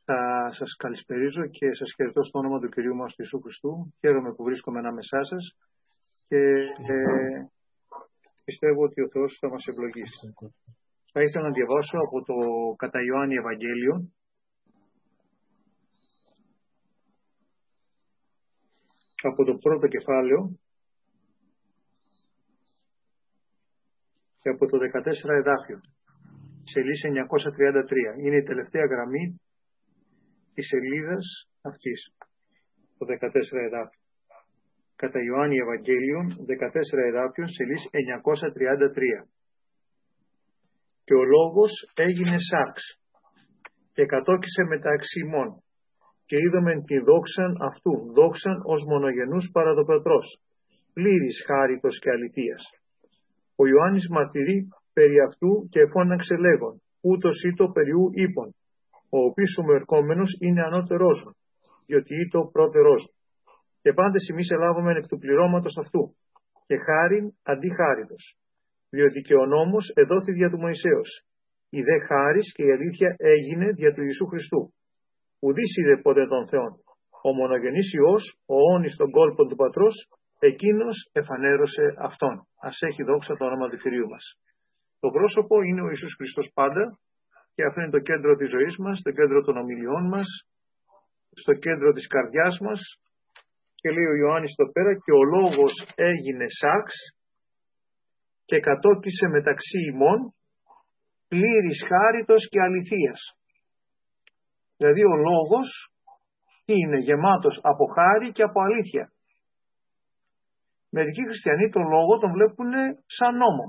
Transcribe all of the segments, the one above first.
Θα σας καλησπερίζω και σας χαιρετώ στο όνομα του Κυρίου μας του Ιησού Χριστού. Χαίρομαι που βρίσκομαι ανάμεσά σας και πιστεύω ότι ο Θεός θα μας ευλογήσει. Θα ήθελα να διαβάσω από το κατά Ιωάννη Ευαγγέλιο, από το πρώτο κεφάλαιο και από το 14 εδάφιο, σελίδα 933. Είναι η τελευταία γραμμή της σελίδας αυτής, το 14 εδάφιο. Κατά Ιωάννη Ευαγγέλιο, 14 εδάφιο, σελίδα 933. Και ο Λόγος έγινε σάρξ και κατόκισε μεταξύ ημών και είδομεν τη δόξαν αυτού, δόξαν ως μονογενούς παρά το Πατρός, πλήρης χάριτος και αληθείας. Ο Ιωάννης μαρτυρεί περί αυτού και εφώναξε λέγον, ούτως ήτο περιού είπων, ο οποίος ομοερχόμενος είναι ανώτερός μου, διότι ήτο πρώτερός μου. Και πάντες εμείς ελάβομεν εκ του πληρώματος αυτού, και χάριν αντί χάριτος, διότι και ο νόμος εδόθη δια του Μωυσέως. Η δε χάρις και η αλήθεια έγινε δια του Ιησού Χριστού. Ουδής είδε ποτέ τον Θεόν. Ο μονογενής Υιός, ο όνης των κόλπων του Πατρός, εκείνος εφανέρωσε Αυτόν. Ας έχει δόξα το όνομα του Κυρίου μας. Το πρόσωπο είναι ο Ιησούς Χριστός πάντα και αυτό είναι το κέντρο της ζωής μας, το κέντρο των ομιλιών μας, στο κέντρο της καρδιάς μας. Και λέει ο Ιωάννης εδώ πέρα, και ο Λόγος έγινε σάρξ και κατόκισε μεταξύ ημών, πλήρης χάριτος και αληθείας. Δηλαδή ο Λόγος είναι γεμάτος από χάρη και από αλήθεια. Μερικοί χριστιανοί τον Λόγο τον βλέπουν σαν νόμο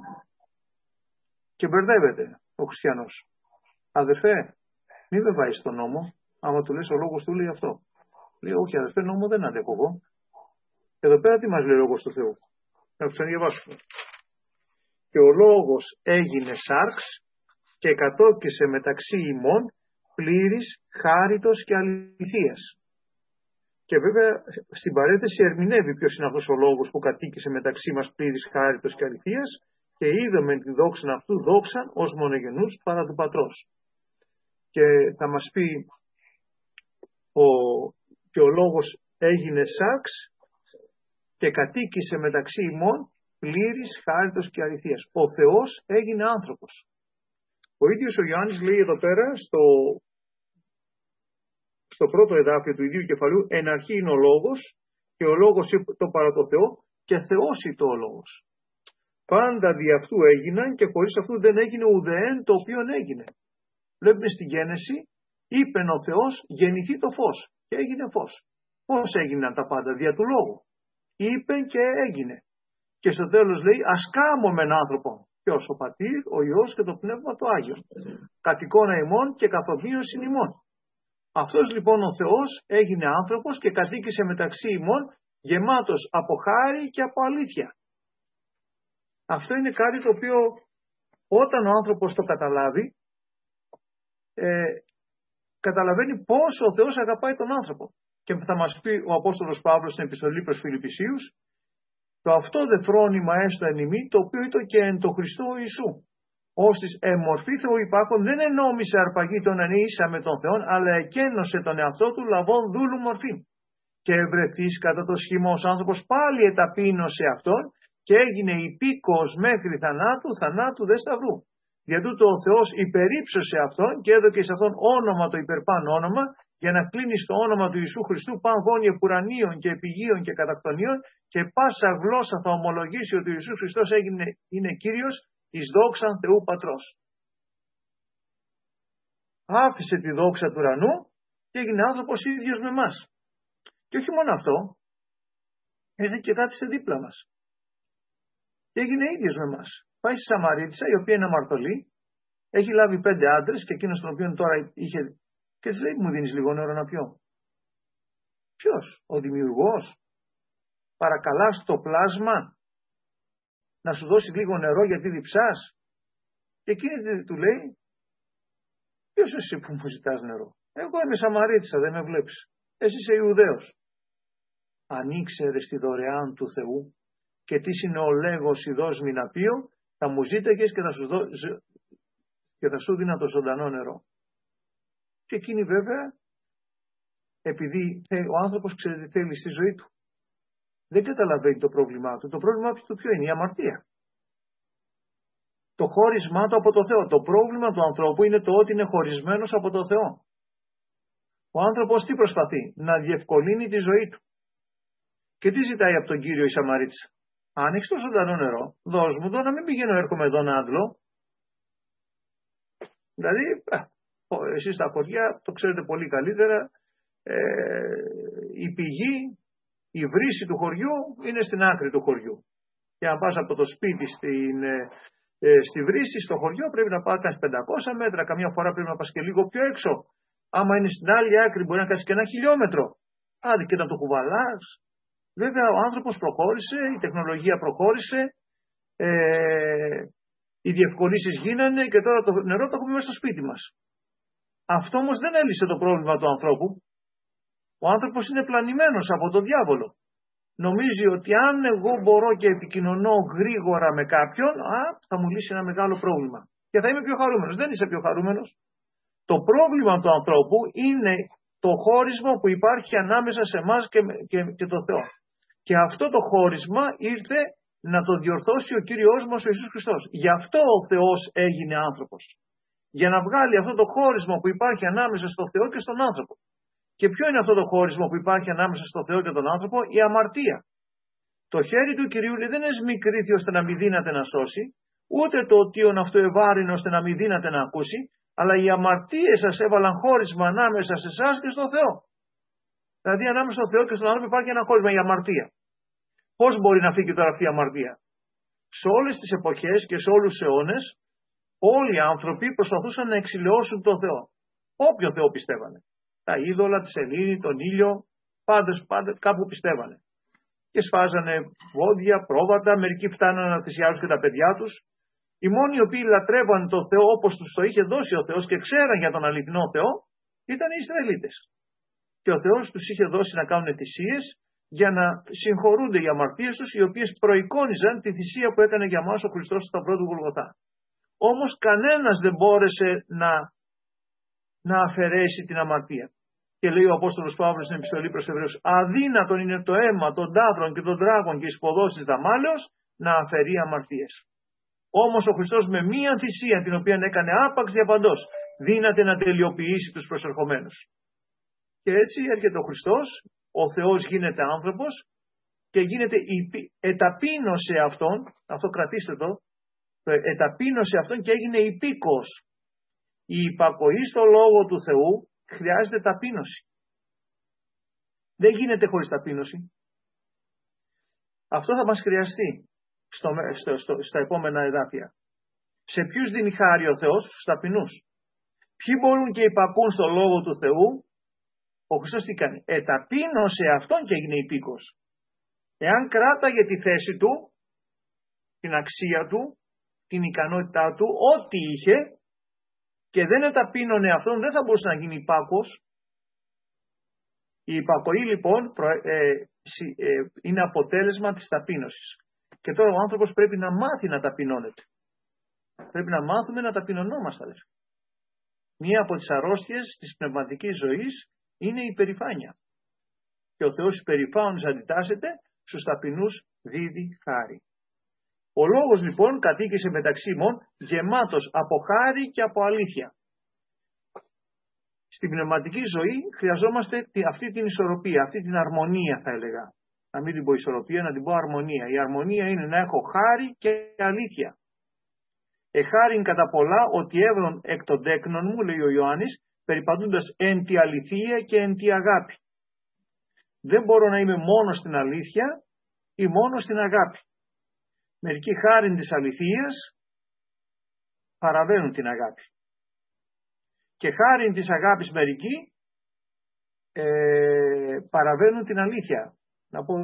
και μπερδεύεται ο χριστιανός. Αδερφέ, μην με βάζεις στον νόμο, άμα του λες ο Λόγος του λέει αυτό. Λέει, όχι αδερφέ, νόμο δεν αντέχω εγώ. Εδώ πέρα τι μας λέει ο Λόγος του Θεού. Να το ξαναδιαβάσουμε. Και ο Λόγος έγινε σάρξ και κατόκισε μεταξύ ημών, πλήρης χάριτος και αληθείας. Και βέβαια στην παρένθεση ερμηνεύει ποιος είναι αυτός ο Λόγος που κατοίκησε μεταξύ μας, πλήρης χάριτος και αληθείας, και είδαμε τη δόξαν αυτού δόξαν ως μονογενούς παρά του Πατρός. Και θα μας πει και ο Λόγος έγινε σάρξ και κατοίκησε μεταξύ ημών, πλήρης χάριτος και αληθείας. Ο Θεός έγινε άνθρωπος. Ο ίδιος ο Ιωάννης λέει εδώ πέρα στο πρώτο εδάφιο του ιδίου κεφαλού, εν αρχή είναι ο Λόγος και ο Λόγος το παρά το Θεό και Θεός ήτο ο Λόγος. Πάντα δι' αυτού έγιναν και χωρίς αυτού δεν έγινε ουδέν το οποίο έγινε. Βλέπουμε στη Γένεση, είπεν ο Θεός γεννηθεί το φως και έγινε φως. Πώς έγιναν τα πάντα? Δια του Λόγου. Είπεν και έγινε. Και στο τέλος λέει, ας κάμωμεν άνθρωπον. Ποιος? Ο Πατήρ, ο Υιός και το Πνεύμα το Άγιο. Κατ' εικόνα ημών και καθ' ομοίωσιν ημών. Αυτός λοιπόν ο Θεός έγινε άνθρωπος και κατοίκησε μεταξύ ημών, γεμάτος από χάρη και από αλήθεια. Αυτό είναι κάτι το οποίο όταν ο άνθρωπος το καταλάβει, καταλαβαίνει πόσο ο Θεός αγαπάει τον άνθρωπο. Και θα μας πει ο Απόστολος Παύλος στην επιστολή προς Φιλιππισίους, το αυτό δε φρόνημα έστω εν ημί, το οποίο ήταν και εν το Χριστό Ιησού. Ώστις μορφή Θεού υπάρχον δεν ενόμισε αρπαγή τον ενίησα με τον Θεόν, αλλά εκένωσε τον εαυτό του λαβών δούλου μορφή. Και ευρεθείς κατά το σχήμα ως άνθρωπος πάλι εταπείνωσε αυτόν και έγινε υπήκοος μέχρι θανάτου, θανάτου δε σταυρού. Για τούτο ο Θεός υπερύψωσε αυτόν και έδωκε σε αυτόν όνομα το υπερπάν όνομα, για να κλείνει στο όνομα του Ιησού Χριστού παν γόνοι επουρανίων και επιγείων και κατακτονίων, και πάσα γλώσσα θα ομολογήσει ότι ο Ιησούς Χριστός είναι Κύριος εις δόξαν Θεού Πατρός. Άφησε τη δόξα του ουρανού και έγινε άνθρωπος ίδιος με εμάς. Και όχι μόνο αυτό, έγινε και κάθισε δίπλα μας. Και έγινε ίδιος με εμάς. Πάει στη Σαμαρίτισσα, η οποία είναι αμαρτωλή, έχει λάβει 5 άντρες και εκείνος τον οποίο τώρα είχε. Και της λέει, μου δίνεις λίγο νερό να πιω? Ποιος? Ο δημιουργός? Παρακαλάς το πλάσμα να σου δώσει λίγο νερό γιατί διψάς? Και εκείνη του λέει, ποιος εσύ που μου ζητάς νερό? Εγώ είμαι Σαμαρίτισσα, δεν με βλέπεις. Εσύ είσαι Ιουδαίος. Αν ήξερες τη δωρεάν του Θεού και τι είναι ο λέγος ειδός μη να πείω, θα μου ζήταγες και θα σου δίνα το ζωντανό νερό. Και εκείνη βέβαια επειδή ο άνθρωπος ξέρετε θέλει στη ζωή του. Δεν καταλαβαίνει το πρόβλημά του. Το πρόβλημά του ποιο είναι? Η αμαρτία. Το χώρισμά του από το Θεό. Το πρόβλημα του ανθρώπου είναι το ότι είναι χωρισμένος από το Θεό. Ο άνθρωπος τι προσπαθεί? Να διευκολύνει τη ζωή του. Και τι ζητάει από τον Κύριο η Σαμαρίτισσα? Αν έχεις το ζωντανό νερό, δώσ' μου εδώ, να μην πηγαίνω έρχομαι εδώ να άντλω. Δηλαδή, εσείς στα χωριά το ξέρετε πολύ καλύτερα, η πηγή, η βρύση του χωριού είναι στην άκρη του χωριού. Και αν πας από το σπίτι στη βρύση, στο χωριό, πρέπει να πας 500 μέτρα, καμιά φορά πρέπει να πας και λίγο πιο έξω. Άμα είναι στην άλλη άκρη μπορεί να κάνεις και 1 χιλιόμετρο. Άντε και να το κουβαλάς. Βέβαια ο άνθρωπος προχώρησε, η τεχνολογία προχώρησε, οι διευκολύνσεις γίνανε και τώρα το νερό το έχουμε μέσα στο σπίτι μας. Αυτό όμως δεν έλυσε το πρόβλημα του ανθρώπου. Ο άνθρωπος είναι πλανημένος από τον διάβολο. Νομίζει ότι αν εγώ μπορώ και επικοινωνώ γρήγορα με κάποιον, θα μου λύσει ένα μεγάλο πρόβλημα. Και θα είμαι πιο χαρούμενος. Δεν είσαι πιο χαρούμενος. Το πρόβλημα του ανθρώπου είναι το χώρισμα που υπάρχει ανάμεσα σε εμάς και το Θεό. Και αυτό το χώρισμα ήρθε να το διορθώσει ο Κύριος μας ο Ιησούς Χριστός. Γι' αυτό ο Θεός έγινε άνθρωπος. Για να βγάλει αυτό το χώρισμα που υπάρχει ανάμεσα στο Θεό και στον άνθρωπο. Και ποιο είναι αυτό το χώρισμα που υπάρχει ανάμεσα στο Θεό και τον άνθρωπο? Η αμαρτία. Το χέρι του Κυρίου δεν εσμικρήθη ώστε να μην δύναται να σώσει, ούτε το οτίον αυτό ευάρυνε ώστε να μην δύναται να ακούσει, αλλά οι αμαρτίες σας έβαλαν χώρισμα ανάμεσα σε εσάς και στο Θεό. Δηλαδή ανάμεσα στο Θεό και στον άνθρωπο υπάρχει ένα χώρισμα, η αμαρτία. Πώς μπορεί να φύγει τώρα αυτή η αμαρτία? Σε όλες τις εποχές και σε όλους τους αιώνες, όλοι οι άνθρωποι προσπαθούσαν να εξηλαιώσουν τον Θεό. Όποιο Θεό πιστεύανε. Τα είδωλα, τη σελήνη, τον ήλιο, πάντες κάπου πιστεύανε. Και σφάζανε βόδια, πρόβατα, μερικοί φτάνανε να θυσιάζουν και τα παιδιά τους. Οι μόνοι οι οποίοι λατρεύαν τον Θεό όπως τους το είχε δώσει ο Θεός και ξέραν για τον αληθινό Θεό, ήταν οι Ισραηλίτες. Και ο Θεός τους είχε δώσει να κάνουν θυσίες για να συγχωρούνται οι αμαρτίες τους, οι οποίες προεικόνιζαν τη θυσία που έκανε για μας ο Χριστός στο πρώτο Γολγοθά. Όμως κανένας δεν μπόρεσε να αφαιρέσει την αμαρτία. Και λέει ο Απόστολος Παύλος στην επιστολή προς Εβραίους, αδύνατον είναι το αίμα των ταύρων και των τράγων και εισποδώσεις δαμάλεως να αφαιρεί αμαρτίες. Όμως ο Χριστός με μία θυσία την οποία έκανε άπαξ διαπαντός δύναται να τελειοποιήσει τους προσερχομένους. Και έτσι έρχεται ο Χριστός, ο Θεός γίνεται άνθρωπος και γίνεται εταπείνωσε αυτόν, αυτό κρατήστε το, εταπείνωσε αυτόν και έγινε υπήκος. Η υπακοή στο Λόγο του Θεού χρειάζεται ταπείνωση. Δεν γίνεται χωρίς ταπείνωση. Αυτό θα μας χρειαστεί στα επόμενα εδάφια. Σε ποιους δίνει χάρη ο Θεός? Στους ταπεινούς. Ποιοι μπορούν και υπακούν στο Λόγο του Θεού? Ο Χριστός τι κάνει? Εταπείνωσε αυτόν και έγινε υπήκος. Εάν κράταγε τη θέση του, την αξία του, την ικανότητά του, ό,τι είχε, και δεν εταπείνωνε αυτόν, δεν θα μπορούσε να γίνει υπάκος. Η υπακοή λοιπόν είναι αποτέλεσμα της ταπείνωσης. Και τώρα ο άνθρωπος πρέπει να μάθει να ταπεινώνεται. Πρέπει να μάθουμε να ταπεινωνόμαστε. Μία από τις αρρώστιες της πνευματικής ζωής είναι η υπερηφάνεια. Και ο Θεός υπερηφάνων αντιτάσσεται, στους ταπεινούς δίδει χάρη. Ο λόγος λοιπόν κατοίκησε μεταξύ ημών γεμάτος από χάρη και από αλήθεια. Στην πνευματική ζωή χρειαζόμαστε αυτή την ισορροπία, αυτή την αρμονία θα έλεγα. Να μην την πω ισορροπία, να την πω αρμονία. Η αρμονία είναι να έχω χάρη και αλήθεια. Εχάριν κατά πολλά ότι έβρον εκ των τέκνων μου, λέει ο Ιωάννης, περιπατούντας εν τη αληθεία και εν τη αγάπη. Δεν μπορώ να είμαι μόνο στην αλήθεια ή μόνο στην αγάπη. Μερικοί χάριν της αληθείας παραβαίνουν την αγάπη. Και χάριν της αγάπης μερικοί παραβαίνουν την αλήθεια. Να πω,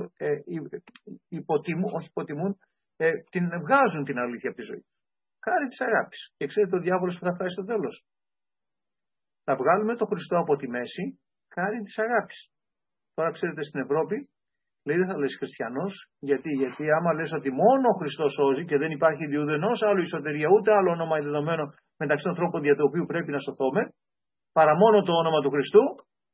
υποτιμούν, την βγάζουν την αλήθεια από τη ζωή. Χάρη της αγάπης. Και ξέρετε ο διάβολος που θα φτάσει στο τέλος. Θα βγάλουμε τον Χριστό από τη μέση, χάρη της αγάπης. Τώρα ξέρετε στην Ευρώπη, λέει δεν θα λες χριστιανός, γιατί άμα λες ότι μόνο ο Χριστός σώζει και δεν υπάρχει διουδενός άλλου ισοτερία, ούτε άλλο όνομα δεδομένο μεταξύ των τρόπων δια του οποίου πρέπει να σωθούμε, παρά μόνο το όνομα του Χριστού,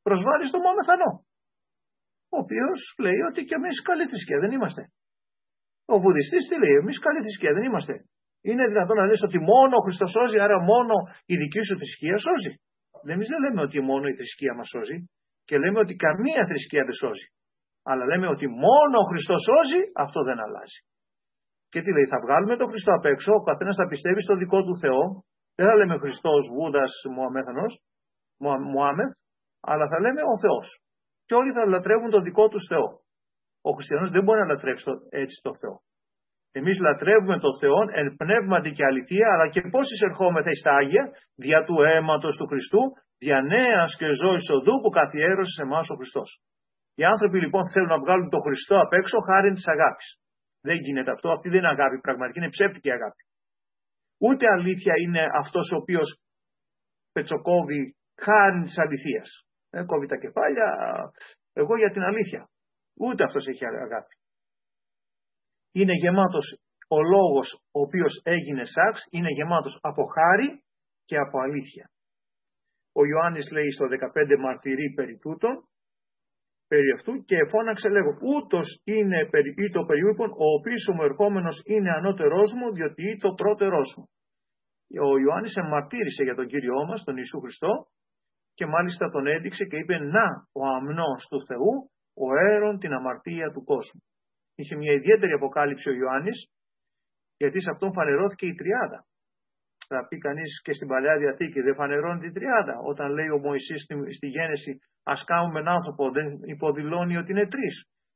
προσβάλλει στο Μωαμεθανό, ο οποίος λέει ότι και εμείς καλή θρησκεία δεν είμαστε. Ο βουδιστής τι λέει? Εμείς καλή θρησκεία δεν είμαστε. Είναι δυνατόν να λες ότι μόνο ο Χριστός σώζει, άρα μόνο η δική σου θρησκεία σώζει? Εμείς δεν λέμε ότι μόνο η θρησκεία μας σώζει και λέμε ότι καμία θρησκεία δεν σώζει. Αλλά λέμε ότι μόνο ο Χριστός σώζει, αυτό δεν αλλάζει. Και τι λέει? Θα βγάλουμε τον Χριστό απ' έξω, ο καθένας θα πιστεύει στο δικό του Θεό. Δεν θα λέμε Χριστός, Βούδας, Μωάμεθ, αλλά θα λέμε ο Θεός. Και όλοι θα λατρεύουν τον δικό τους Θεό. Ο χριστιανός δεν μπορεί να λατρεύσει έτσι το Θεό. Εμείς λατρεύουμε τον Θεό εν πνεύματι και αληθεία, αλλά και πώς εισερχόμεθα εις τα Άγια, δια του αίματος του Χριστού, δια νέας και ζωής οδού που καθιέρωσε σε εμάς ο Χριστός. Οι άνθρωποι λοιπόν θέλουν να βγάλουν τον Χριστό απ' έξω χάριν της αγάπης. Δεν γίνεται αυτό, αυτή δεν είναι αγάπη πραγματική, είναι ψεύτικη αγάπη. Ούτε αλήθεια είναι αυτός ο οποίος πετσοκόβει χάριν της αληθείας. Κόβει τα κεφάλια, εγώ για την αλήθεια. Ούτε αυτός έχει αγάπη. Είναι γεμάτος ο λόγος ο οποίος έγινε σάξ, είναι γεμάτος από χάρη και από αλήθεια. Ο Ιωάννης λέει στο 15 μαρτυρεί περί τούτων, περί αυτού, και φώναξε λέγω, ούτως είναι ή το περιούπων, ο οποίος ομοερχόμενος είναι ανώτερός μου, διότι ή το πρώτερός μου. Ο Ιωάννης εμαρτύρησε για τον Κύριό μας, τον Ιησού Χριστό, και μάλιστα τον έδειξε και είπε, να ο αμνός του Θεού, ο έρων την αμαρτία του κόσμου. Είχε μια ιδιαίτερη αποκάλυψη ο Ιωάννης, γιατί σε αυτόν φανερώθηκε η τριάδα. Θα πει κανείς και στην Παλαιά Διαθήκη, δεν φανερώνει τη τριάδα? Όταν λέει ο Μωυσής στη Γένεση, ας κάνουμε έναν άνθρωπο, δεν υποδηλώνει ότι είναι τρεις.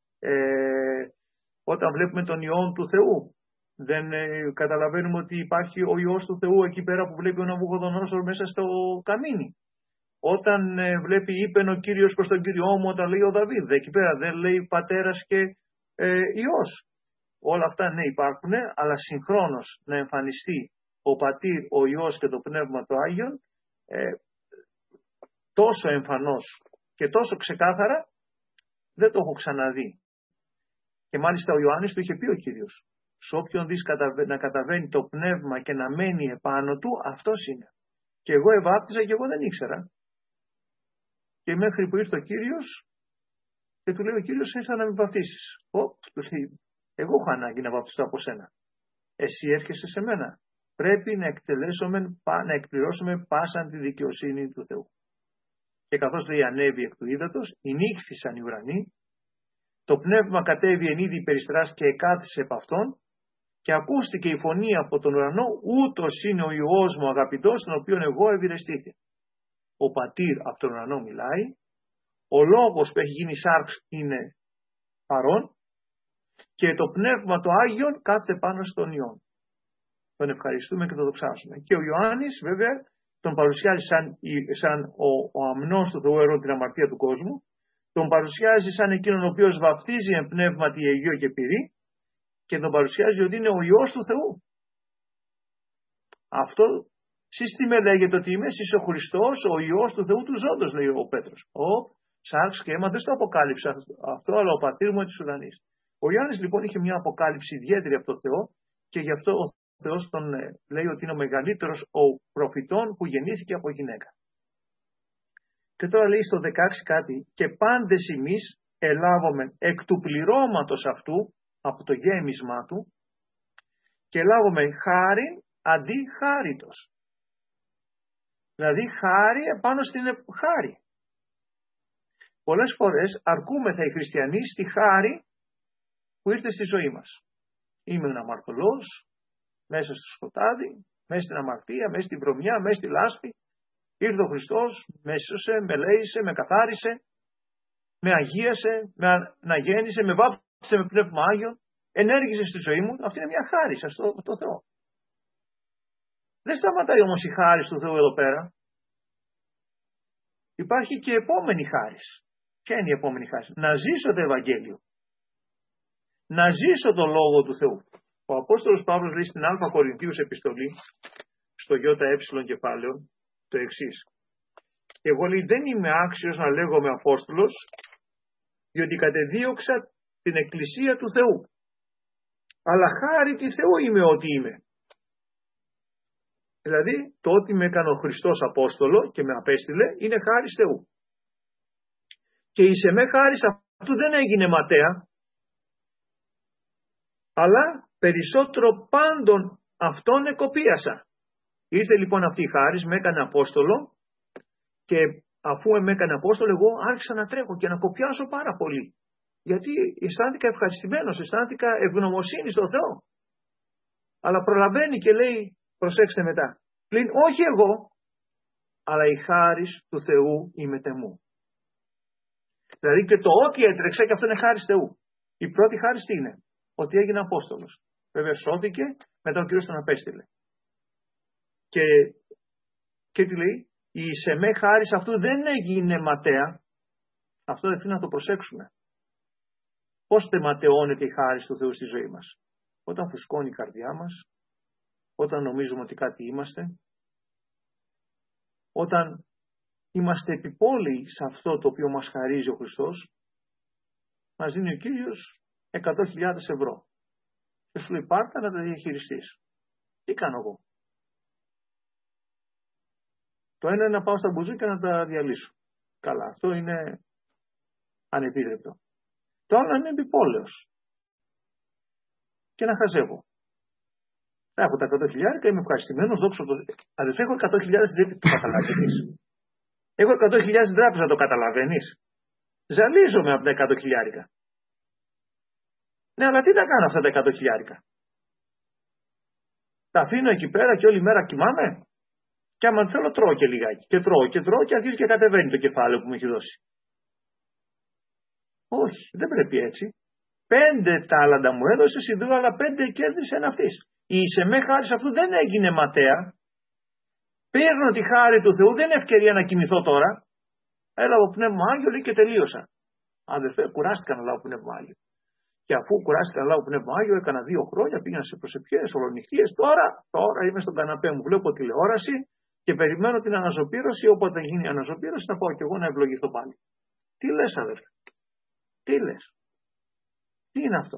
Όταν βλέπουμε τον Υιόν του Θεού, δεν καταλαβαίνουμε ότι υπάρχει ο Υιός του Θεού εκεί πέρα που βλέπει ο Ναβουχοδονόσορ μέσα στο καμίνι. Όταν βλέπει, είπεν ο Κύριος προς τον Κύριό μου, όταν λέει ο Δαβίδ, εκεί πέρα δεν λέει πατέρας και Υιός. Όλα αυτά ναι υπάρχουν, αλλά συγχρόνως να εμφανιστεί ο Πατήρ, ο Υιός και το Πνεύμα το Άγιον τόσο εμφανώς και τόσο ξεκάθαρα δεν το έχω ξαναδεί. Και μάλιστα ο Ιωάννης του είχε πει ο Κύριος, σε όποιον δεις να καταβαίνει το Πνεύμα και να μένει επάνω του, αυτός είναι. Και εγώ ευάπτιζα και εγώ δεν ήξερα. Και μέχρι που ήρθε ο Κύριος και του λέει ο Κύριος, ήρθα να με βαπτίσεις. Εγώ έχω ανάγκη να βαπτιστώ από σένα. Εσύ έρχεσαι σε μένα. Πρέπει να εκπληρώσουμε πάσαν τη δικαιοσύνη του Θεού. Και καθώς λέει ανέβη εκ του ύδατος, ηνύχθησαν οι ουρανοί, το πνεύμα κατέβη εν είδη περιστράς και εκάθισε επ' αυτόν, και ακούστηκε η φωνή από τον ουρανό, ούτως είναι ο Υιός μου αγαπητός, τον οποίον εγώ ευηρεστήθη. Ο Πατήρ από τον ουρανό μιλάει, ο λόγος που έχει γίνει σάρξ είναι παρόν, και το πνεύμα το Άγιον κάθεται πάνω στον Υιόν. Τον ευχαριστούμε και τον δοξάζουμε. Και ο Ιωάννης βέβαια τον παρουσιάζει σαν ο αμνός του Θεού έρων την αμαρτία του κόσμου, τον παρουσιάζει σαν εκείνον ο οποίος βαπτίζει εν πνεύματι Αιγείο και πυρί, και τον παρουσιάζει ότι είναι ο Υιός του Θεού. Αυτό σύστημα λέγεται ότι είμαι, είσαι ο Χριστός, ο Υιός του Θεού του ζώντος, λέει ο Πέτρος. Σάρξ και αίμα δεν στο αποκάλυψε αυτό, αλλά ο Πατήρ μου της ουρανής. Ο Ιωάννης λοιπόν είχε μια αποκάλυψη ιδιαίτερη από τον Θεό, και γι' αυτό ο Θεός τον λέει ότι είναι ο μεγαλύτερος ο προφητών που γεννήθηκε από γυναίκα. Και τώρα λέει στο 16 κάτι, και πάντες εμείς ελάβουμε εκ του πληρώματος αυτού, από το γέμισμά του, και ελάβουμε χάρη αντί χάριτος. Δηλαδή χάρη επάνω στην χάρη. Πολλές φορές αρκούμεθα οι χριστιανοί στη χάρη που ήρθε στη ζωή μας. Είμαι ένα αμαρτωλός, μέσα στο σκοτάδι, μέσα στην αμαρτία, μέσα στην βρωμιά, μέσα στη λάσπη. Ήρθε ο Χριστός, με έσωσε, με λέησε, με καθάρισε, με αγίασε, με αναγέννησε, με βάπτισε με Πνεύμα Άγιον, ενέργησε στη ζωή μου. Αυτή είναι μια χάρη σας το Θεό. Δεν σταματάει όμως η χάρη του Θεού εδώ πέρα. Υπάρχει και επόμενη χάρη. Ποια είναι η επόμενη χάρη? Να ζήσω το Ευαγγέλιο. Να ζήσω το Λόγο του Θεού. Ο Απόστολος Παύλος λέει στην Α Κορινθίους επιστολή, στο ΙΕ κεφάλαιο, το εξής. Εγώ λέει δεν είμαι άξιος να λέγομαι Απόστολος, διότι κατεδίωξα την Εκκλησία του Θεού. Αλλά χάρη τη Θεού είμαι ό,τι είμαι. Δηλαδή το ότι με έκανε ο Χριστός Απόστολο και με απέστειλε είναι χάρη Θεού. και η σεμέ χάρις αυτού δεν έγινε ματαία, αλλά περισσότερο πάντων αυτόν εκοπίασα. Ήρθε λοιπόν αυτή η χάρις, με έκανε Απόστολο, και αφού με έκανε Απόστολο, εγώ άρχισα να τρέχω και να κοπιάσω πάρα πολύ. Γιατί αισθάνθηκα ευχαριστημένος, αισθάνθηκα ευγνωμοσύνη στον Θεό. Αλλά προλαβαίνει και λέει, προσέξτε μετά, πλην όχι εγώ, αλλά η χάρις του Θεού ημετε μου. Δηλαδή και το ότι έτρεξε, και αυτό είναι χάρις Θεού. Η πρώτη χάρις τι είναι? Ότι έγινε Απόστολος. Βέβαια σώθηκε, μετά ο Κύριος τον απέστειλε. Και τι λέει? Η σεμέ χάρις αυτού δεν έγινε ματαία. Αυτό δεν θέλει να το προσέξουμε. Πώς ματαιώνεται η χάρις του Θεού στη ζωή μας? Όταν φουσκώνει η καρδιά μας, όταν νομίζουμε ότι κάτι είμαστε, όταν είμαστε επιπόλαιοι σε αυτό το οποίο μας χαρίζει ο Χριστός, μας δίνει ο Κύριος 100.000 ευρώ. Και σου λέει πάρτα να τα διαχειριστείς. Τι κάνω εγώ? Το ένα είναι να πάω στα μπουζούκια να τα διαλύσω. Καλά, αυτό είναι ανεπίτρεπτο. Το άλλο είναι επιπόλαιος. Και να χαζεύω. Έχω τα 100.000, είμαι ευχαριστημένος, δόξω το... Αδελφέ, έχω 100.000 τσέπη, το καταλαβαίνεις? Έχω 100.000 στην τράπεζα, το καταλαβαίνεις? Ζαλίζομαι από τα 100.000. Ναι, αλλά τι τα κάνω αυτά τα 100.000? Τα αφήνω εκεί πέρα και όλη μέρα κοιμάμαι? Και άμα θέλω τρώω και λιγάκι. Και τρώω και αρχίζει και κατεβαίνει το κεφάλαιο που μου έχει δώσει. Όχι, δεν πρέπει έτσι. 5 τάλαντα μου έδωσε συνδρού, αλλά 5 κέρδισε ένα αυτής. Η σεμέ χάρις αυτού δεν έγινε ματαία. Παίρνω τη χάρη του Θεού, δεν είναι ευκαιρία να κοιμηθώ τώρα. Έλαβα πνεύμα Άγιο, λέει, και τελείωσα. Αδερφέ, κουράστηκα να λάβω πνεύμα Άγιο. Και αφού κουράστηκα να λάβω πνεύμα Άγιο, έκανα 2 χρόνια, πήγαινα σε προσευχές, ολονυχτίες. Τώρα είμαι στον καναπέ μου, βλέπω τηλεόραση και περιμένω την αναζωπήρωση. Όποτε γίνει η αναζωπήρωση, θα πάω κι εγώ να ευλογηθώ πάλι. Τι λες, αδερφέ? Τι λες? Τι είναι αυτό?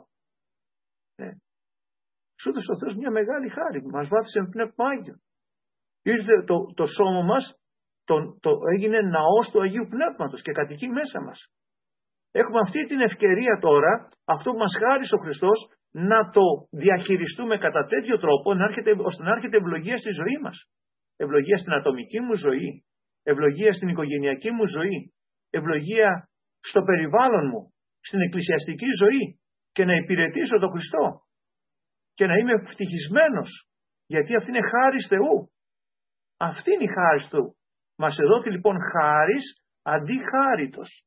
Σου έδωσε ο Θεός μια μεγάλη χάρη. Μας βάθησε με πνεύμα Άγιο. Ήρθε το σώμα μας, έγινε ναός του Αγίου Πνεύματος και κατοικεί μέσα μας. Έχουμε αυτή την ευκαιρία τώρα, αυτό που μας χάρισε ο Χριστός, να το διαχειριστούμε κατά τέτοιο τρόπο, ώστε να έρχεται ευλογία στη ζωή μας. Ευλογία στην ατομική μου ζωή, ευλογία στην οικογενειακή μου ζωή, ευλογία στο περιβάλλον μου, στην εκκλησιαστική ζωή, και να υπηρετήσω τον Χριστό και να είμαι ευτυχισμένος, γιατί αυτή είναι χάρις Θεού. Αυτή είναι η χάρις Θεού. Μας εδόθη λοιπόν χάρις αντί χάριτος.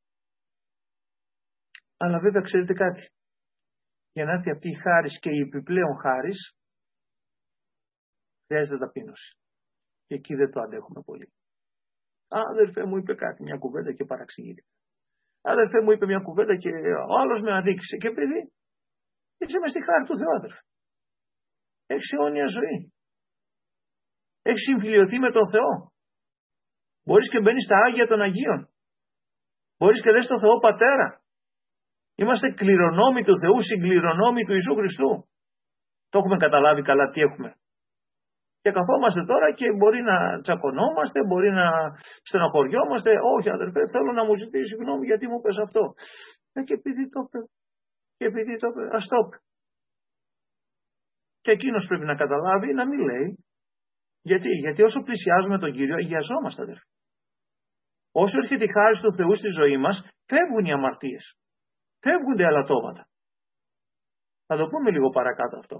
Αλλά βέβαια ξέρετε κάτι, για να έρθει αυτή η χάρις και η επιπλέον χάρις, χρειάζεται ταπείνωση. Και εκεί δεν το αντέχουμε πολύ. Αδερφέ μου είπε κάτι, μια κουβέντα, και παραξηγήθηκα. Αδερφέ μου είπε μια κουβέντα και ο άλλος με αδίκησε. Και επειδή είσαι μες στη χάρη του Θεού, αδερφέ. Έχεις αιώνια ζωή. Έχεις συμφιλιωθεί με τον Θεό. Μπορείς και μπαίνεις στα Άγια των Αγίων. Μπορείς και λες τον Θεό Πατέρα. Είμαστε κληρονόμοι του Θεού, συγκληρονόμοι του Ιησού Χριστού. Το έχουμε καταλάβει καλά τι έχουμε. Και καθόμαστε τώρα και μπορεί να τσακωνόμαστε, μπορεί να στενοχωριόμαστε. Όχι, αδερφέ, θέλω να μου ζητήσει συγγνώμη γιατί μου πες αυτό. Και επειδή το είπε. Και επειδή το είπε, ας το είπε. Και εκείνος πρέπει να καταλάβει να μην λέει. Γιατί όσο πλησιάζουμε τον Κύριο, αγιαζόμαστε, αδερφέ. Όσο έρχεται η χάρις του Θεού στη ζωή μας, φεύγουν οι αμαρτίες. Φεύγουν τα αλατώματα. Θα το πούμε λίγο παρακάτω αυτό.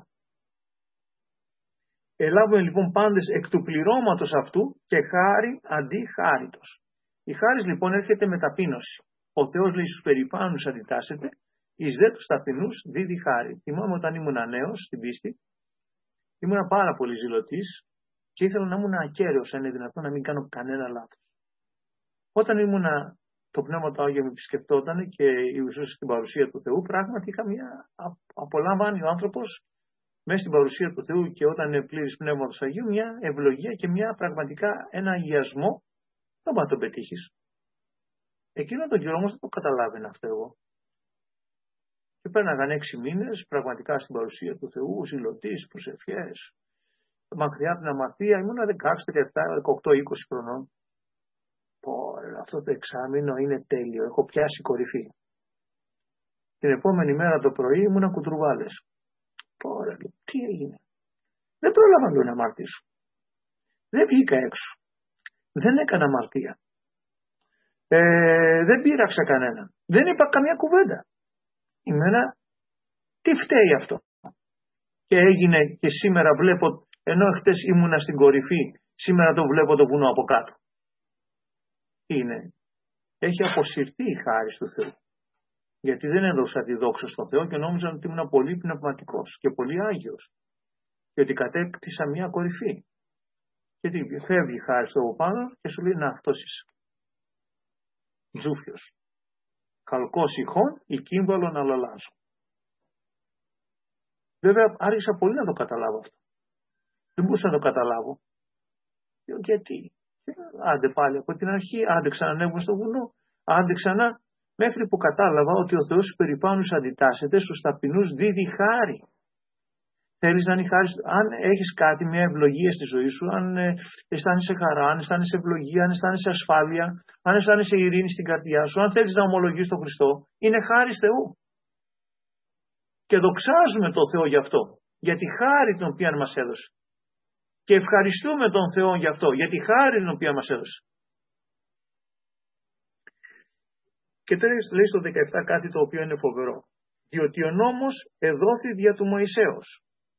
Ελάβουμε λοιπόν πάντες εκ του πληρώματος αυτού και χάρη αντί χάριτος. Η χάρις λοιπόν έρχεται με ταπείνωση. Ο Θεός λέει στους περιπάνους αντιτάσσεται, εις δε τους ταπεινούς δίδει χάρη. Θυμάμαι όταν ήμουν νέος στην πίστη, ήμουν πάρα πολύ ζηλωτής και ήθελα να ήμουν ακέραιος, αν είναι δυνατόν, να μην κάνω κανένα λάθος. Όταν ήμουνα, το Πνεύμα του Άγιο με επισκεπτόταν και ουσιαστικά στην παρουσία του Θεού, πράγματι είχα απολάμβανε ο άνθρωπος μέσα στην παρουσία του Θεού και όταν είναι πλήρης Πνεύματος Αγίου, μια ευλογία και μια πραγματικά ένα αγιασμό. Δεν μπορεί να τον πετύχεις. Εκείνο τον καιρό όμως δεν το καταλάβαινα αυτό εγώ. Και πέρναγαν 6 μήνες πραγματικά στην παρουσία του Θεού, ζηλωτής, προσευχές, μακριά από την αμαρτία. Ήμουνα 16, 17, 18, 20 χρονών. αυτό το εξάμηνο είναι τέλειο, έχω πιάσει κορυφή. Την επόμενη μέρα το πρωί ήμουνα κουτρουβάλες. Ωραία, τι έγινε? Δεν πρόλαβα να αμαρτήσω. Δεν βγήκα έξω. Δεν έκανα αμαρτία. Δεν πείραξα κανένα. Δεν είπα καμιά κουβέντα. Εμένα τι φταίει αυτό? Και έγινε και σήμερα βλέπω, ενώ χτες ήμουνα στην κορυφή, σήμερα το βλέπω το βουνό από κάτω. Έχει αποσυρθεί η χάρις του Θεού. Γιατί δεν έδωσα τη δόξα στον Θεό και νόμιζα ότι ήμουν πολύ πνευματικός και πολύ άγιος. Και ότι κατέκτησα μια κορυφή. Γιατί φεύγει η χάρις του από πάνω και σου λέει, να, αυτός είσαι. Τζούφιος. Χαλκός ηχών, η κύμβαλον αλλαλάζω. Βέβαια άρχισα πολύ να το καταλάβω αυτό. Δεν μπορούσα να το καταλάβω. Γιατί? Άντε πάλι από την αρχή, άντε ξανανεύγω στο βουνό, άντε ξανά, μέχρι που κατάλαβα ότι ο Θεός στους περιπάνους αντιτάσσεται, στους ταπεινούς δίδει χάρη. Θέλεις να είναι χάρη, αν έχεις κάτι, μια ευλογία στη ζωή σου, αν αισθάνεσαι χαρά, αν αισθάνεσαι ευλογία, αν αισθάνεσαι ασφάλεια, αν αισθάνεσαι ειρήνη στην καρδιά σου, αν θέλεις να ομολογείς τον Χριστό, είναι χάρη Θεού. Και δοξάζουμε τον Θεό γι' αυτό, για τη χάρη την οποία μας έδωσε. Και ευχαριστούμε τον Θεό γι' αυτό, για τη χάρη την οποία μας έδωσε. Και τέλος λέει στο 17 κάτι το οποίο είναι φοβερό. Διότι ο νόμος εδόθη δια του Μωυσέως.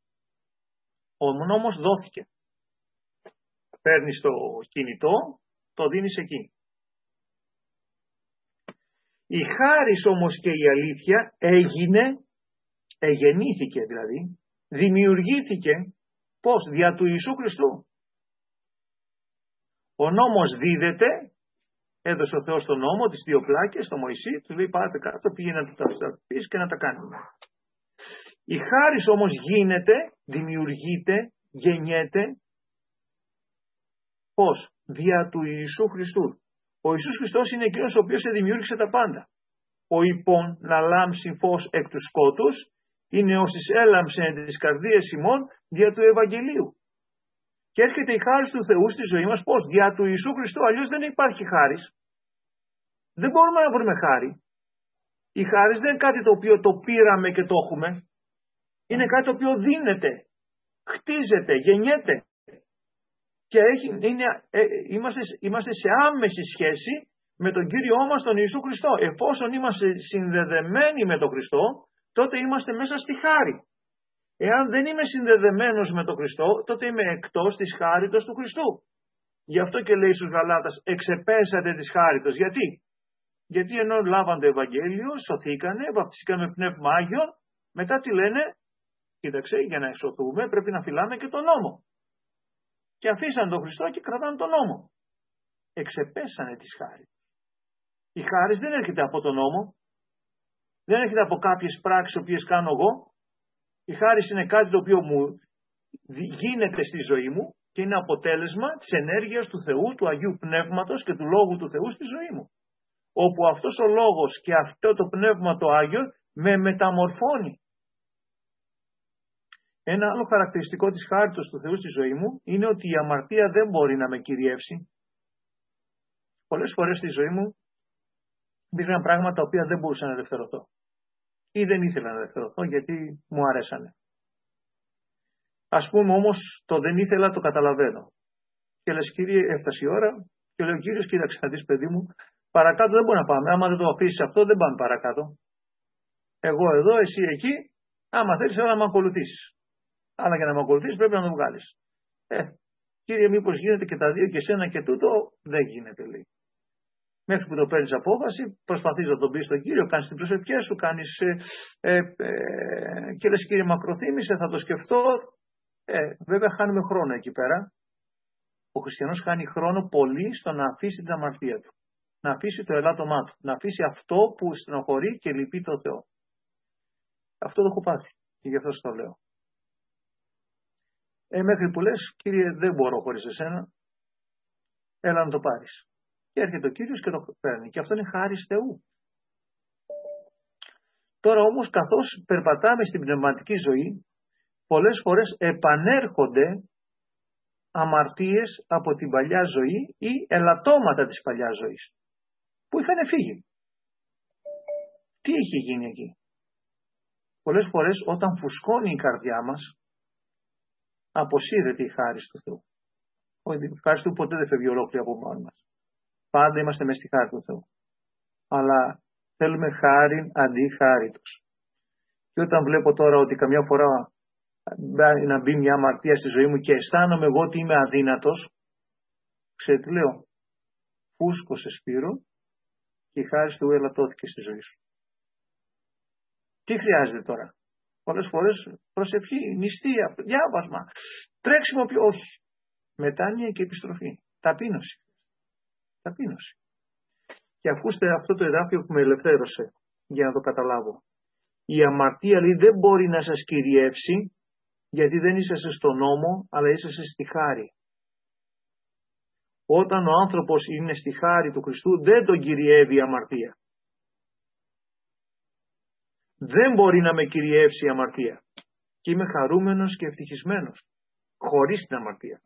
Ο νόμος δόθηκε. Παίρνεις το κινητό, το δίνεις εκεί. Η χάρις όμως και η αλήθεια εγεννήθηκε δηλαδή, δημιουργήθηκε, πώς? Δια του Ιησού Χριστού. Ο νόμος δίδεται, έδωσε ο Θεός τον νόμο, τις δύο πλάκες, στο Μωυσή, του λέει πάτε κάτω, πήγαινε να τα πεις και να τα κάνουμε. Η χάρις όμως γίνεται, δημιουργείται, γεννιέται, πώς? Δια του Ιησού Χριστού. Ο Ιησούς Χριστός είναι εκείνος ο οποίος δημιούργησε τα πάντα. Ο υπόν να λάμψει φως εκ του σκότους, είναι όσοι έλαμψε τις καρδίες ημών δια του Ευαγγελίου. Και έρχεται η χάρις του Θεού στη ζωή μας, πώς? Δια του Ιησού Χριστού, αλλιώς δεν υπάρχει χάρις. Δεν μπορούμε να βρούμε χάρη. Η χάρις δεν είναι κάτι το οποίο το πήραμε και το έχουμε. Είναι κάτι το οποίο δίνεται, χτίζεται, γεννιέται. Και είμαστε σε άμεση σχέση με τον Κύριό μας τον Ιησού Χριστό. Εφόσον είμαστε συνδεδεμένοι με τον Χριστό, τότε είμαστε μέσα στη χάρη. Εάν δεν είμαι συνδεδεμένος με τον Χριστό, τότε είμαι εκτός της χάριτος του Χριστού. Γι' αυτό και λέει στους Γαλάτας, εξεπέσατε της χάριτος. Γιατί ενώ λάβαν το Ευαγγέλιο, σωθήκανε, βαπτιστήκανε με πνεύμα Άγιον, μετά τι λένε? Κοίταξε, για να σωθούμε πρέπει να φυλάμε και τον νόμο. Και αφήσαν τον Χριστό και κρατάνε τον νόμο. Εξεπέσανε της χάριτος. Η χάρις δεν έρχεται από τον νόμο, δεν έρχεται από κάποιες πράξεις οι οποίες κάνω εγώ. Η χάρις είναι κάτι το οποίο μου γίνεται στη ζωή μου και είναι αποτέλεσμα της ενέργειας του Θεού, του Αγίου Πνεύματος και του Λόγου του Θεού στη ζωή μου. Όπου αυτός ο Λόγος και αυτό το Πνεύμα το Άγιο με μεταμορφώνει. Ένα άλλο χαρακτηριστικό της χάριτος του Θεού στη ζωή μου είναι ότι η αμαρτία δεν μπορεί να με κυριεύσει. Πολλές φορές στη ζωή μου υπήρχαν πράγματα τα οποία δεν μπορούσα να ελευθερωθώ. Ή δεν ήθελα να ελευθερωθώ γιατί μου αρέσανε. Ας πούμε όμως το δεν ήθελα το καταλαβαίνω. Και λες Κύριε, έφτασε η ώρα και λέω Κύριος, κοίταξε να δεις παιδί μου, παρακάτω δεν μπορεί να πάμε. Άμα δεν το αφήσεις αυτό δεν πάμε παρακάτω. Εγώ εδώ, εσύ εκεί, άμα θέλεις να με ακολουθήσεις. Αλλά για να με ακολουθήσεις πρέπει να το βγάλεις. Κύριε, μήπως γίνεται και τα δύο και σένα και τούτο? Δεν γίνεται, λέει. Μέχρι που το παίρνεις απόφαση, προσπαθείς να τον πεις στον Κύριο, κάνεις την προσευχή σου, κάνεις και λες Κύριε μακροθύμησε, θα το σκεφτώ. Βέβαια χάνουμε χρόνο εκεί πέρα. Ο χριστιανός χάνει χρόνο πολύ στο να αφήσει την αμαρτία του. Να αφήσει το ελάττωμά του. Να αφήσει αυτό που στενοχωρεί και λυπεί τον Θεό. Αυτό το έχω πάθει και γι' αυτό σας το λέω. Μέχρι που λες Κύριε δεν μπορώ χωρίς εσένα, έλα να το πάρεις. Και έρχεται ο Κύριος και το παίρνει. Και αυτό είναι χάρις Θεού. Τώρα όμως καθώς περπατάμε στην πνευματική ζωή, πολλές φορές επανέρχονται αμαρτίες από την παλιά ζωή ή ελαττώματα της παλιάς ζωής. Πού είχαν φύγει. Τι είχε γίνει εκεί. Πολλές φορές όταν φουσκώνει η καρδιά μας, αποσύρεται η χάρις του Θεού. Η χάρις του ποτέ δεν φεύγει ολόκληρη από μόνοι μας. Πάντα είμαστε μες στη χάρη του Θεού. Αλλά θέλουμε χάριν αντί χάριτος. Και όταν βλέπω τώρα ότι καμιά φορά να μπει μια αμαρτία στη ζωή μου και αισθάνομαι εγώ ότι είμαι αδύνατος, ξέρετε λέω, φούσκωσε Σπύρο και η χάρις του ελαττώθηκε στη ζωή σου. Τι χρειάζεται τώρα? Πολλές φορές προσευχή, νηστεία, διάβασμα, τρέξιμο, όχι. Μετάνοια και επιστροφή. Ταπείνωση. Ταπείνωση. Και ακούστε αυτό το εδάφιο που με ελευθέρωσε για να το καταλάβω. Η αμαρτία λέει δεν μπορεί να σας κυριεύσει γιατί δεν είσαστε στον νόμο αλλά είσαστε στη χάρη. Όταν ο άνθρωπος είναι στη χάρη του Χριστού δεν τον κυριεύει η αμαρτία. Δεν μπορεί να με κυριεύσει η αμαρτία. Και είμαι χαρούμενος και ευτυχισμένος. Χωρίς την αμαρτία.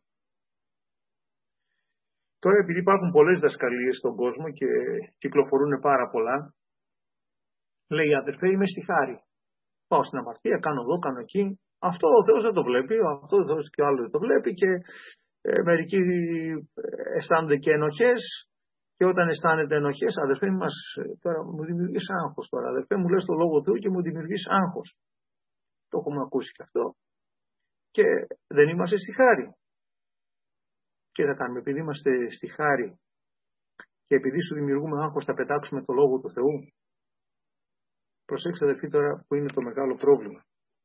Τώρα επειδή υπάρχουν πολλές δασκαλίες στον κόσμο και κυκλοφορούν πάρα πολλά, λέει αδερφέ είμαι στη χάρη. Πάω στην αμαρτία, κάνω εδώ, κάνω εκεί. Αυτό ο Θεός δεν το βλέπει, αυτό ο Θεός και ο άλλος δεν το βλέπει και μερικοί αισθάνονται και ενοχές και όταν αισθάνεται ενοχές, αδερφέ μας, τώρα μου δημιουργείς άγχος τώρα, αδερφέ μου λες το λόγο του και μου δημιουργείς άγχος. Το έχουμε ακούσει και αυτό και δεν είμαστε στη χάρη. Και θα κάνουμε, επειδή είμαστε στη χάρη και επειδή σου δημιουργούμε άγχος θα πετάξουμε το λόγο του Θεού. Προσέξτε αδερφοί τώρα που είναι το μεγάλο πρόβλημα.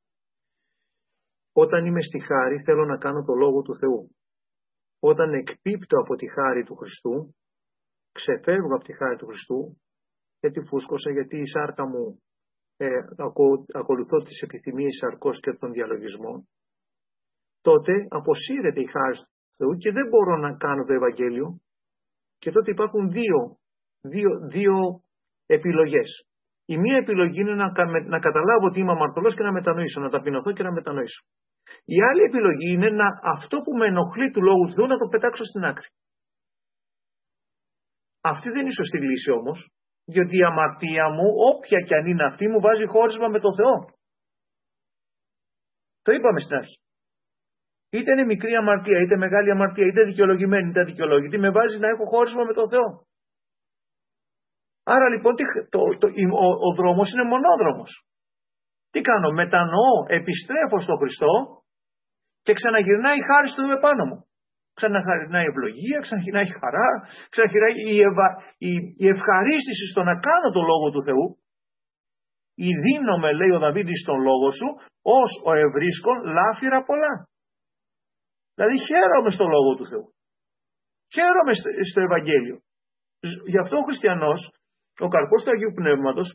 Όταν είμαι στη χάρη θέλω να κάνω το λόγο του Θεού. Όταν εκπίπτω από τη χάρη του Χριστού, ξεφεύγω από τη χάρη του Χριστού, γιατί φούσκωσα, γιατί η σάρκα μου ακολουθώ τις επιθυμίες σαρκός και των διαλογισμών, τότε αποσύρεται η χάρη του Θεού και δεν μπορώ να κάνω το Ευαγγέλιο και τότε υπάρχουν δύο επιλογές. Η μία επιλογή είναι να καταλάβω ότι είμαι αμαρτωλός και να μετανοήσω, να ταπεινωθώ και να μετανοήσω. Η άλλη επιλογή είναι αυτό που με ενοχλεί του Λόγου του Θεού να το πετάξω στην άκρη. Αυτή δεν είναι η σωστή λύση όμως, γιατί η αμαρτία μου, όποια και αν είναι αυτή, μου βάζει χώρισμα με τον Θεό. Το είπαμε στην αρχή. Είτε είναι μικρή αμαρτία, είτε μεγάλη αμαρτία, είτε δικαιολογημένη, είτε αδικαιολόγητη, με βάζει να έχω χώρισμα με τον Θεό. Άρα λοιπόν ο δρόμος είναι μονόδρομος. Τι κάνω, μετανοώ, επιστρέφω στον Χριστό και ξαναγυρνάει η χάρις του Θεού επάνω μου. Ξαναγυρνάει η ευλογία, ξαναγυρνάει η χαρά, ξαναγυρνάει η ευχαρίστηση στο να κάνω το Λόγο του Θεού. Ιδίνομαι, λέει ο Δαβίδ στον λόγο σου, ως ο ευρίσκον λάφυρα πολλά. Δηλαδή χαίρομαι στο Λόγο του Θεού. Χαίρομαι στο Ευαγγέλιο. Γι' αυτό ο χριστιανός, ο καρπός του Αγίου Πνεύματος,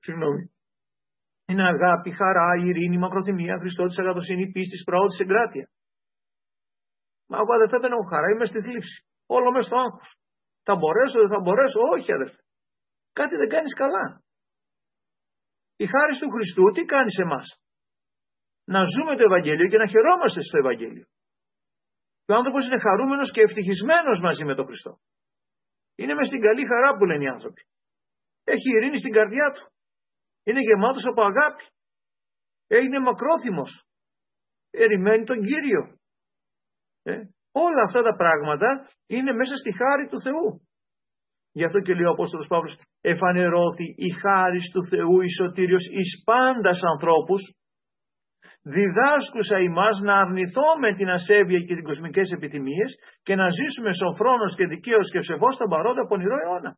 είναι αγάπη, χαρά, ειρήνη, μακροθυμία, Χριστότης, αγαθοσύνη, πίστης, πραότης, εγκράτεια. Μα εγώ αδερφέ δεν έχω χαρά, είμαι στη θλίψη. Όλο μες στο άγχος. Θα μπορέσω, δεν θα μπορέσω, όχι αδερφέ. Κάτι δεν κάνεις καλά. Η χάρις του Χριστού τι κάνει σε εμάς? Να ζούμε το Ευαγγέλιο και να χαιρόμαστε στο Ευαγγέλιο. Και ο άνθρωπος είναι χαρούμενος και ευτυχισμένος μαζί με τον Χριστό. Είναι μες στην καλή χαρά που λένε οι άνθρωποι. Έχει ειρήνη στην καρδιά του. Είναι γεμάτος από αγάπη. Είναι μακρόθυμος. Ερημένει τον Κύριο. Όλα αυτά τα πράγματα είναι μέσα στη χάρη του Θεού. Γι' αυτό και λέει ο Απόστολος Παύλος, εφανερώθη η χάρις του Θεού η σωτήριος εις πάντας ανθρώπους, διδάσκουσα ημάς να αρνηθούμε την ασέβεια και τις κοσμικές επιθυμίες και να ζήσουμε σοφρόνος και δικαίος και ψευός στον παρόντα πονηρό αιώνα.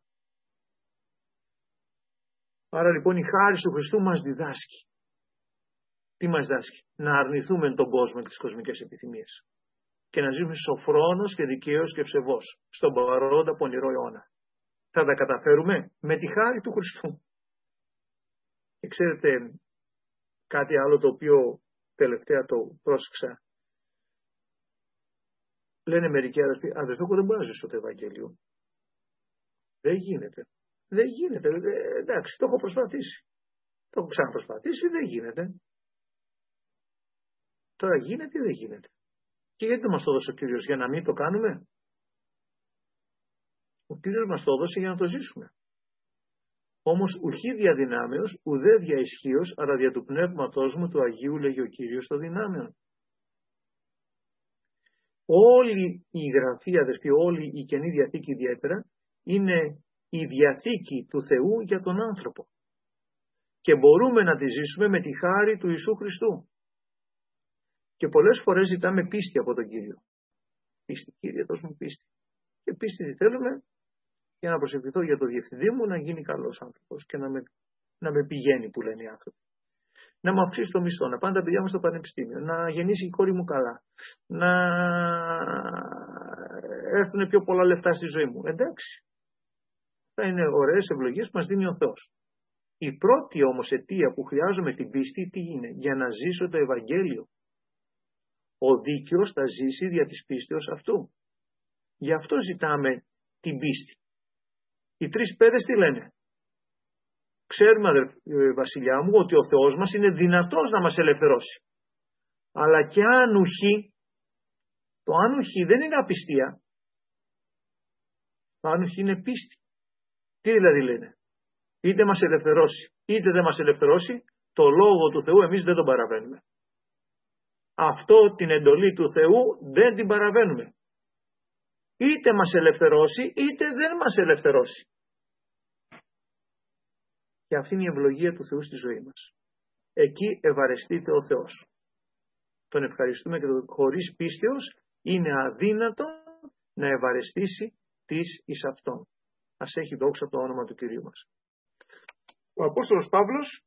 Άρα λοιπόν η χάρις του Χριστού μας διδάσκει. Τι μας διδάσκει? Να αρνηθούμε τον κόσμο και τις κοσμικές επιθυμίες και να ζήσουμε σοφρόνος και δικαίος και ψευός στον παρόντα πονηρό αιώνα. Θα τα καταφέρουμε με τη χάρη του Χριστού. Και ξέρετε κάτι άλλο το οποίο τελευταία το πρόσεξα. Λένε μερικοί αδερφοί, εγώ δεν μπορώ να ζήσω το Ευαγγέλιο. Δεν γίνεται. Δεν γίνεται. Εντάξει, το έχω προσπαθήσει. Το έχω ξαναπροσπαθήσει, δεν γίνεται. Τώρα γίνεται ή δεν γίνεται? Και γιατί δεν μας το δώσει ο Κύριος? Για να μην το κάνουμε? Ο Κύριος μας το έδωσε για να το ζήσουμε. Όμως ουχή διαδυνάμεως, ουδέ δια ισχύος, αλλά δια του πνεύματός μου του Αγίου, λέγει ο Κύριος των δυνάμεων. Όλη η Γραφή, αδερφοί, όλη η Καινή Διαθήκη ιδιαίτερα, είναι η διαθήκη του Θεού για τον άνθρωπο. Και μπορούμε να τη ζήσουμε με τη χάρη του Ιησού Χριστού. Και πολλές φορές ζητάμε πίστη από τον Κύριο. Πίστη, Κύριε, δώσ' μου πίστη. Και πίστη τι θέλουμε? Για να προσευχηθώ για το διευθυντή μου να γίνει καλός άνθρωπος και να με πηγαίνει, που λένε οι άνθρωποι. Να μου αυξήσει το μισθό, να πάνε τα παιδιά μου στο πανεπιστήμιο, να γεννήσει η κόρη μου καλά, να έρθουν πιο πολλά λεφτά στη ζωή μου. Εντάξει. Θα είναι ωραίες ευλογίες που μας δίνει ο Θεός. Η πρώτη όμως αιτία που χρειάζομαι την πίστη τι είναι? Για να ζήσω το Ευαγγέλιο. Ο δίκαιος θα ζήσει δια της πίστεως αυτού. Γι' αυτό ζητάμε την πίστη. Οι τρεις παιδες τι λένε? Ξέρουμε, βασιλιά μου, ότι ο Θεός μας είναι δυνατός να μας ελευθερώσει. Αλλά και άνουχη, το άνουχη δεν είναι απιστία. Το άνουχη είναι πίστη. Τι δηλαδή λένε? Είτε μας ελευθερώσει, είτε δεν μας ελευθερώσει, το λόγο του Θεού εμείς δεν τον παραβαίνουμε. Αυτό, την εντολή του Θεού δεν την παραβαίνουμε. Είτε μας ελευθερώσει, είτε δεν μας ελευθερώσει. Και αυτή είναι η ευλογία του Θεού στη ζωή μας. Εκεί ευαρεστείται ο Θεός. Τον ευχαριστούμε και χωρίς πίστεως είναι αδύνατο να ευαρεστήσει τις εις αυτόν. Ας έχει δόξα το όνομα του Κυρίου μας. Ο Απόστολος Παύλος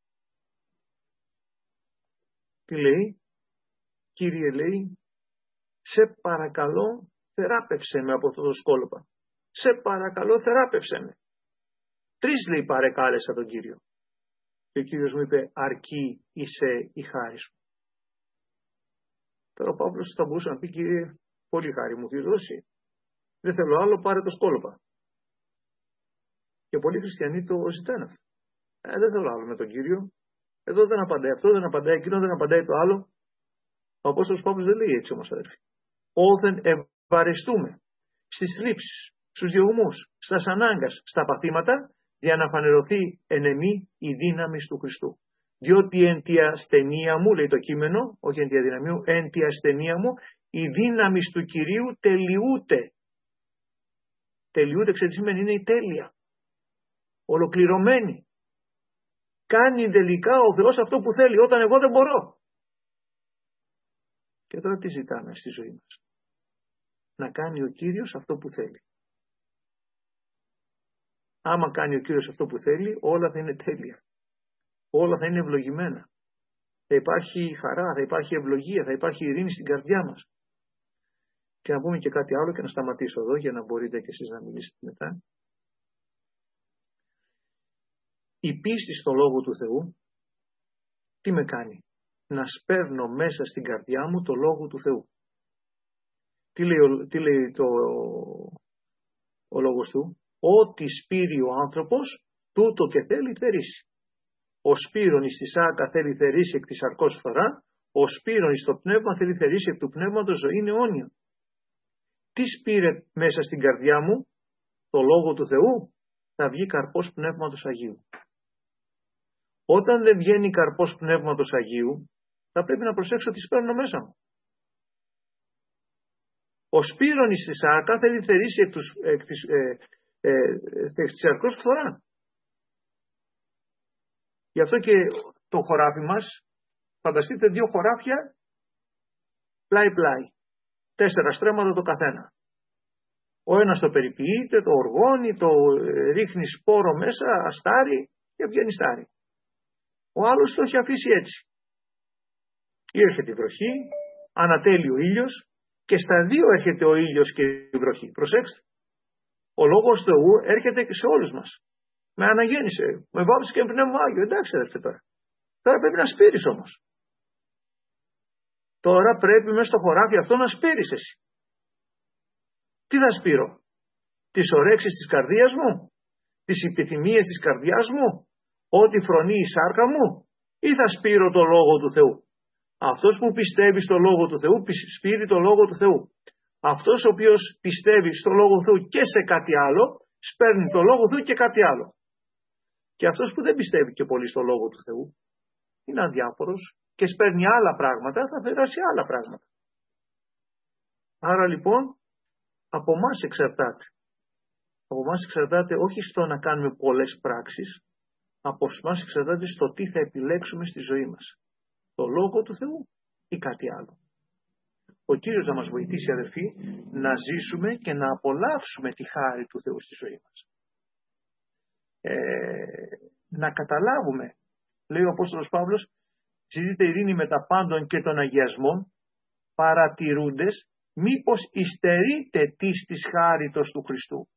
τι λέει? Κύριε, λέει, σε παρακαλώ θεράπευσέ με από αυτό το σκόλπα. Σε παρακαλώ θεράπευσέ με. 3 λέει παρεκάλεσα τον Κύριο. Και ο Κύριος μου είπε, αρκεί είσαι η χάρη σου. Τώρα ο Παύλος θα μπορούσε να πει, Κύριε, πολύ χάρη μου έχει δώσει. Δεν θέλω άλλο, πάρε το σκόλπα. Και πολλοί χριστιανοί το ζητάνε αυτό. Δεν θέλω άλλο με τον Κύριο. Εδώ δεν απαντάει αυτό, δεν απαντάει εκείνο, δεν απαντάει το άλλο. Ο Απόστολος Παύλος δεν λέει έτσι όμως, αδερφοί. Όθεν ευαρεστούμε στις θλίψεις, στους διωγμούς, στα ανάγκας, στα παθήματα, για να φανερωθεί εν εμεί η δύναμη του Χριστού. Διότι εν τη ασθενεία μου, λέει το κείμενο, όχι εν τη αδυναμία μου, εν τη ασθενεία μου, η δύναμη του Κυρίου τελειούται. Τελειούται, ξέρετε τι σημαίνει? Είναι η τέλεια. Ολοκληρωμένη. Κάνει τελικά ο Θεός αυτό που θέλει, όταν εγώ δεν μπορώ. Και τώρα τι ζητάμε στη ζωή μας? Να κάνει ο Κύριος αυτό που θέλει. Άμα κάνει ο Κύριος αυτό που θέλει, όλα θα είναι τέλεια. Όλα θα είναι ευλογημένα. Θα υπάρχει χαρά, θα υπάρχει ευλογία, θα υπάρχει ειρήνη στην καρδιά μας. Και να πούμε και κάτι άλλο και να σταματήσω εδώ για να μπορείτε και εσείς να μιλήσετε μετά. Η πίστη στο Λόγο του Θεού τι με κάνει? Να σπέρνω μέσα στην καρδιά μου το Λόγο του Θεού. Τι λέει ο Λόγος του? Ό,τι σπείρει ο άνθρωπος, τούτο και θέλει θερήσει. Ο σπείρον εις τη σάκα θέλει θερήσει εκ της σαρκός φθορά, ο σπείρον εις το πνεύμα θέλει θερήσει εκ του πνεύματος ζωήν αιώνια. Τι σπείρε μέσα στην καρδιά μου? Το Λόγο του Θεού. Θα βγει καρπός Πνεύματος Αγίου. Όταν δεν βγαίνει καρπός Πνεύματος Αγίου, θα πρέπει να προσέξω τι σπέρνω μέσα μου. Ο σπείρον εις τη σάκα θέλει θερήσει εκ της σαρκός φθορά. Γι' αυτό και το χωράφι μας, φανταστείτε 2 χωράφια πλάι-πλάι. 4 στρέμματα το καθένα. Ο ένας το περιποιείται, το οργώνει, το ρίχνει σπόρο μέσα, αστάρι και βγαίνει στάρι. Ο άλλος το έχει αφήσει έτσι. Έρχεται η βροχή, ανατέλει ο ήλιος και στα 2 έρχεται ο ήλιος και η βροχή. Προσέξτε. Ο Λόγος του Θεού έρχεται και σε όλους μας. Με αναγέννησε, με βάπτισε και με Πνεύμα Άγιο. Εντάξει αδερφέ τώρα. Τώρα πρέπει να σπείρεις όμως. Τώρα πρέπει μέσα στο χωράφι αυτό να σπείρεις εσύ. Τι θα σπείρω? Τις ορέξεις της καρδίας μου? Τις επιθυμίες της καρδιάς μου? Ό,τι φρονεί η σάρκα μου? Ή θα σπείρω το Λόγο του Θεού? Αυτός που πιστεύει στο Λόγο του Θεού σπείρει το Λόγο του Θεού. Αυτός ο οποίος πιστεύει στο Λόγο του Θεού και σε κάτι άλλο, σπέρνει το Λόγο του Θεού και κάτι άλλο. Και αυτός που δεν πιστεύει και πολύ στο Λόγο του Θεού, είναι αδιάφορος και σπέρνει άλλα πράγματα, θα περάσει άλλα πράγματα. Άρα λοιπόν, από εμάς εξαρτάται. Από εμάς εξαρτάται όχι στο να κάνουμε πολλές πράξεις, από εμάς εξαρτάται στο τι θα επιλέξουμε στη ζωή μας. Το Λόγο του Θεού ή κάτι άλλο. Ο Κύριος να μας βοηθήσει, αδελφοί, να ζήσουμε και να απολαύσουμε τη χάρη του Θεού στη ζωή μας. Να καταλάβουμε, λέει ο Απόστολος Παύλος, ζητείτε ειρήνη με τα πάντων και των αγιασμών, παρατηρούντες, μήπως υστερείτε της χάριτος του Χριστού.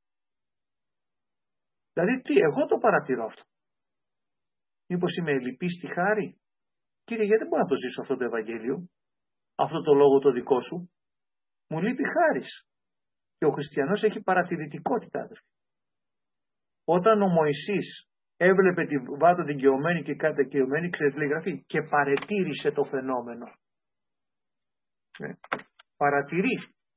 Δηλαδή τι, εγώ το παρατηρώ αυτό. Μήπως είμαι ελλειπής στη χάρη. Κύριε, γιατί δεν μπορώ να το ζήσω αυτό το Ευαγγέλιο, αυτό το λόγο το δικό σου. Μου λείπει χάρις. Και ο χριστιανός έχει παρατηρητικότητα, αδελφοί. Όταν ο Μωυσής έβλεπε τη βάτα δικαιωμένη και κατακαιωμένη, ξέρετε τι λέει γραφή, και παρετήρησε το φαινόμενο. Παρατηρεί.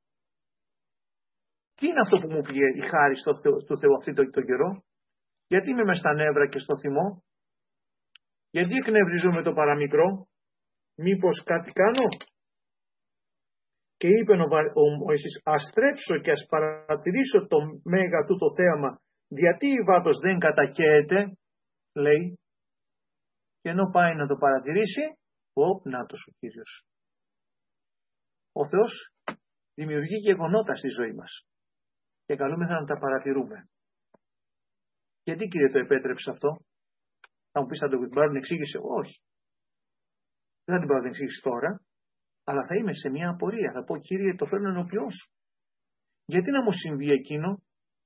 Τι είναι αυτό που μου πήγε η χάρη του Θεού αυτή τον καιρό? Γιατί είμαι μες στα νεύρα και στο θυμό? Γιατί εκνευρίζομαι το παραμικρό? Μήπως κάτι κάνω? Και είπε ο Μωυσής, ας στρέψω και ας παρατηρήσω το μέγα του το θέαμα, γιατί η βάτος δεν κατακαίεται, λέει. Και ενώ πάει να το παρατηρήσει, νάτος ο Κύριος. Ο Θεός δημιουργεί γεγονότα στη ζωή μας και καλούμεθα να τα παρατηρούμε. Γιατί, Κύριε, το επέτρεψε αυτό? Θα μου πεις, θα την πάρουν εξήγηση? Όχι. Δεν θα την πάρουν εξήγηση τώρα, αλλά θα είμαι σε μια απορία. Θα πω, Κύριε, το φέρνω ενώπιόν σου. Γιατί να μου συμβεί εκείνο?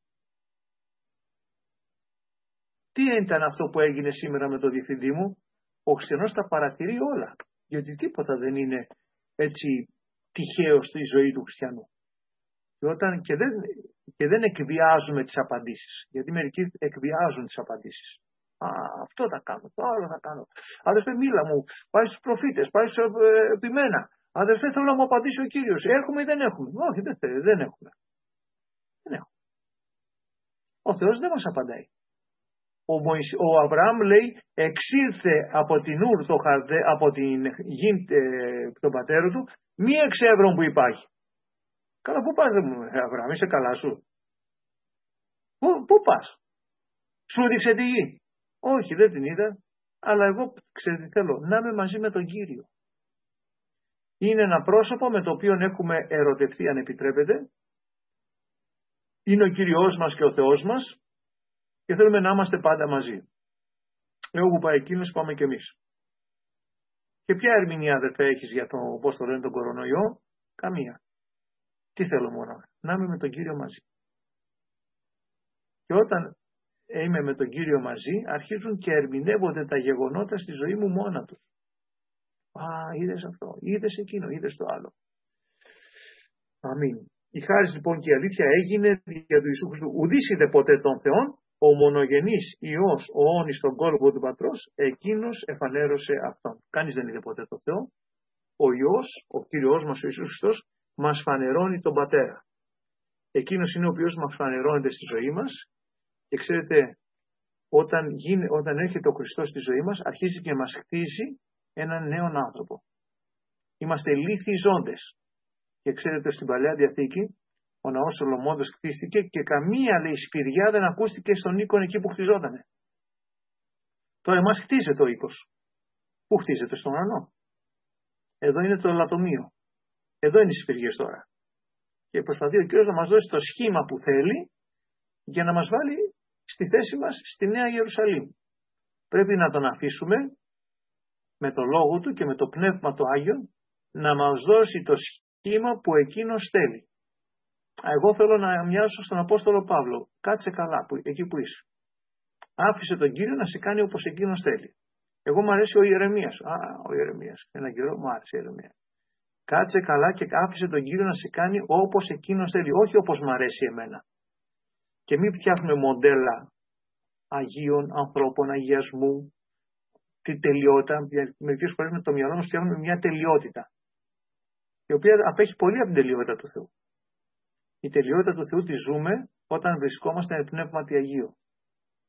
Τι ήταν αυτό που έγινε σήμερα με τον διευθυντή μου? Ο χριστιανός τα παρατηρεί όλα. Γιατί τίποτα δεν είναι έτσι τυχαίο στη ζωή του χριστιανού. Και δεν εκβιάζουμε τις απαντήσεις. Γιατί μερικοί εκβιάζουν τις απαντήσεις. Αυτό θα κάνω, το άλλο θα κάνω. Αδερφέ, μίλα μου, πάει στους προφήτες, πάει στους επιμένα. Αδερφέ, θέλω να μου απαντήσει ο Κύριος. Έχουμε ή δεν έχουμε? Όχι, δεν έχουμε. Ο Θεός δεν μας απαντάει. Ο Αβραάμ λέει, εξήλθε από την Ουρ, από την γη τον πατέρα του, μη εξεύρων που υπάρχει. Καλά, πού πας, Αβραάμ, είσαι καλά σου? Πού πας? Σου έδειξε τη γη? Όχι, δεν την είδα, αλλά εγώ ξέρετε τι θέλω, να είμαι μαζί με τον Κύριο. Είναι ένα πρόσωπο με το οποίο έχουμε ερωτευτεί, αν επιτρέπετε. Είναι ο Κύριος μας και ο Θεός μας και θέλουμε να είμαστε πάντα μαζί. Όπου πάει εκείνος, πάμε κι εμείς. Και ποια ερμηνεία, αδερφέ, έχεις για το, πώς το λένε, τον κορονοϊό? Καμία. Τι θέλω μόνο? Να είμαι με τον Κύριο μαζί. Και όταν είμαι με τον Κύριο μαζί, αρχίζουν και ερμηνεύονται τα γεγονότα στη ζωή μου μόνα τους. Είδες αυτό, είδες εκείνο, είδες το άλλο. Αμήν. Η χάρις λοιπόν και η αλήθεια έγινε για του Ιησού Χριστού. Ουδής είδε ποτέ τον Θεόν, ο μονογενής Υιός, ο όνης στον κόλπο του Πατρός, εκείνος εφανέρωσε αυτόν. Κανείς δεν είδε ποτέ τον Θεό. Ο Υιός, ο Κύριος μας ο Ιησούς Χριστός, μας φανερώνει τον Πατέρα. Εκείνος είναι ο οποίος μας φανερώνεται στη ζωή μας. Και ξέρετε, όταν έρχεται ο Χριστός στη ζωή μας, αρχίζει και μας χτίζει έναν νέον άνθρωπο. Είμαστε λίθιοι ζώντες. Και ξέρετε, στην Παλαιά Διαθήκη, ο ναός Σολομώντος χτίστηκε και καμία, λέει, σφυριά δεν ακούστηκε στον οίκον εκεί που χτιζότανε. Τώρα εμάς χτίζεται ο οίκος. Πού χτίζεται? Στον ουρανό. Εδώ είναι το λατομείο. Εδώ είναι οι σφυριές τώρα. Και προσπαθεί ο Κύριος να μας δώσει το σχήμα που θέλει για να μας βάλει στη θέση μας στη Νέα Ιερουσαλήμ. Πρέπει να τον αφήσουμε με το Λόγο Του και με το Πνεύμα του Άγιον να μας δώσει το σχήμα που εκείνος θέλει. Εγώ θέλω να μοιάσω στον Απόστολο Παύλο. Κάτσε καλά εκεί που είσαι. Άφησε τον Κύριο να σε κάνει όπως εκείνος θέλει. Εγώ μου αρέσει ο Ιερεμίας. Ο Ιερεμίας. Ένα καιρό μου άρεσε η Ιερεμία. Κάτσε καλά και άφησε τον Κύριο να σε κάνει όπως εκείνος θέλει. Όχι όπως μου αρέσει εμένα. Και μην φτιάχνουμε μοντέλα Αγίων ανθρώπων, αγιασμού, τη τελειότητα. Μερικές φορές με το μυαλό μας φτιάχνουμε μια τελειότητα, η οποία απέχει πολύ από την τελειότητα του Θεού. Η τελειότητα του Θεού τη ζούμε όταν βρισκόμαστε με πνεύματι Αγίο.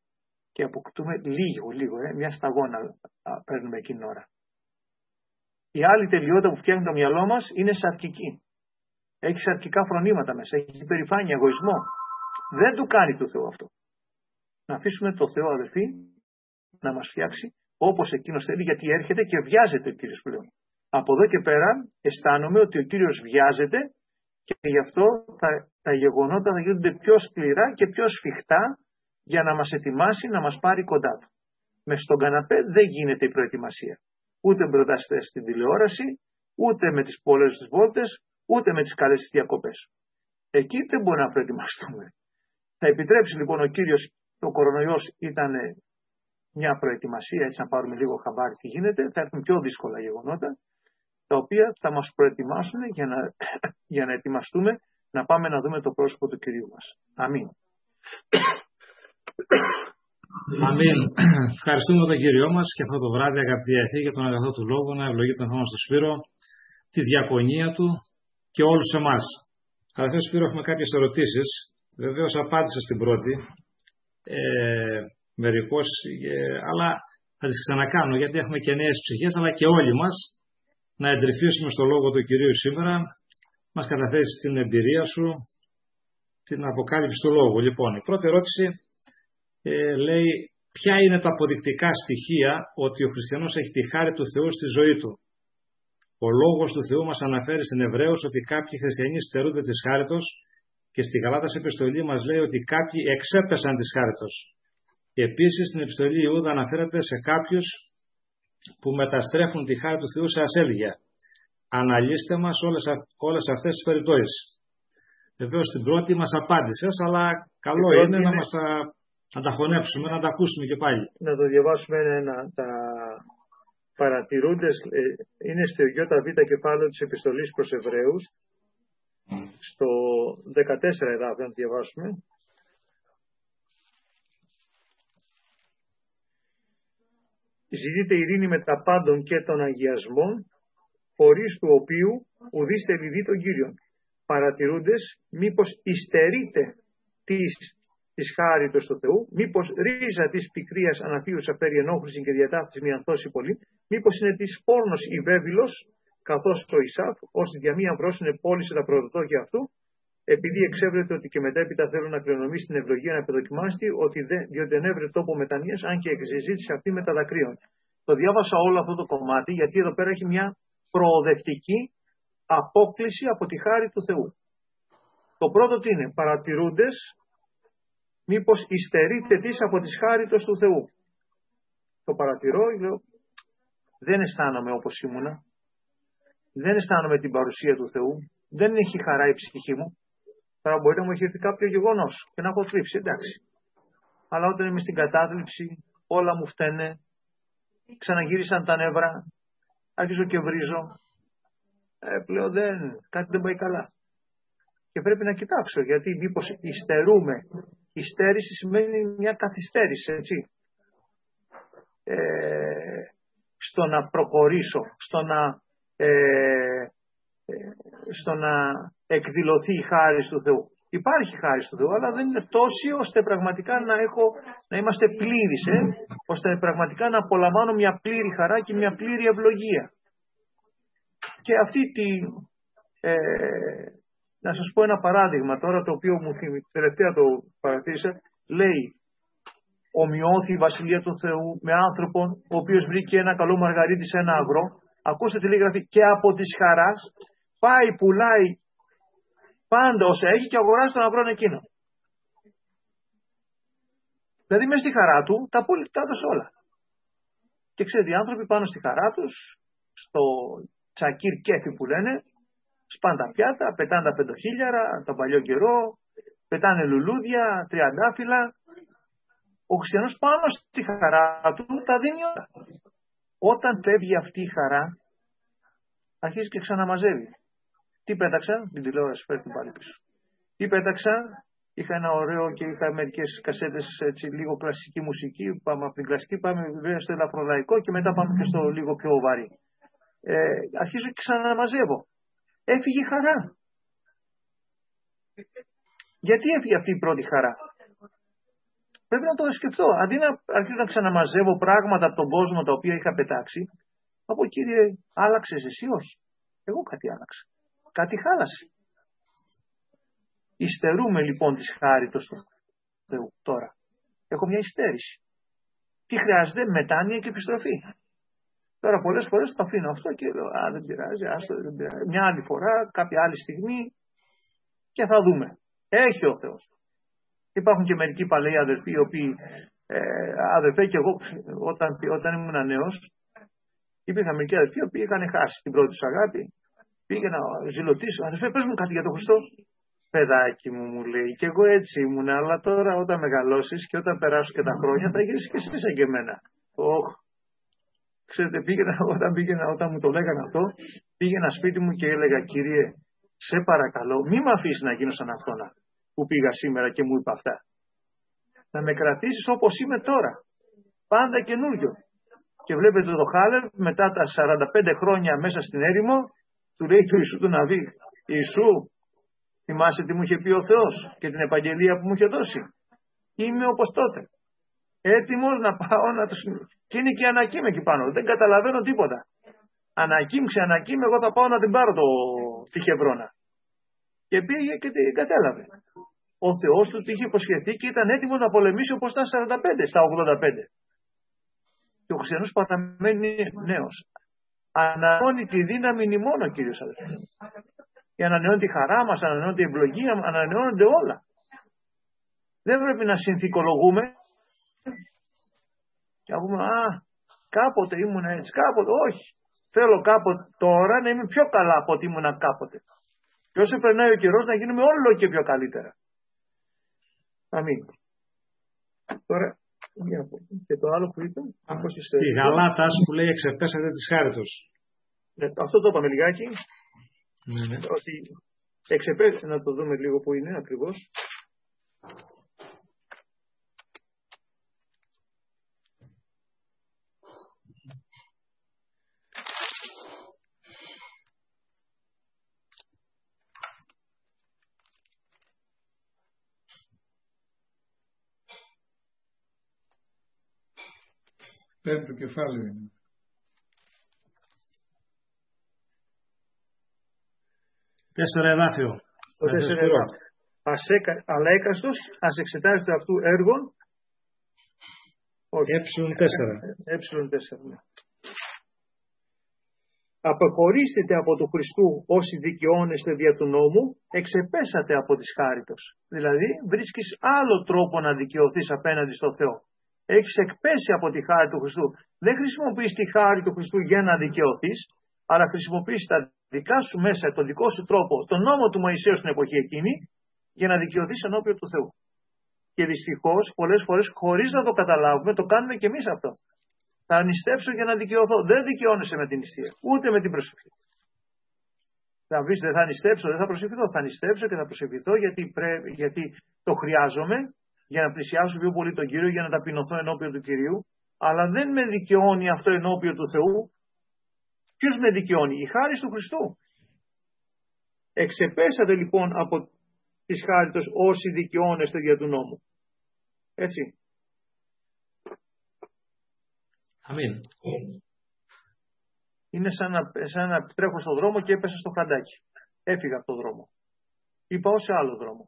και αποκτούμε λίγο, μια σταγόνα παίρνουμε εκείνη την ώρα. Η άλλη τελειότητα που φτιάχνει το μυαλό μας είναι σαρκική. Έχει σαρκικά φρονήματα μέσα, έχει υπερηφάνεια, εγωισμό. Δεν του κάνει του Θεού αυτό. Να αφήσουμε το Θεό, αδελφοί, να μας φτιάξει όπως εκείνος θέλει, γιατί έρχεται και βιάζεται ο Κύριος πλέον. Από εδώ και πέρα αισθάνομαι ότι ο Κύριος βιάζεται και γι' αυτό τα γεγονότα θα γίνονται πιο σκληρά και πιο σφιχτά για να μας ετοιμάσει να μας πάρει κοντά του. Μες στον καναπέ δεν γίνεται η προετοιμασία. Ούτε μπροστά στην τηλεόραση, ούτε με τις πολλές τις βόλτες, ούτε με τις καλές διακοπές. Εκεί δεν μπορούμε να προετοιμαστούμε. Θα επιτρέψει λοιπόν ο Κύριος, ο κορονοϊός ήταν μια προετοιμασία, έτσι να πάρουμε λίγο χαμπάρι τι γίνεται, θα έρθουν πιο δύσκολα γεγονότα, τα οποία θα μας προετοιμάσουν για να ετοιμαστούμε να πάμε να δούμε το πρόσωπο του Κυρίου μας. Αμήν. Αμήν. Ευχαριστούμε τον Κύριό μας και αυτό το βράδυ, αγαπητοί αδελφοί, για τον αγαθό του λόγο, να ευλογεί τον Θεό μας τον Σπύρο, τη διακονία του και όλους εμάς. Αδελφέ Σπύρο, έχουμε κάποιες ερωτήσεις. Βεβαίως απάντησα στην πρώτη, μερικώς, αλλά θα τις ξανακάνω, γιατί έχουμε και νέες ψυχές, αλλά και όλοι μας να εντρυφήσουμε στο λόγο του Κυρίου σήμερα. Μας καταθέσει την εμπειρία σου, την αποκάλυψη του λόγου. Λοιπόν, η πρώτη ερώτηση λέει, ποια είναι τα αποδεικτικά στοιχεία ότι ο χριστιανός έχει τη χάρη του Θεού στη ζωή του? Ο λόγος του Θεού μας αναφέρει στην Εβραίους ότι κάποιοι χριστιανοί στερούνται της χάριτος και στη Γαλάτας επιστολή μας λέει ότι κάποιοι εξέπεσαν της χάριτος. Επίσης στην επιστολή Ιούδα αναφέρεται σε κάποιους που μεταστρέφουν τη χάρη του Θεού σε ασέλγεια. Αναλύστε μας όλες αυτές τις περιπτώσεις. Βεβαίως στην πρώτη μας απάντησες, αλλά καλό είναι να μας τα χωνέψουμε, να τα ακούσουμε και πάλι. Να το διαβάσουμε τα παρατηρούντες, είναι στο ΙΒ κεφάλαιο της επιστολής προς Εβραίους, στο 14 εδάφιο, να το διαβάσουμε. Ζητείτε ειρήνη με τα πάντων και των αγιασμών, χωρίς του οποίου ουδείς θεληδεί τον Κύριον. Παρατηρούντες, μήπως υστερείτε της χάριτος του Θεού, μήπως ρίζα της πικρίας αναφίους αφέρει ενόχληση και διατάφτιση μη ανθώσει πολύ, μήπως είναι της πόρνος η Βέβυλος, καθώς το Ισαύ, ώστε για μία βρόσινε πώλησε τα πρωτοτόκια αυτού, επειδή εξέβρεται ότι και μετέπειτα θέλουν να κληρονομήσει την ευλογία να επιδοκιμάσει, διότι δεν έβρε τόπο μετανοίας, αν και εξεζήτησε αυτή με τα δακρύων. Το διάβασα όλο αυτό το κομμάτι, γιατί εδώ πέρα έχει μια προοδευτική απόκληση από τη χάρη του Θεού. Το πρώτο τι είναι? Παρατηρούντες, μήπως υστερείτε της από τις χάριτος του Θεού. Το παρατηρώ, λέω, δεν αισθάνομαι όπως ήμουνα, δεν αισθάνομαι την παρουσία του Θεού, δεν έχει χαρά η ψυχή μου. Τώρα μπορεί να μου έχει έρθει κάποιο γεγονός και να έχω θλίψει, εντάξει. Αλλά όταν είμαι στην κατάθλιψη, όλα μου φταίνε, ξαναγύρισαν τα νεύρα, αρχίζω και βρίζω, πλέον κάτι δεν πάει καλά. Και πρέπει να κοιτάξω, γιατί μήπως υστερούμε. Η στέρηση σημαίνει μια καθυστέρηση, έτσι. Στο να προχωρήσω, στο να εκδηλωθεί η χάρις του Θεού. Υπάρχει χάρις του Θεού, αλλά δεν είναι τόση ώστε πραγματικά να είμαστε πλήρεις, ώστε πραγματικά να απολαμβάνω μια πλήρη χαρά και μια πλήρη ευλογία. Και αυτή να σας πω ένα παράδειγμα τώρα, το οποίο μου τελευταία το παρατήρησα, λέει, ομοιώθη η Βασιλεία του Θεού με άνθρωπον, ο οποίος βρήκε ένα καλό μαργαρίτι σε ένα αγρό, ακούστε τι λέει γραφή, και από της χαράς πάει, πουλάει πάντα όσα έχει και αγοράζει τον αγρόν εκείνο. Δηλαδή μέσα στη χαρά του τα έδωσε όλα. Και ξέρετε, οι άνθρωποι πάνω στη χαρά τους, στο τσακίρ κέφι που λένε, σπάνε τα πιάτα, πετάνε τα 5.000, τον παλιό καιρό, πετάνε λουλούδια, τριαντάφυλλα. Ο χριστιανός πάνω στη χαρά του τα δίνει όλα. Όταν φεύγει αυτή η χαρά, αρχίζει και ξαναμαζεύει. Τι πέταξα? Την τηλεόραση, φέρει την πάλι πίσω. Τι πέταξα? Είχα ένα ωραίο και είχα μερικές κασέτες, έτσι, λίγο κλασική μουσική. Πάμε από την κλασική, πάμε βέβαια στο ελαφρολαϊκό και μετά πάμε και στο λίγο πιο βαρύ. Αρχίζω και ξαναμαζεύω. Έφυγε η χαρά. Γιατί έφυγε αυτή η πρώτη χαρά? Πρέπει να το σκεφτώ. Αντί να αρχίσω να ξαναμαζεύω πράγματα από τον κόσμο τα οποία είχα πετάξει, από Κύριε, άλλαξες εσύ? Όχι. Εγώ κάτι άλλαξα. Κάτι χάλασε. Υστερούμε λοιπόν της χάριτος του Θεού τώρα. Έχω μια υστέρηση. Τι χρειάζεται? Μετάνοια και επιστροφή. Τώρα πολλές φορές το αφήνω αυτό και λέω, δεν πειράζει, δεν πειράζει. Μια άλλη φορά, κάποια άλλη στιγμή και θα δούμε. Έχει ο Θεός. Υπάρχουν και μερικοί παλαιοί αδερφοί, οι οποίοι, αδερφέ, και εγώ όταν ήμουν νέος, υπήρχαν μερικοί αδερφοί, οι οποίοι είχαν χάσει την πρώτη τους αγάπη. Πήγαινα ζηλωτήσω, αδερφέ, πες μου κάτι για τον Χριστό. Παιδάκι μου λέει, και εγώ έτσι ήμουν, αλλά τώρα όταν μεγαλώσεις και όταν περάσουν και τα χρόνια θα γίνεις και εσύ σαν και εμένα. Ξέρετε, όταν μου το λέγανε αυτό, πήγαινα σπίτι μου και έλεγα, Κύριε, σε παρακαλώ, μη με αφήσεις να γίνω σαν αυτόνα που πήγα σήμερα και μου είπα αυτά. Να με κρατήσεις όπως είμαι τώρα. Πάντα καινούριο. Και βλέπετε το Χάλευ, μετά τα 45 χρόνια μέσα στην έρημο, του λέει του Ιησού του Ναβί, Ιησού, θυμάσαι τι μου είχε πει ο Θεός και την επαγγελία που μου είχε δώσει? Είμαι όπως τότε. Έτοιμος να πάω να τους... Και είναι και η Ανακίμ εκεί πάνω. Δεν καταλαβαίνω τίποτα. Ανακίμ, εγώ θα πάω να την πάρω τη Χεβρώνα. Και πήγε και την κατέλαβε. Ο Θεός του τη είχε υποσχεθεί και ήταν έτοιμος να πολεμήσει όπως στα 45, στα 85. Και ο χριστιανός παραμένει νέος. Ανανεώνει τη δύναμη ημών ο Κύριος αδελφέ. Ανανεώνει τη χαρά μας, ανανεώνει την ευλογία μας, ανανεώνονται όλα. Δεν πρέπει να συνθηκολογούμε και να πούμε, κάποτε ήμουν έτσι, κάποτε, όχι. Θέλω κάποτε τώρα να είμαι πιο καλά από ό,τι ήμουν κάποτε. Και όσο περνάει ο καιρός να γίνουμε όλο και πιο καλύτερα. Αμήν. Τώρα, και το άλλο που είπε. Στη Γαλάτα που λέει εξεπέσατε της χάριτος. Αυτό το είπαμε λιγάκι. Ναι. Ότι εξεπέσατε, να το δούμε λίγο που είναι ακριβώς. Πέμπτο κεφάλαιο είναι. Τέσσερα εδάφιο. Αλλά έκαστος ας εξετάζει το αυτού έργων. Έψιλον 4. Έψιλον 4, ναι. Αποχωρήστε από του Χριστού όσοι δικαιώνεστε δια του νόμου, εξεπέσατε από της χάριτος. Δηλαδή βρίσκεις άλλο τρόπο να δικαιωθείς απέναντι στο Θεό. Έχεις εκπέσει από τη χάρη του Χριστού. Δεν χρησιμοποιείς τη χάρη του Χριστού για να δικαιωθείς, αλλά χρησιμοποιείς τα δικά σου μέσα, τον δικό σου τρόπο, τον νόμο του Μωυσαίου στην εποχή εκείνη, για να δικαιωθείς ενώπιον του Θεού. Και δυστυχώς, πολλές φορές, χωρίς να το καταλάβουμε, το κάνουμε και εμείς αυτό. Θα νηστέψω για να δικαιωθώ. Δεν δικαιώνεσαι με την νηστεία, ούτε με την προσευχή. Θα βρεις, δεν θα νηστέψω, δεν θα προσευχηθώ. Θα νηστέψω και θα προσευχηθώ γιατί το χρειάζομαι, για να πλησιάσω πιο πολύ τον Κύριο, για να ταπεινωθώ ενώπιον του Κυρίου, αλλά δεν με δικαιώνει αυτό ενώπιον του Θεού. Ποιος με δικαιώνει? Η χάρη του Χριστού. Εξεπέσατε λοιπόν από της χάριτος όσοι δικαιώνεστε δια του νόμου. Έτσι. Αμήν. Είναι σαν να τρέχω στον δρόμο και έπεσα στο χαντάκι. Έφυγα από τον δρόμο. Ή πάω σε άλλο δρόμο.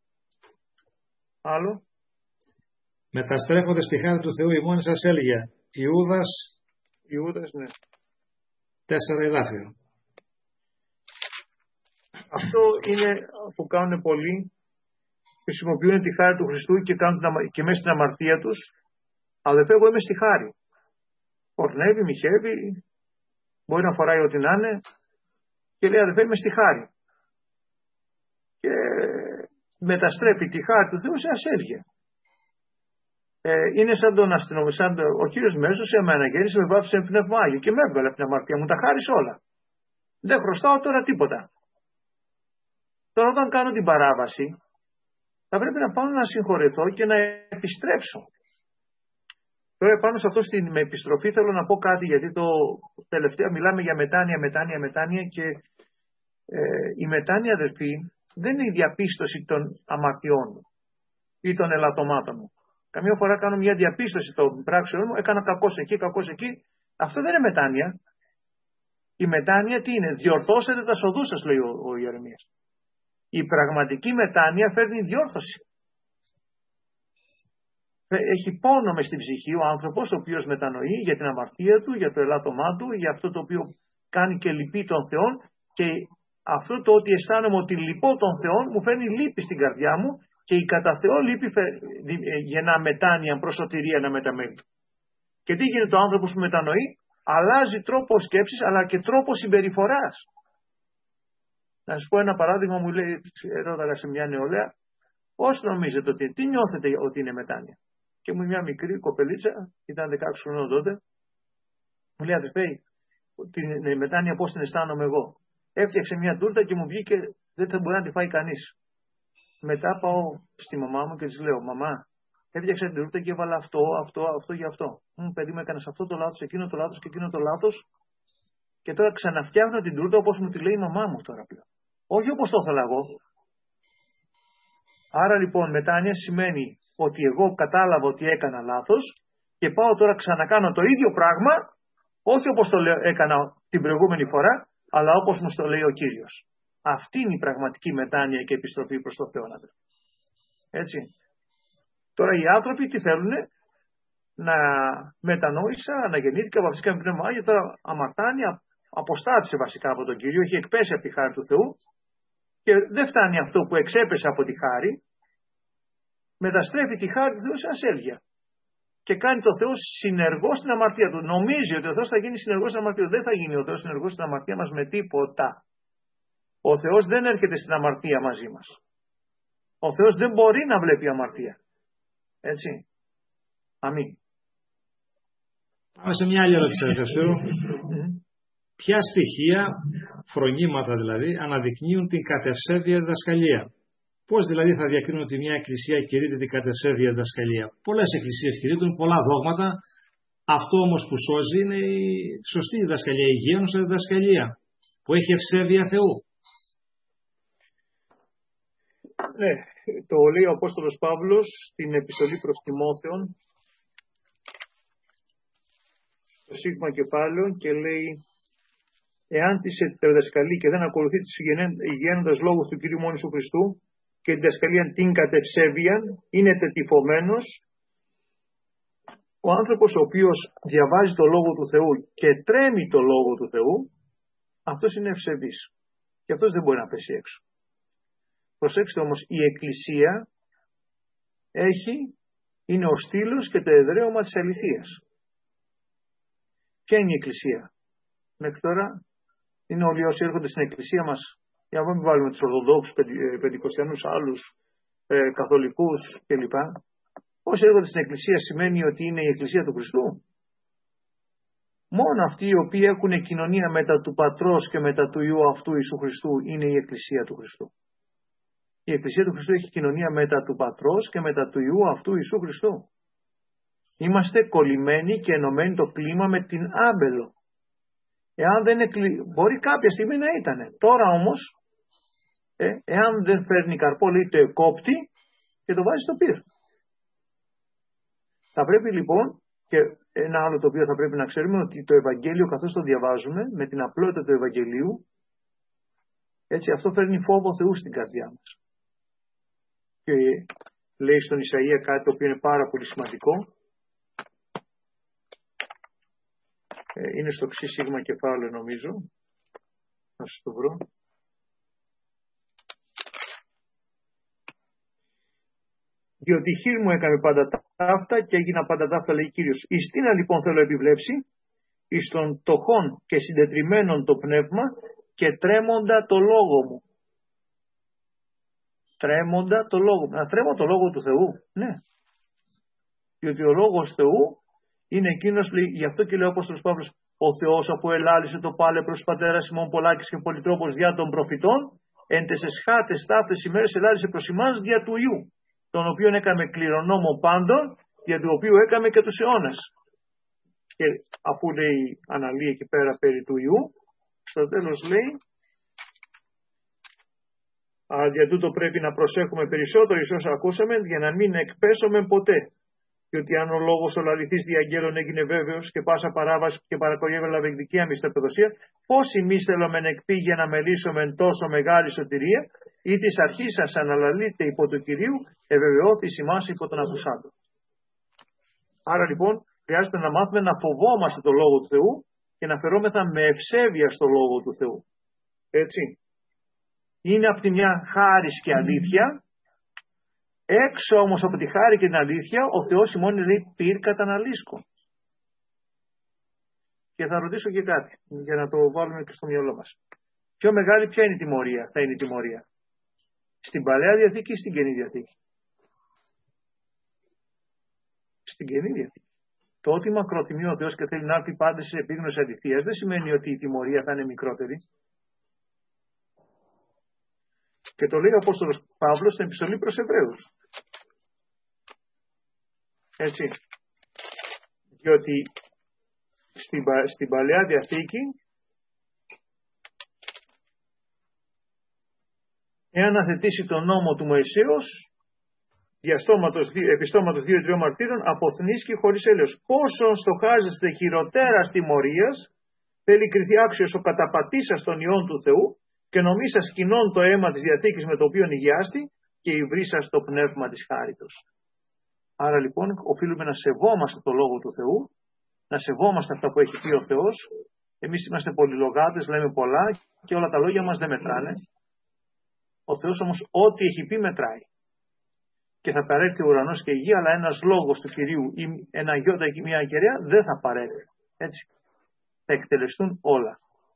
Άλλο. Μεταστρέφονται στη χάρη του Θεού ημών σας έλεγε Ιούδας, ναι. 4 εδάφιο. Αυτό είναι που κάνουν πολλοί. Χρησιμοποιούν τη χάρη του Χριστού και μέσα στην αμαρτία τους. Αδελφέ, εγώ είμαι στη χάρη. Ορνεύει, μοιχεύει, μπορεί να φοράει ό,τι να είναι. Και λέει, αδελφέ, είμαι στη χάρη. Και μεταστρέφει τη χάρη του Θεού σε ασέβεια. Είναι σαν ο Κύριος μέσω σε μένα γέννησε, με βάφησε με πνεύμα Άγιο και με έβγαλε από την αμαρτία μου, τα χάρισε όλα. Δεν χρωστάω τώρα τίποτα. Τώρα όταν κάνω την παράβαση, θα πρέπει να πάω να συγχωρεθώ και να επιστρέψω. Τώρα πάνω σε αυτό με επιστροφή θέλω να πω κάτι, γιατί το τελευταίο μιλάμε για μετάνοια και η μετάνοια, αδερφοί, δεν είναι η διαπίστωση των αμαρτιών μου ή των ελαττωμάτων μου. Καμιά φορά κάνω μια διαπίστωση των πράξεων μου, έκανα κακός εκεί, κακός εκεί. Αυτό δεν είναι μετάνοια. Η μετάνοια τι είναι? Διορθώσετε τα σοδούς σας, λέει ο Ιερεμίας. Η πραγματική μετάνοια φέρνει διόρθωση. Έχει πόνο μες στην ψυχή ο άνθρωπος, ο οποίος μετανοεί για την αμαρτία του, για το ελάττωμά του, για αυτό το οποίο κάνει και λυπεί τον Θεόν, και αυτό το ότι αισθάνομαι ότι λυπώ τον Θεόν μου φέρνει λύπη στην καρδιά μου, και η κατά Θεό λύπη γεννά μετάνοια, προσωτηρία να μεταμένει. Και τι γίνεται ο άνθρωπος που μετανοεί? Αλλάζει τρόπο σκέψης αλλά και τρόπο συμπεριφοράς. Να σας πω ένα παράδειγμα, μου λέει, ρώταγα σε μια νεολαία, πώς νομίζετε ότι, τι νιώθετε ότι είναι μετάνοια? Και μου μια μικρή κοπελίτσα, ήταν 16 χρονών τότε, μου λέει, αδερφέ, την μετάνοια πώς την αισθάνομαι εγώ? Έφτιαξε μια τούρτα και μου βγήκε, δεν θα μπορεί να τη φάει κανείς. Μετά πάω στη μαμά μου και της λέω, μαμά, έφτιαξα την τούρτα και έβαλα αυτό για αυτό. Παιδί μου, έκανες αυτό το λάθος, εκείνο το λάθος και εκείνο το λάθος, και τώρα ξαναφτιάχνω την τούρτα όπως μου τη λέει η μαμά μου τώρα πλέον. Όχι όπως το ήθελα εγώ. Άρα λοιπόν μετάνοια σημαίνει ότι εγώ κατάλαβα ότι έκανα λάθος και πάω τώρα ξανακάνω το ίδιο πράγμα, όχι όπως το έκανα την προηγούμενη φορά, αλλά όπως μου το λέει ο Κύριος. Αυτή είναι η πραγματική μετάνοια και επιστροφή προς το Θεό. Έτσι. Τώρα οι άνθρωποι τι θέλουνε? Να μετανόησα, αναγεννήθηκα, βαπτίστηκα με πνεύμα Άγιο, τώρα αμαρτάνει, αποστάτησε βασικά από τον Κύριο, έχει εκπέσει από τη χάρη του Θεού, και δεν φτάνει αυτό που εξέπεσε από τη χάρη, μεταστρέφει τη χάρη του Θεού σε ασέλγεια και κάνει το Θεό συνεργό στην αμαρτία του. Νομίζει ότι ο Θεός θα γίνει συνεργός στην αμαρτία του. Δεν θα γίνει ο Θεός συνεργός στην αμαρτία μας με τίποτα. Ο Θεός δεν έρχεται στην αμαρτία μαζί μας. Ο Θεός δεν μπορεί να βλέπει αμαρτία. Έτσι. Αμήν. Πάμε σε μια άλλη ερώτηση, Αγιοσφαίρου. Ποια στοιχεία, φρονήματα δηλαδή, αναδεικνύουν την κατευσέβεια διδασκαλία? Πώς δηλαδή θα διακρίνουν ότι μια εκκλησία κηρύττει την κατευσέβεια διδασκαλία? Πολλές εκκλησίες κηρύττουν, πολλά δόγματα. Αυτό όμως που σώζει είναι η σωστή διδασκαλία, η υγιένουσα διδασκαλία, που έχει ευσέβεια Θεού. Ναι, το λέει ο Απόστολος Παύλος στην επιστολή προς Τιμόθεον, στο σίγμα κεφάλαιο, και λέει, εάν τη διδασκαλεί και δεν ακολουθεί τις υγιένοντας λόγους του Κυρίου μόνου σου Χριστού και τη διδασκαλία την κατευσέβεια, είναι τετυφωμένος. Ο άνθρωπος ο οποίος διαβάζει το Λόγο του Θεού και τρέμει το Λόγο του Θεού, αυτός είναι ευσεβής. Και αυτός δεν μπορεί να πέσει έξω. Προσέξτε όμως, η Εκκλησία είναι ο στήλος και το εδραίωμα της αληθείας. Ποια είναι η Εκκλησία? Μέχρι τώρα είναι όλοι όσοι έρχονται στην Εκκλησία μας, για να μην βάλουμε τους Ορθοδόξους, Πεντηκοστιανούς, άλλους, Καθολικούς κλπ. Όσοι έρχονται στην Εκκλησία σημαίνει ότι είναι η Εκκλησία του Χριστού? Μόνο αυτοί οι οποίοι έχουν κοινωνία μετά του Πατρός και μετά του Υιού αυτού Ιησού Χριστού είναι η Εκκλησία του Χριστού. Η Εκκλησία του Χριστού έχει κοινωνία μετά του Πατρός και μετά του Υιού αυτού Ιησού Χριστού. Είμαστε κολλημένοι και ενωμένοι το κλίμα με την άμπελο. Εάν δεν μπορεί κάποια στιγμή να ήταν. Τώρα όμως, εάν δεν φέρνει καρπό, λέει το εκόπτει και το βάζει στο πυρ. Θα πρέπει λοιπόν, και ένα άλλο το οποίο θα πρέπει να ξέρουμε, ότι το Ευαγγέλιο καθώς το διαβάζουμε, με την απλότητα του Ευαγγελίου, έτσι αυτό φέρνει φόβο Θεού στην καρδιά μας. Και λέει στον Ισαΐα κάτι το οποίο είναι πάρα πολύ σημαντικό. Είναι στο ξύ σίγμα κεφάλαιο νομίζω. Να σας το βρω. Διότι η χείρ μου έκανε πάντα ταύτα και έγινα πάντα ταύτα, λέει Κύριος. Εις τίνα λοιπόν θέλω επιβλέψει, εις των τοχών και συντετριμμένων το πνεύμα και τρέμοντα το λόγο μου. Τρέμοντα το λόγο μου. Να τρέμω το λόγο του Θεού. Ναι. Διότι ο λόγος Θεού είναι εκείνος, γι' αυτό και λέει ο Απόστολος Παύλος, ο Θεός από ελάλησε το πάλε προς πατέρα Σιμών Πολάκης και Πολυτρόπος διά των προφητών, εν τες εσχάτες ταύτες ημέρες ελάλησε προς ημάς δια του Υιού, τον οποίον έκαμε κληρονόμο πάντων, δια του οποίου έκαμε και τους αιώνας. Και αφού λέει αναλύει εκεί πέρα περί του Υιού, στο τέλος λέει, αλλά για τούτο πρέπει να προσέχουμε περισσότερο εις όσα ακούσαμε, για να μην εκπέσουμε ποτέ. διότι αν ο λόγος ο λαληθής διαγγέλων έγινε βέβαιος και πάσα παράβαση και παρακογεύε λαβεγδική αμυσταπεδοσία, πώς εμείς θέλουμε να εκπήγει να μελήσουμε τόσο μεγάλη σωτηρία, ή της αρχής σας αναλαλείτε υπό του Κυρίου, ευεβαιώθηση μας υπό τον ακουσάντο. Άρα λοιπόν χρειάζεται να μάθουμε να φοβόμαστε το Λόγο του Θεού και να φερόμεθα με ευσέβεια στο Λόγο του Θεού. Έτσι. Είναι από τη μια χάρις και αλήθεια. Έξω όμως από τη χάρη και την αλήθεια, ο Θεός ημών λέει πυρ καταναλύσκον. Και θα ρωτήσω και κάτι, για να το βάλουμε και στο μυαλό μας. Πιο μεγάλη ποια είναι η τιμωρία, θα είναι η τιμωρία? Στην Παλαιά Διαθήκη ή στην Καινή Διαθήκη? Στην Καινή Διαθήκη. Το ότι μακροθυμεί ο Θεός και θέλει να έρθει πάντα σε επίγνωση αληθείας δεν σημαίνει ότι η τιμωρία θα είναι μικρότερη. Και το λέει ο Απόστολος Παύλος στην επιστολή προς Εβραίους. Έτσι. Διότι στην Παλαιά Διαθήκη, εάν αθετήσει τον νόμο του Μωυσέως, επιστώματος 2-3 μαρτύρων, αποθνίσκει χωρίς έλεος. Πόσον στοχάζεστε χειροτέρας τιμωρίας, θέλει κριθεί άξιος ο καταπατήσας των ιών του Θεού, και νομίσας κοινών το αίμα της Διαθήκης με το οποίο υγιάστη και υβρίσας το πνεύμα της χάριτος. Άρα λοιπόν οφείλουμε να σεβόμαστε το Λόγο του Θεού, να σεβόμαστε αυτά που έχει πει ο Θεός. Εμείς είμαστε πολυλογάτες, λέμε πολλά και όλα τα λόγια μας δεν μετράνε. Ο Θεός όμως ό,τι έχει πει μετράει. Και θα παρέλθει ο ουρανός και η γη, αλλά ένας λόγος του Κυρίου ή ένα γιώτα ή μια κεραία δεν θα παρέλθει. Έτσι. Θα εκτελεστούν όλα.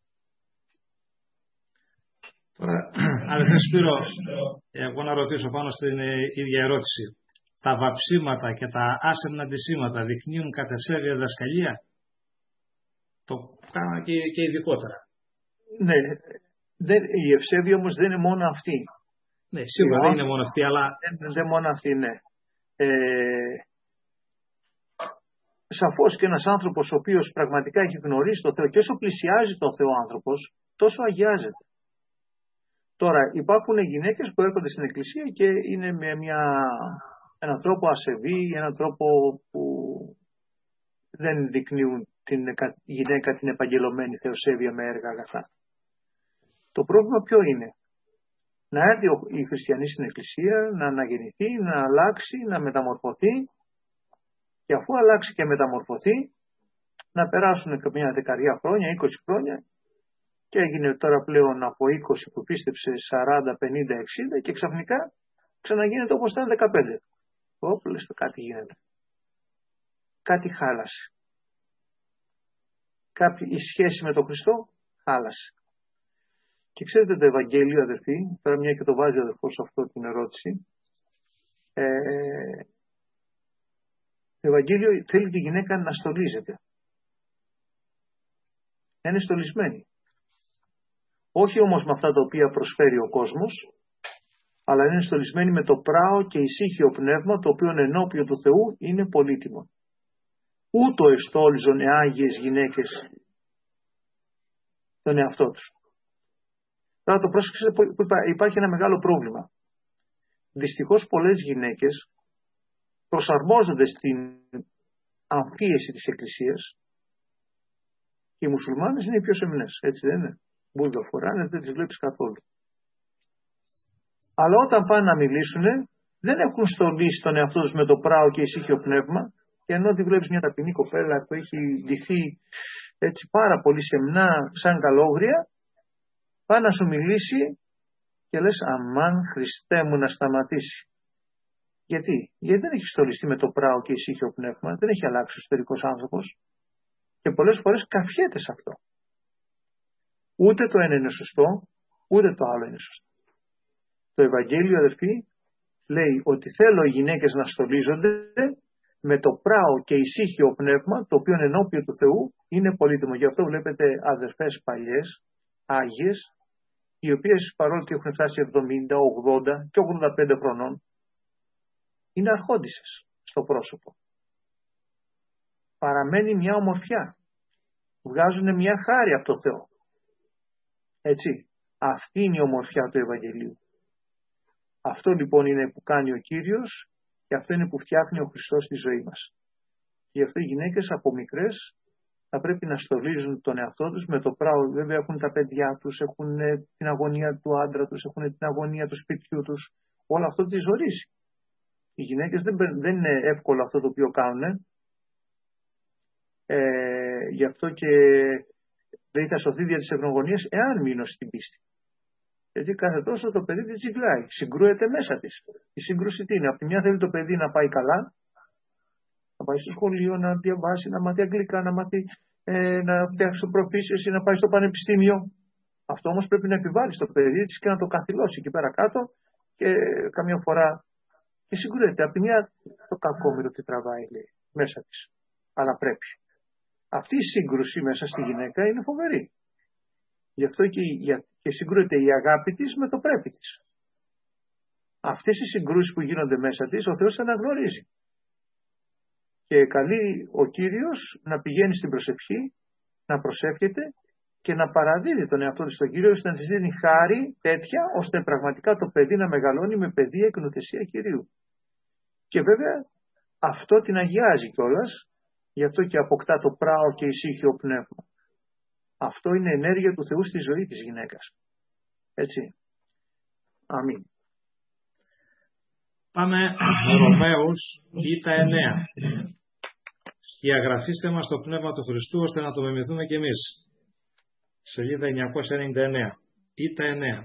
Τώρα, αδελφέ Σπύρο, εγώ να ρωτήσω πάνω στην ίδια ερώτηση. Τα βαψίματα και τα άσεμνα αντισήματα δεικνύουν κατ' ευσέβεια διδασκαλία? Το κάνω και ειδικότερα. Ναι, η ευσέβεια όμως δεν είναι μόνο αυτή. Ναι, σίγουρα δεν είναι μόνο αυτή, αλλά... Δεν μόνο αυτή, ναι. Σαφώς και ένας άνθρωπος ο οποίος πραγματικά έχει γνωρίσει το Θεό και όσο πλησιάζει το Θεό άνθρωπος, τόσο αγιάζεται. Τώρα υπάρχουν γυναίκες που έρχονται στην εκκλησία και είναι με έναν τρόπο ασεβή, έναν τρόπο που δεν δεικνύουν την γυναίκα την επαγγελωμένη θεοσέβεια με έργα αγαθά. Το πρόβλημα ποιο είναι? Να έρθει η χριστιανή στην εκκλησία, να αναγεννηθεί, να αλλάξει, να μεταμορφωθεί και αφού αλλάξει και μεταμορφωθεί να περάσουν καμιά 10 χρόνια, 20 χρόνια και έγινε τώρα πλέον από 20 που πίστεψε 40, 50, 60 και ξαφνικά ξαναγίνεται όπως ήταν 15. Όπλες, κάτι γίνεται. Κάτι χάλασε. Η σχέση με τον Χριστό χάλασε. Και ξέρετε το Ευαγγέλιο, αδερφοί, τώρα μια και το βάζει ο αδερφός αυτό την ερώτηση, το Ευαγγέλιο θέλει τη γυναίκα να στολίζεται. Να είναι στολισμένη. Όχι όμως με αυτά τα οποία προσφέρει ο κόσμος, αλλά είναι στολισμένη με το πράο και ησύχιο πνεύμα, το οποίο ενώπιον του Θεού είναι πολύτιμο. Ούτω εστόλιζον άγιες γυναίκες τον εαυτό τους. Τώρα το πρόσεξε που υπάρχει ένα μεγάλο πρόβλημα. Δυστυχώς πολλές γυναίκες προσαρμόζονται στην αμφίεση της Εκκλησίας και οι μουσουλμάνες είναι οι πιο σεμνές. Έτσι δεν είναι? Μπουργα φοράνε, δεν τις βλέπεις καθόλου. Αλλά όταν πάνε να μιλήσουν δεν έχουν στολίσει τον εαυτό τους με το πράο και ησύχιο πνεύμα, και ενώ τη βλέπεις μια ταπεινή κοπέλα που έχει ντυθεί έτσι πάρα πολύ σεμνά σαν καλόγρια, πάει να σου μιλήσει και λες αμάν Χριστέ μου να σταματήσει. Γιατί δεν έχει στολιστεί με το πράο και ησύχιο πνεύμα, δεν έχει αλλάξει ο εσωτερικός άνθρωπος και πολλές φορές καφιέται σε αυτό. Ούτε το ένα είναι σωστό, ούτε το άλλο είναι σωστό. Το Ευαγγέλιο, αδερφοί, λέει ότι θέλω οι γυναίκες να στολίζονται με το πράο και ησύχιο πνεύμα, το οποίο ενώπιον του Θεού είναι πολύτιμο. Γι' αυτό βλέπετε αδερφές παλιές, άγιες, οι οποίες παρόλο ότι έχουν φτάσει 70, 80 και 85 χρονών, είναι αρχόντισσες στο πρόσωπο. Παραμένει μια ομορφιά. Βγάζουν μια χάρη από το Θεό. Έτσι. Αυτή είναι η ομορφιά του Ευαγγελίου. Αυτό λοιπόν είναι που κάνει ο Κύριος Και αυτό είναι που φτιάχνει ο Χριστός στη ζωή μας. Και γι' αυτό οι γυναίκες από μικρές θα πρέπει να στολίζουν τον εαυτό τους με το πράο. Βέβαια έχουν τα παιδιά τους, έχουν την αγωνία του άντρα τους, έχουν την αγωνία του σπιτιού τους. Όλο αυτό τις ζορίζει. Οι γυναίκες δεν είναι εύκολο αυτό το οποίο κάνουν. Γι' αυτό και λέει θα σωθεί δια της ευνογωνίας εάν μείνω στην πίστη. Γιατί κάθε τόσο το παιδί της ζυγλάει, συγκρούεται μέσα της. Η σύγκρουση τι είναι? Από τη μια θέλει το παιδί να πάει καλά, να πάει στο σχολείο, να διαβάσει, να μάθει αγγλικά, να μάθει να φτιάξει προφήσεις ή να πάει στο πανεπιστήμιο. Αυτό όμως πρέπει να επιβάλλει στο παιδί της και να το καθυλώσει εκεί πέρα κάτω και καμιά φορά και συγκρούεται. Από τη μια το κακόμοιρο τι τραβάει, λέει, μέσα της. Αλλά πρέπει. Αυτή η σύγκρουση μέσα στη γυναίκα είναι φοβερή. Γι' αυτό και συγκρούεται η αγάπη της με το πρέπει της. Αυτές οι συγκρούσεις που γίνονται μέσα της, ο Θεός αναγνωρίζει. Και καλεί ο Κύριος να πηγαίνει στην προσευχή, να προσεύχεται και να παραδίδει τον εαυτό της στον Κύριο, ώστε να της δίνει χάρη τέτοια, ώστε πραγματικά το παιδί να μεγαλώνει με παιδεία και νοθεσία Κυρίου. Και βέβαια αυτό την αγιάζει κιόλας, γι' αυτό και αποκτά το πράο και ησύχιο πνεύμα. Αυτό είναι ενέργεια του Θεού στη ζωή της γυναίκας. Έτσι. Αμήν. Πάμε Ρωμαίους Ήτα 9. Διαγραφήστε μας το πνεύμα του Χριστού ώστε να το μιμηθούμε κι εμείς. Σελίδα 999. Ήτα 9.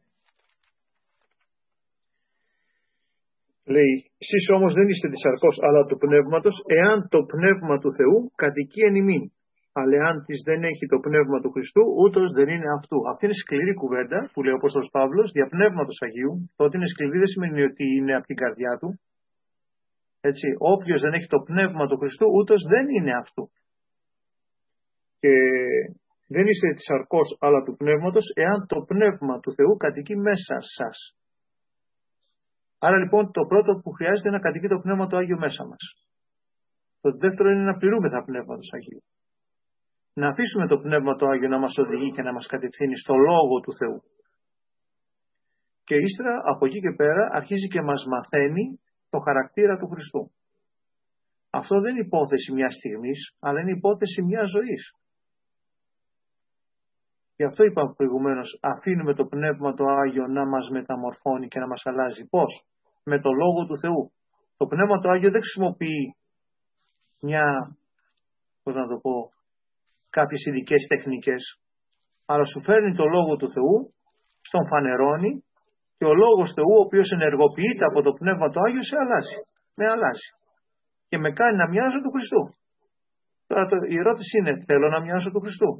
Λέει, εσείς όμως δεν είστε της σαρκός αλλά του πνεύματος, εάν το πνεύμα του Θεού κατοικεί εν ημίν. Αλλά εάν της δεν έχει το πνεύμα του Χριστού, ούτως δεν είναι αυτού. Αυτή είναι σκληρή κουβέντα που λέει ο Απόστολος Παύλος, δια πνεύματος Αγίου. Το ότι είναι σκληρή δεν σημαίνει ότι είναι από την καρδιά του. Έτσι, όποιος δεν έχει το πνεύμα του Χριστού, ούτως δεν είναι αυτού. Και δεν είστε της σαρκός αλλά του πνεύματος, εάν το πνεύμα του Θεού κατοικεί μέσα σας. Άρα λοιπόν το πρώτο που χρειάζεται είναι να κατοικεί το πνεύμα του Άγιο μέσα μας. Το δεύτερο είναι να πληρούμε τα πνεύματα του Αγίου. Να αφήσουμε το πνεύμα του Άγιο να μας οδηγεί και να μας κατευθύνει στο Λόγο του Θεού. Και ύστερα από εκεί και πέρα αρχίζει και μας μαθαίνει το χαρακτήρα του Χριστού. Αυτό δεν είναι υπόθεση μιας στιγμής, αλλά είναι υπόθεση μιας ζωής. Γι' αυτό είπαμε προηγουμένως, αφήνουμε το Πνεύμα το Άγιο να μας μεταμορφώνει και να μας αλλάζει. Πώς? Με το Λόγο του Θεού. Το Πνεύμα το Άγιο δεν χρησιμοποιεί κάποιες ειδικές τεχνικές, αλλά σου φέρνει το Λόγο του Θεού, στον φανερώνει και ο Λόγος Θεού, ο οποίος ενεργοποιείται από το Πνεύμα το Άγιο, σε αλλάζει. Με αλλάζει. Και με κάνει να μοιάζω του Χριστού. Τώρα η ερώτηση είναι, θέλω να μοιάζω του Χριστού?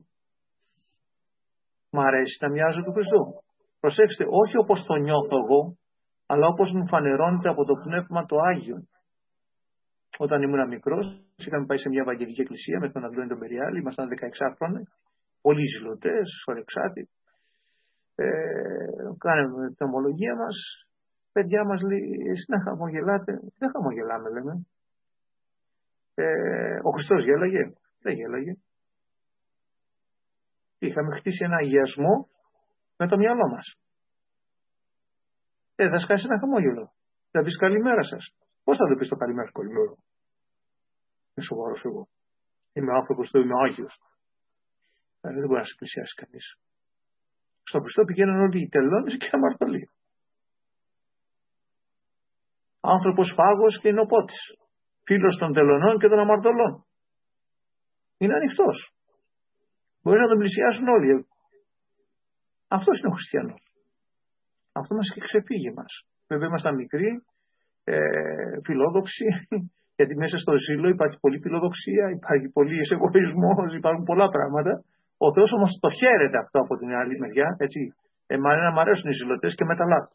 Μ' αρέσει να μοιάζω του Χριστού? Προσέξτε, όχι όπως το νιώθω εγώ, αλλά όπως μου φανερώνεται από το Πνεύμα το Άγιο. Όταν ήμουν μικρός, είχαμε πάει σε μια Ευαγγελική Εκκλησία με τον Αντώνη τον Περιάλη, ήμασταν 16 χρόνια, πολύ ζηλωτές, σορεξάτοι. Κάναμε την ομολογία μας, παιδιά μας λέει, εσύ να χαμογελάτε? Δεν χαμογελάμε, λέμε. Ο Χριστός γέλαγε? Δεν γέλαγε. Είχαμε χτίσει ένα αγιασμό με το μυαλό μας. Θα σκάσει ένα χαμόγελο. Θα πεις καλημέρα σας. Πώς θα το πεις το καλημέρα? Καλημέρα. Είμαι σοβαρός εγώ. Είμαι άνθρωπος του, είμαι Άγιος. Δεν μπορεί να σε πλησιάσει κανείς. Στον Χριστό πηγαίνουν όλοι οι τελώνες και αμαρτωλοί. Άνθρωπος φάγος και νοπότης. Φίλος των τελωνών και των αμαρτωλών. Είναι ανοιχτός. Μπορεί να τον πλησιάσουν όλοι. Αυτός είναι ο χριστιανός. Αυτό μας έχει ξεφύγει μας. Βέβαια ήμασταν μικροί, φιλόδοξοι, γιατί μέσα στο ζήλο υπάρχει πολλή φιλοδοξία, υπάρχει πολύ εγωισμός, υπάρχουν πολλά πράγματα. Ο Θεός όμως το χαίρεται αυτό από την άλλη μεριά. Έτσι. Εμένα μ' αρέσουν οι ζηλωτές και μεταλλάτες.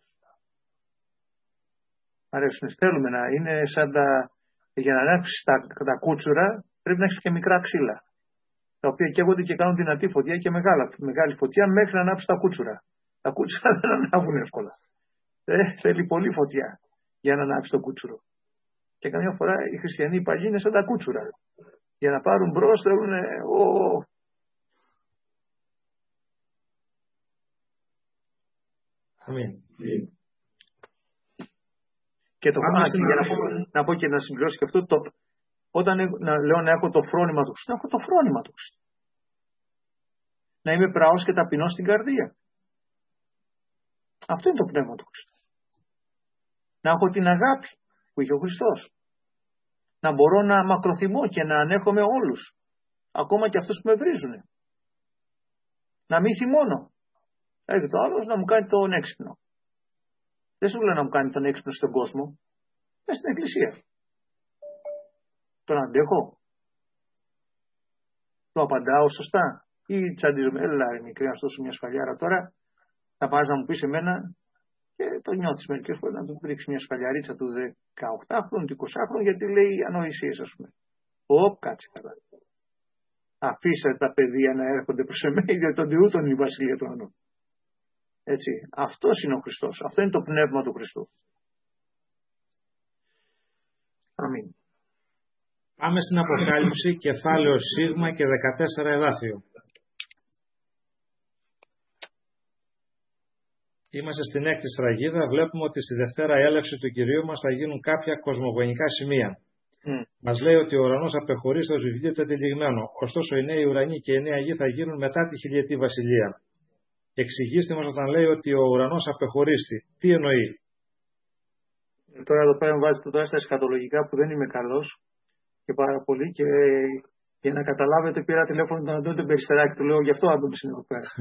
Μ' αρέσουν. Θέλουμε να είναι σαν για να ανάψεις τα κούτσουρα πρέπει να έχεις και μικρά ξύλα, τα οποία καίγονται και κάνουν δυνατή φωτιά και μεγάλη φωτιά μέχρι να ανάψεις τα κούτσουρα. Τα κούτσουρα δεν ανάβουν εύκολα. Θέλει πολύ φωτιά για να ανάψεις το κούτσουρο. Και καμιά φορά οι χριστιανοί παλιοί είναι σαν τα κούτσουρα. Για να πάρουν μπρος θέλουν Αμήν. Και να πω και να συμπληρώσω και αυτό, όταν λέω να έχω το φρόνημα του Χριστού, να έχω το φρόνημα του Χριστού. Να είμαι πραός και ταπεινός στην καρδία. Αυτό είναι το πνεύμα του Χριστού. Να έχω την αγάπη που είχε ο Χριστός. Να μπορώ να μακροθυμώ και να ανέχομαι όλους. Ακόμα και αυτούς που με βρίζουν. Να μην θυμώνω. Έρχεται το άλλος να μου κάνει τον έξυπνο. Δεν σου λέω να μου κάνει τον έξυπνο στον κόσμο. Μέσα στην εκκλησία. Τον αντέχω. Το απαντάω σωστά. Ή τσαντίζομαι. Έλα ρε μικρή, να σου δώσω μια σφαλιάρα τώρα. Θα πας να μου πεις εμένα και το νιώθεις μερικές φορές να του ρίξει μια σφαλιαρίτσα του 18χρονου, του 20χρονου, γιατί λέει ανοησίες, ας πούμε. Κάτσε καλά. Αφήστε τα παιδεία να έρχονται προς εμένα, γιατί τον τιούτον η βασιλεία του Ανού. Έτσι. Αυτός είναι ο Χριστός. Αυτό είναι το πνεύμα του Χριστού. Αμήν. Πάμε στην Αποκάλυψη, κεφάλαιο Σίγμα και 14 εδάφιο. Είμαστε στην 6η σφραγίδα. Βλέπουμε ότι στη Δευτέρα έλευση του Κυρίου μας θα γίνουν κάποια κοσμογονικά σημεία. Μας λέει ότι ο ουρανός απεχωρεί ως βιβλίο τετυλιγμένο. Ωστόσο οι νέοι ουρανοί και οι νέα γη θα γίνουν μετά τη χιλιετή βασιλεία. Εξηγήστε μας όταν λέει ότι ο ουρανός απεχωρίστη. Τι εννοεί? Τώρα εδώ πέρα μου βάζετε τώρα στα εσχατολογικά που δεν είμαι καλός και πάρα πολύ, και για να καταλάβετε πήρα τηλέφωνο τον Αντώνη τον Περιστεράκη, του λέω γι' αυτό Αντώνης είναι εδώ πέρα.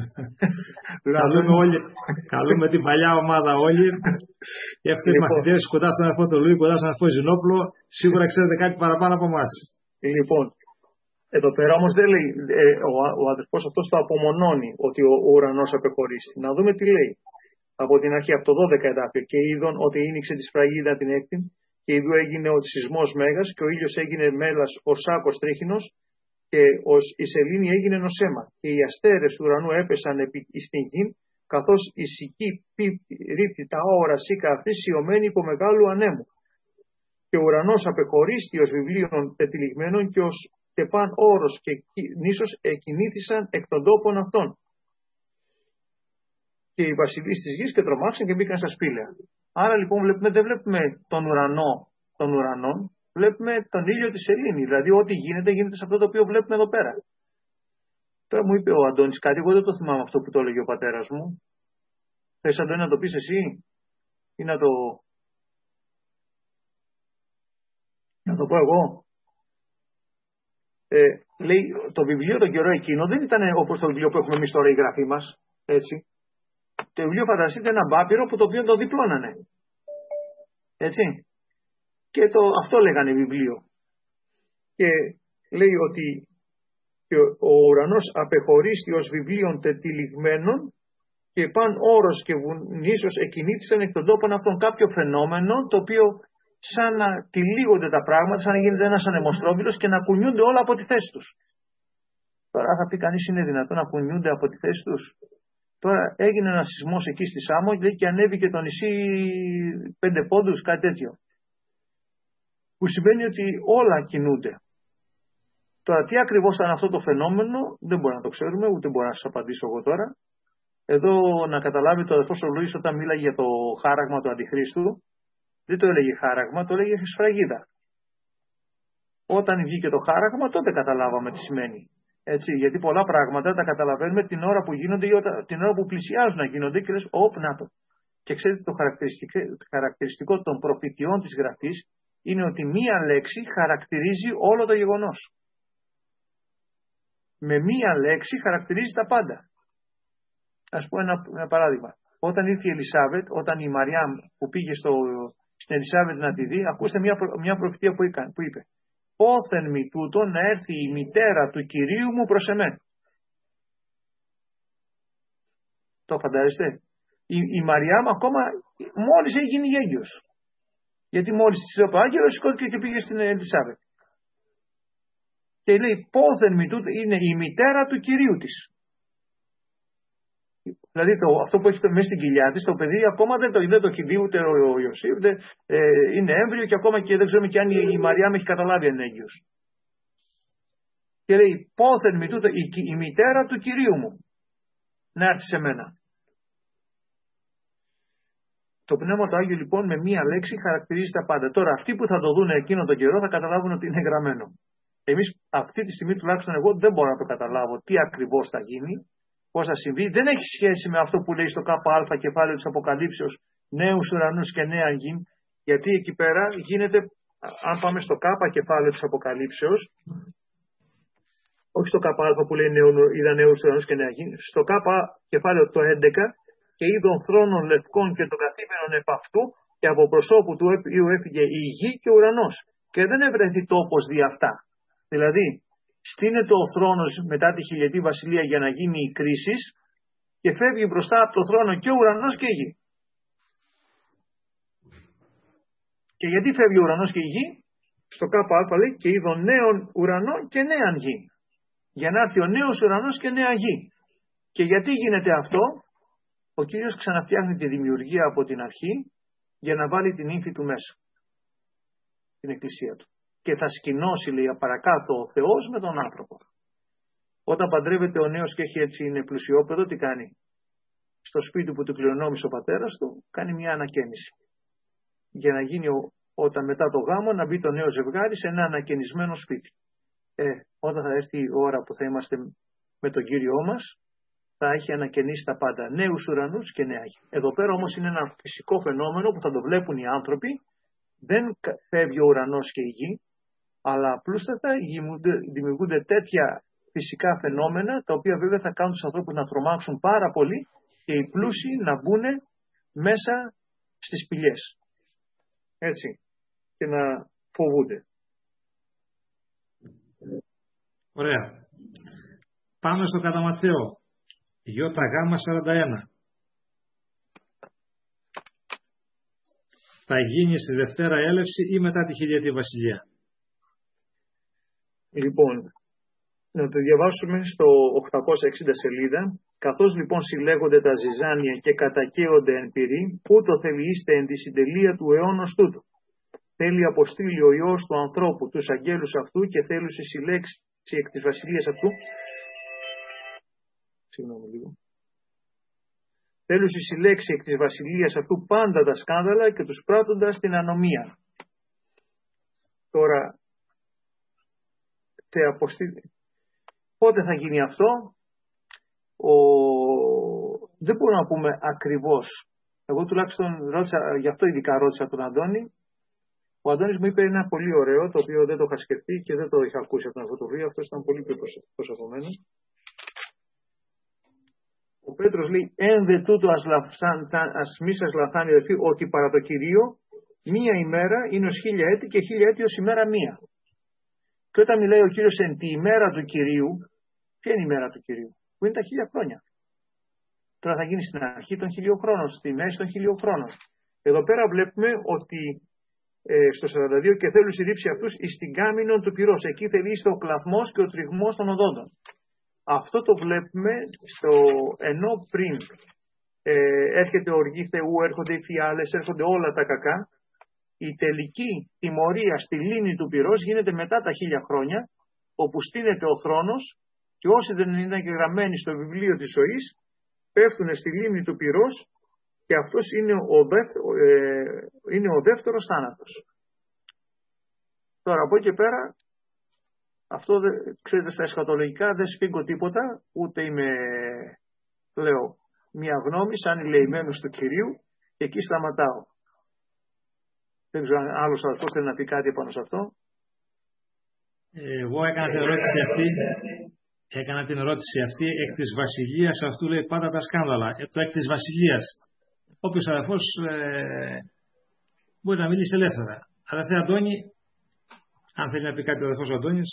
Καλούμε την παλιά ομάδα όλοι. Έχετε οι μαθητές κοντά στον αδερφό του Λουί, κοντά στον αδερφό Ζηνόπουλο, σίγουρα ξέρετε κάτι παραπάνω από εμάς. Λοιπόν, εδώ πέρα όμως δεν λέει, ο αδερφός αυτός το απομονώνει ότι ο ουρανός απεχωρίστη. Να δούμε τι λέει. Από την αρχή, από το 12 εδάφιο, και είδον ότι ήνιξε τη σφραγίδα την έκτη, και ειδού έγινε ο σεισμός μέγας, και ο ήλιος έγινε μέλας ο σάκος τρίχινος, και η σελήνη έγινε νοσέμα, και οι αστέρες του ουρανού έπεσαν στην γη, καθώς η σική ρίτη τα όραση αυτή σιωμένη υπό μεγάλου ανέμου. Και ο ουρανός απεχωρίστη ως βιβλίων τετυλιγμένων, και παν όρος και νήσος εκινήθησαν εκ των τόπων αυτών. Και οι βασιλείς της γης και τρομάξαν και μπήκαν στα σπήλαια. Άρα λοιπόν δεν βλέπουμε τον ουρανό των ουρανών, βλέπουμε τον ήλιο της σελήνη. Δηλαδή ό,τι γίνεται, γίνεται σε αυτό το οποίο βλέπουμε εδώ πέρα. Τώρα μου είπε ο Αντώνης κάτι, εγώ δεν το θυμάμαι αυτό που το έλεγε ο πατέρας μου. Θες, Αντώνη, να το πεις εσύ ή να το πω εγώ? Λέει το βιβλίο τον καιρό εκείνο δεν ήταν όπως το βιβλίο που έχουμε εμείς τώρα η γραφή μας. Έτσι. Το βιβλίο, φανταστείτε, ένα μπάπυρο που το οποίο το διπλώνανε. Έτσι. Και αυτό λέγανε βιβλίο. Και λέει ότι ο ουρανός απεχωρίστη ως βιβλίων τετυλιγμένων, και παν όρος και νήσος εκινήθησαν εκ των τόπων αυτών. Κάποιο φαινόμενο το οποίο σαν να τυλίγονται τα πράγματα, σαν να γίνεται ένας ανεμοστρόβιλος και να κουνιούνται όλα από τη θέση τους. Τώρα θα πει κανείς, είναι δυνατόν να κουνιούνται από τη θέση τους? Τώρα έγινε ένας σεισμός εκεί στη Σάμο και ανέβηκε το νησί 5 πόντους, κάτι τέτοιο. Που σημαίνει ότι όλα κινούνται. Τώρα τι ακριβώς ήταν αυτό το φαινόμενο δεν μπορούμε να το ξέρουμε, ούτε μπορώ να σας απαντήσω εγώ τώρα. Εδώ να καταλάβει το αδερφός ο Λουίς, όταν μίλαγε για το χάραγμα του Αντιχρίστου, δεν το έλεγε χάραγμα, το έλεγε σφραγίδα. Όταν βγήκε το χάραγμα, τότε καταλάβαμε τι σημαίνει. Έτσι, γιατί πολλά πράγματα τα καταλαβαίνουμε την ώρα που γίνονται ή την ώρα που πλησιάζουν να γίνονται και λες, να το. Και ξέρετε, το χαρακτηριστικό των προφητιών της Γραφής είναι ότι μία λέξη χαρακτηρίζει όλο το γεγονός. Με μία λέξη χαρακτηρίζει τα πάντα. Ας πω ένα παράδειγμα. Όταν ήρθε η Ελισάβετ, όταν η Μαριάμ που πήγε στην Ελισάβετ να τη δει, ακούστε μια προφητεία που είπε. Πόθεν μη τούτο να έρθει η μητέρα του Κυρίου μου προς εμένα. Το φαντάζεστε? Η Μαριάμ ακόμα μόλις έγινε γέγγιος. Γιατί μόλις της είπε ο άγγελος, σηκώθηκε και πήγε στην Ελισάβετ. Και λέει πόθεν μη τούτο, είναι η μητέρα του Κυρίου της. Δηλαδή αυτό που έχει μέσα στην κοιλιά της, το παιδί ακόμα δεν το έχει δει ούτε ο Ιωσήφ, είναι έμβριο και ακόμα και δεν ξέρουμε και αν η Μαριά με έχει καταλάβει αν είναι έγκυος. Και λέει πόθεν μη τούτο, η μητέρα του Κυρίου μου να έρθει σε μένα. Το Πνεύμα του Άγιο λοιπόν με μία λέξη χαρακτηρίζει τα πάντα. Τώρα αυτοί που θα το δουν εκείνο τον καιρό θα καταλάβουν ότι είναι γραμμένο. Εμείς αυτή τη στιγμή τουλάχιστον εγώ δεν μπορώ να το καταλάβω τι ακριβώς θα γίνει, πώς θα συμβεί. Δεν έχει σχέση με αυτό που λέει στο ΚΑ κεφάλαιο της Αποκαλύψεως, νέους ουρανούς και νέα γη, γιατί εκεί πέρα γίνεται, αν πάμε στο ΚΑ κεφάλαιο της Αποκαλύψεως, όχι στο ΚΑ που λέει είδα νέους ουρανούς και νέα γη, στο ΚΑ κεφάλαιο το 11, και είδων θρόνων λευκών και των καθήμενων επ' αυτού, και από προσώπου του οποίου έφυγε η γη και ο ουρανός. Και δεν έβρεθη τόπος δι' αυτά. Δηλαδή, στείνεται ο θρόνος μετά τη χιλιετή βασιλεία για να γίνει η κρίση και φεύγει μπροστά από το θρόνο και ο ουρανός και η γη. Και γιατί φεύγει ο ουρανός και η γη? Στο ΚΑ λέει και είδων νέων ουρανών και νέαν γη. Για να έρθει ο νέος ουρανός και νέα γη. Και γιατί γίνεται αυτό? Ο Κύριος ξαναφτιάχνει τη δημιουργία από την αρχή για να βάλει την ύμφη του μέσα. Την εκκλησία του. Και θα σκηνώσει, λέει, παρακάτω ο Θεός με τον άνθρωπο. Όταν παντρεύεται ο νέος και έχει έτσι είναι πλουσιόπεδο, τι κάνει? Στο σπίτι που του κληρονόμησε ο πατέρας του, κάνει μια ανακαίνιση. Για να γίνει όταν μετά το γάμο να μπει το νέο ζευγάρι σε ένα ανακαινισμένο σπίτι. Όταν θα έρθει η ώρα που θα είμαστε με τον Κύριό μας, θα έχει ανακαινήσει τα πάντα, νέους ουρανούς και νέα γη. Εδώ πέρα όμως είναι ένα φυσικό φαινόμενο που θα το βλέπουν οι άνθρωποι. Δεν φεύγει ο ουρανός και η γη, αλλά απλούστατα δημιουργούνται τέτοια φυσικά φαινόμενα, τα οποία βέβαια θα κάνουν τους ανθρώπους να τρομάξουν πάρα πολύ και οι πλούσιοι να μπουν μέσα στις σπηλιές. Έτσι. Και να φοβούνται. Ωραία. Πάμε στο κατά Ματθαίο. ΙΓ41. Θα γίνει στη Δευτέρα έλευση ή μετά τη χιλιετή βασιλεία? Λοιπόν, να το διαβάσουμε στο 860 σελίδα. Καθώς λοιπόν συλλέγονται τα ζυζάνια και κατακαίονται εν πυρή, ούτω θελείστε εν τη συντελεία του αιώνος τούτου. Θέλει αποστείλει ο Υιός του ανθρώπου τους αγγέλους αυτού και θέλουν συλλέξει εκ της βασιλείας αυτού. Θέλουν συλλέξει εκ της βασιλείας αυτού πάντα τα σκάνδαλα και τους πράττοντας την ανομία. Τώρα, πότε θα γίνει αυτό? Δεν μπορούμε να πούμε ακριβώς. Εγώ τουλάχιστον ρώτησα, γι' αυτό ειδικά ρώτησα τον Αντώνη. Ο Αντώνης μου είπε ένα πολύ ωραίο, το οποίο δεν το είχα σκεφτεί και δεν το είχα ακούσει από την φωτοβουλία. Αυτό ήταν πολύ πιο προσωπωμένο. Ο Πέτρος λέει, ένδε τούτο ας μη σας λαθάνει αδελφοί, ότι παρά το Κυρίο μία ημέρα είναι ως 1000 έτη και 1000 έτη ως ημέρα μία. Και όταν μιλάει ο Κύριος εν τη ημέρα του Κυρίου, ποια είναι η ημέρα του Κυρίου? Που είναι τα 1000 χρόνια. Τώρα θα γίνει στην αρχή των 1000 χρόνων, στη μέση των 1000 χρόνων. Εδώ πέρα βλέπουμε ότι στο 42 και θέλουν συλλήψει αυτούς εις την κάμινον του πυρός. Εκεί θελήσει ο κλαθμός και ο τριγμός των οδόντων. Αυτό το βλέπουμε ενώ πριν έρχεται οργή Θεού, έρχονται οι φιάλες, έρχονται όλα τα κακά. Η τελική τιμωρία στη λίμνη του πυρός γίνεται μετά τα 1000 χρόνια, όπου στείνεται ο θρόνος και όσοι δεν είναι γραμμένοι στο βιβλίο της ζωής πέφτουν στη λίμνη του πυρός και αυτός είναι ο δεύτερος θάνατος. Τώρα από εκεί και πέρα, αυτό ξέρετε στα εσχατολογικά δεν σφίγγω τίποτα, ούτε είμαι, λέω, μια γνώμη σαν ηλεημένος του Κυρίου και εκεί σταματάω. Δεν ξέρω αν άλλος αδελφός θέλει να πει κάτι πάνω σε αυτό. Εγώ έκανα την ερώτηση αυτή εκ της βασιλείας αυτού, λέει, πάντα τα σκάνδαλα. Το εκ της βασιλείας. Όποιος αδελφός μπορεί να μιλήσει ελεύθερα. Αδελφέ Αντώνη, αν θέλει να πει κάτι ο αδελφός Αντώνης.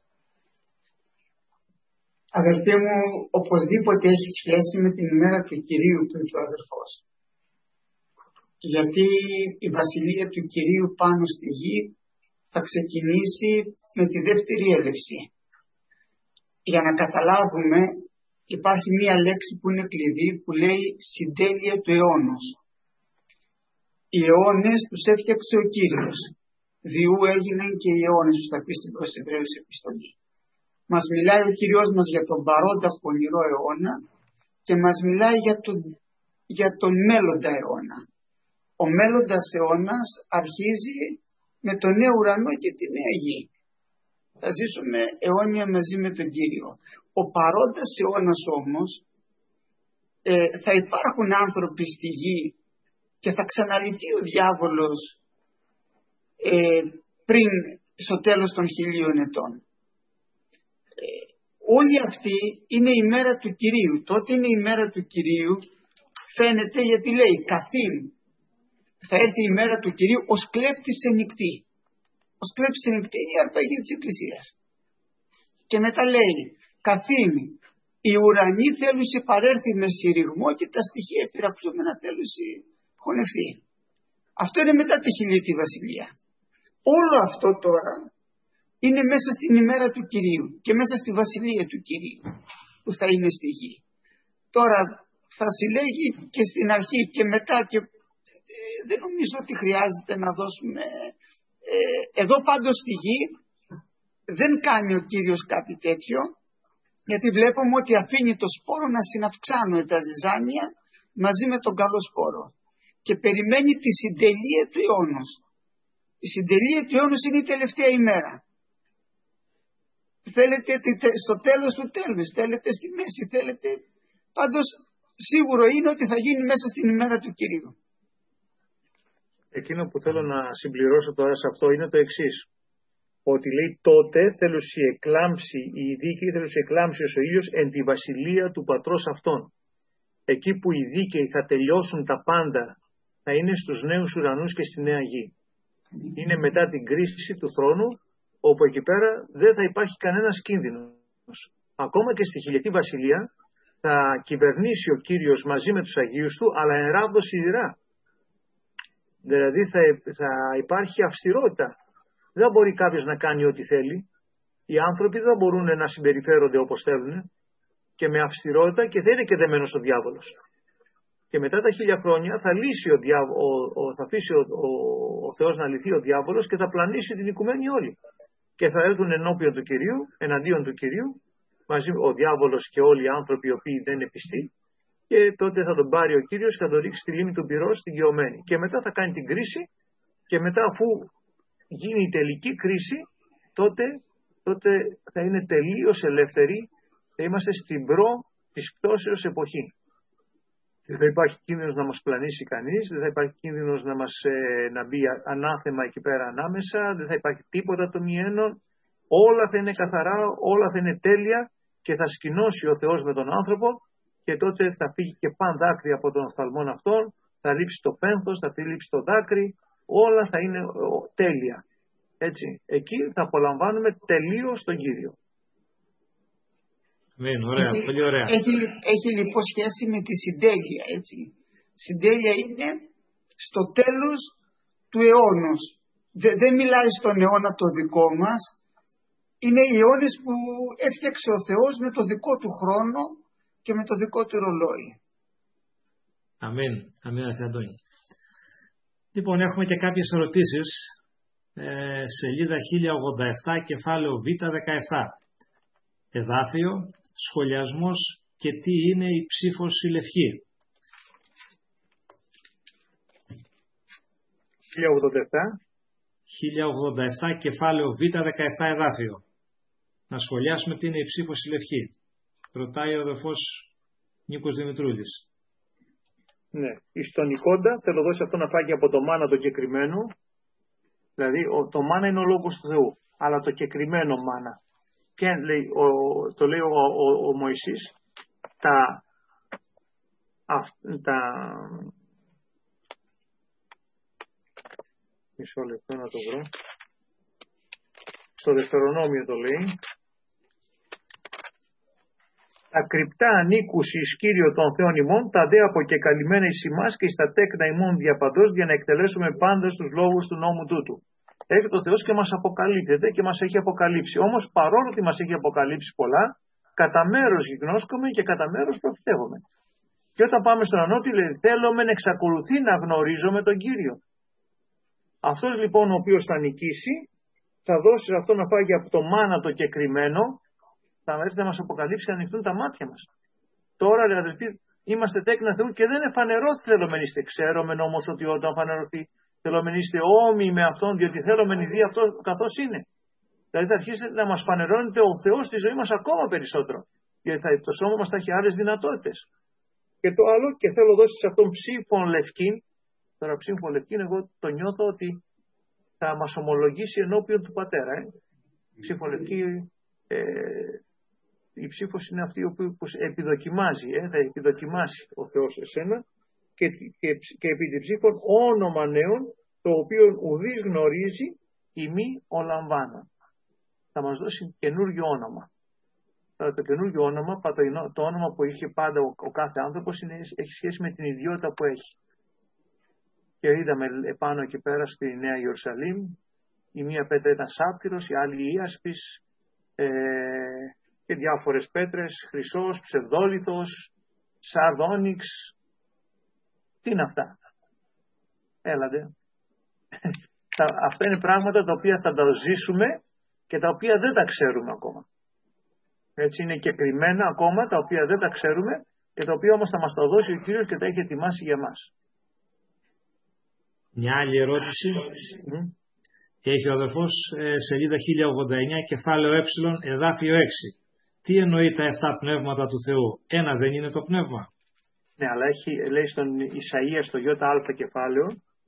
Αδελφέ μου, οπωσδήποτε έχει σχέση με την ημέρα του Κυρίου του ο αδελφός. Γιατί η βασιλεία του Κυρίου πάνω στη γη θα ξεκινήσει με τη δεύτερη έλευση. Για να καταλάβουμε, υπάρχει μία λέξη που είναι κλειδί που λέει συντέλεια του αιώνος. Οι αιώνες τους έφτιαξε ο Κύριος. Διού έγιναν και οι αιώνες, που θα πει στην προς Εβραίους επιστολή. Μας μιλάει ο Κύριος μας για τον παρόντα πονηρό αιώνα και μας μιλάει για τον μέλλοντα αιώνα. ο μέλλοντας αιώνας αρχίζει με τον νέο ουρανό και τη νέα γη. Θα ζήσουμε αιώνια μαζί με τον Κύριο. Ο παρόντας αιώνας όμως θα υπάρχουν άνθρωποι στη γη και θα ξαναλυθεί ο διάβολος πριν στο τέλος των 1000 ετών. Όλη αυτή είναι η μέρα του Κυρίου. Τότε είναι η μέρα του Κυρίου, φαίνεται, γιατί λέει καθήν θα έρθει η μέρα του Κυρίου ως κλέπτης σε νυκτή. Ως κλέπτης σε νυκτή είναι η αρπαγή της Εκκλησίας. Και μετά λέει καθήν οι ουρανοί θέλουν παρέρθει με συρριγμό και τα στοιχεία πειραξούμενα θέλουν χωνευτεί. Αυτό είναι μετά τη 1000η βασιλεία. Όλο αυτό τώρα είναι μέσα στην ημέρα του Κυρίου και μέσα στη βασιλεία του Κυρίου που θα είναι στη γη. Τώρα θα συλλέγει και στην αρχή και μετά και δεν νομίζω ότι χρειάζεται να δώσουμε. Εδώ πάντως στη γη δεν κάνει ο Κύριος κάτι τέτοιο, γιατί βλέπουμε ότι αφήνει το σπόρο να συναυξάνουν τα ζυζάνια μαζί με τον καλό σπόρο και περιμένει τη συντελεία του αιώνος. Η συντελεία του αιώνος είναι η τελευταία ημέρα. Θέλετε στο τέλος του τέλους, θέλετε στη μέση, θέλετε. Πάντως σίγουρο είναι ότι θα γίνει μέσα στην ημέρα του Κυρίου. Εκείνο που θέλω να συμπληρώσω τώρα σε αυτό είναι το εξής. Ότι λέει τότε θέλουσι εκλάμψει η δίκαιη, θέλουσι εκλάμψει ως ο ήλιος εν τη βασιλεία του πατρός αυτών. Εκεί που οι δίκαιοι θα τελειώσουν τα πάντα θα είναι στους νέους ουρανούς και στη νέα γη. Είναι μετά την κρίση του θρόνου, όπου εκεί πέρα δεν θα υπάρχει κανένας κίνδυνος. Ακόμα και στη 1000η βασιλεία θα κυβερνήσει ο Κύριος μαζί με τους Αγίους του, αλλά εν ράβδο σιδηρά. Δηλαδή θα υπάρχει αυστηρότητα. Δεν μπορεί κάποιος να κάνει ό,τι θέλει. Οι άνθρωποι δεν μπορούν να συμπεριφέρονται όπως θέλουν και με αυστηρότητα, και θα είναι και δεμένος ο διάβολος. Και μετά τα 1000 χρόνια θα λύσει θα αφήσει ο Θεός να λυθεί ο διάβολος και θα πλανήσει την οικουμένη όλη. Και θα έρθουν ενώπιον του Κυρίου, εναντίον του Κυρίου, μαζί ο διάβολος και όλοι οι άνθρωποι οι οποίοι δεν είναι πιστοί, και τότε θα τον πάρει ο Κύριος και θα τον ρίξει στη λίμνη του πυρός στην γεωμένη. Και μετά θα κάνει την κρίση, και μετά αφού γίνει η τελική κρίση, τότε θα είναι τελείως ελεύθεροι, θα είμαστε στην προ της πτώσεως εποχή. Δεν θα υπάρχει κίνδυνος να μας πλανήσει κανείς, δεν θα υπάρχει κίνδυνος να μπει ανάθεμα εκεί πέρα ανάμεσα, δεν θα υπάρχει τίποτα των ιένων, όλα θα είναι καθαρά, όλα θα είναι τέλεια και θα σκηνώσει ο Θεός με τον άνθρωπο, και τότε θα φύγει και παν δάκρυ από τον οφθαλμόν αυτόν, θα λείψει το πένθος, θα λείψει το δάκρυ, όλα θα είναι τέλεια. Έτσι, εκεί θα απολαμβάνουμε τελείως τον Κύριο. Ωραία, πολύ ωραία. Έχει λοιπόν σχέση με τη συντέλεια, έτσι. Συντέλεια είναι στο τέλος του αιώνος. Δεν μιλάει στον αιώνα το δικό μας. Είναι οι αιώνες που έφτιαξε ο Θεός με το δικό του χρόνο και με το δικό του ρολόι. Αμήν, αμήν Αγιέ Αντώνη. Λοιπόν, έχουμε και κάποιες ερωτήσεις. Σελίδα 1087, κεφάλαιο Β17. Εδάφιο, σχολιασμός και τι είναι η ψήφος η λευκή. 1087, κεφάλαιο Β17, εδάφιο. Να σχολιάσουμε τι είναι η ψήφος η λευκή. Ρωτάει ο αδελφός Νίκος Δημητρούλης. Ναι, στον Νικόντα θέλω δώσει αυτό να φάγει από το μάνα το κεκριμένο. Δηλαδή το μάνα είναι ο λόγος του Θεού, αλλά το κεκριμένο μάνα. Και το λέει ο Μωυσής, μισό λεπτό να το βρω. Στο Δευτερονόμιο το λέει. Τα κρυπτά ανήκους εις Κύριο των Θεών ημών, τα δε αποκεκαλυμμένα εις ημάς και εις τα τέκνα ημών διαπαντός, για να εκτελέσουμε πάντα στους λόγους του νόμου τούτου. Έρχεται ο Θεός και μας αποκαλύπτεται και μας έχει αποκαλύψει. Όμως παρόλο ότι μας έχει αποκαλύψει πολλά, κατά μέρος γιγνώσκουμε και κατά μέρος προφητεύουμε. Και όταν πάμε στον Ανώτη, λέει, θέλουμε να εξακολουθεί να γνωρίζουμε τον Κύριο. Αυτός λοιπόν ο οποίος θα νικήσει, θα δώσει αυτό να φάγει από το μάνα το κεκριμένο, θα έρθει να μας αποκαλύψει και να ανοιχτούν τα μάτια μας. Τώρα, λέει, αδελφοί, είμαστε τέκνα Θεού και δεν εφανερώθη θελομεν είστε. Ξέρομεν όμως ότι όταν φανερωθεί θελομεν είστε όμοιοι με Αυτόν, διότι θελομεν δει αυτό καθώς είναι. Δηλαδή θα αρχίσει να μας φανερώνεται ο Θεός στη ζωή μας ακόμα περισσότερο. Γιατί το σώμα μας θα έχει άλλες δυνατότητες. Και το άλλο, και θέλω δώσει σε αυτόν ψήφων λευκήν, τώρα ψήφων λευκήν εγώ το νιώθω ότι θα μας ομολογήσει ενώπιον του Πατέρα. Ψήφων λευκή, η ψήφος είναι αυτή που επιδοκιμάζει, θα επιδοκιμάσει ο Θεός εσένα και επί τη ψήφων όνομα νέων, το οποίο ουδής γνωρίζει ημί ο λαμβάνα. Θα μας δώσει καινούργιο όνομα. Τώρα το καινούργιο όνομα, το όνομα που είχε πάντα ο κάθε άνθρωπος, έχει σχέση με την ιδιότητα που έχει. Και είδαμε επάνω εκεί πέρα στη Νέα Ιερουσαλήμ, η μία πέτρα ήταν σάπφυρος, η άλλη ίασπης, και διάφορες πέτρες, χρυσός, ψευδόλιθος, σαρδόνιξ. Τι είναι αυτά? Έλατε. Αυτά είναι πράγματα τα οποία θα τα ζήσουμε και τα οποία δεν τα ξέρουμε ακόμα. Έτσι είναι και κρυμμένα ακόμα, τα οποία δεν τα ξέρουμε και τα οποία όμως θα μας τα δώσει ο Κύριος και τα έχει ετοιμάσει για μας. Μια άλλη ερώτηση. Έχει ο αδερφός σελίδα 1089, κεφάλαιο ε, εδάφιο 6. Τι εννοεί τα 7 πνεύματα του Θεού? Ένα δεν είναι το πνεύμα? Ναι, αλλά λέει στον Ισαΐα στο ΙΑ κεφάλαιο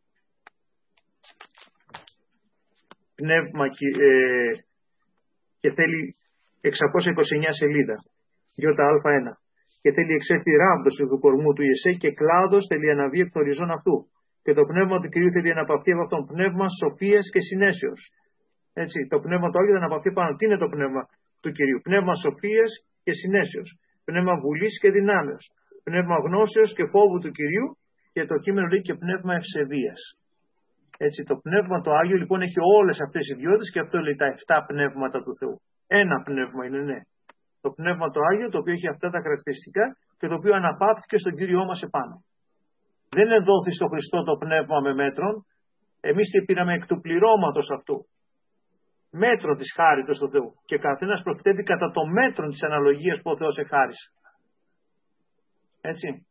πνεύμα και θέλει 629 σελίδα ΙΑ1 και θέλει εξέλθει ράβδος του κορμού του Ιεσέ και κλάδος θέλει αναβεί εκ των ριζών αυτού και το πνεύμα του Κυρίου θέλει αναπαυθεί από αυτόν πνεύμα σοφίας και συνέσεως. Έτσι, το πνεύμα του Άγιου θα αναπαυθεί πάνω. Τι είναι το πνεύμα του Κυρίου? Πνεύμα σοφίας και συνέσεως, πνεύμα βουλής και δυνάμεως, πνεύμα γνώσεως και φόβου του Κυρίου και το κείμενο λέει και πνεύμα ευσεβίας. Έτσι, το πνεύμα το Άγιο λοιπόν έχει όλες αυτές τις ιδιότητες και αυτό λέει τα 7 πνεύματα του Θεού. Ένα πνεύμα είναι, ναι. Το πνεύμα το Άγιο, το οποίο έχει αυτά τα χαρακτηριστικά και το οποίο αναπαύθηκε στον Κύριό μας επάνω. Δεν εδόθη στο Χριστό το πνεύμα με μέτρον, εμείς και πήραμε εκ του πληρώματος αυτού. Μέτρο της χάριτος του Θεού. Και καθένας προκριτεύει κατά το μέτρο της αναλογίας που ο Θεός εχάρισε. Έτσι.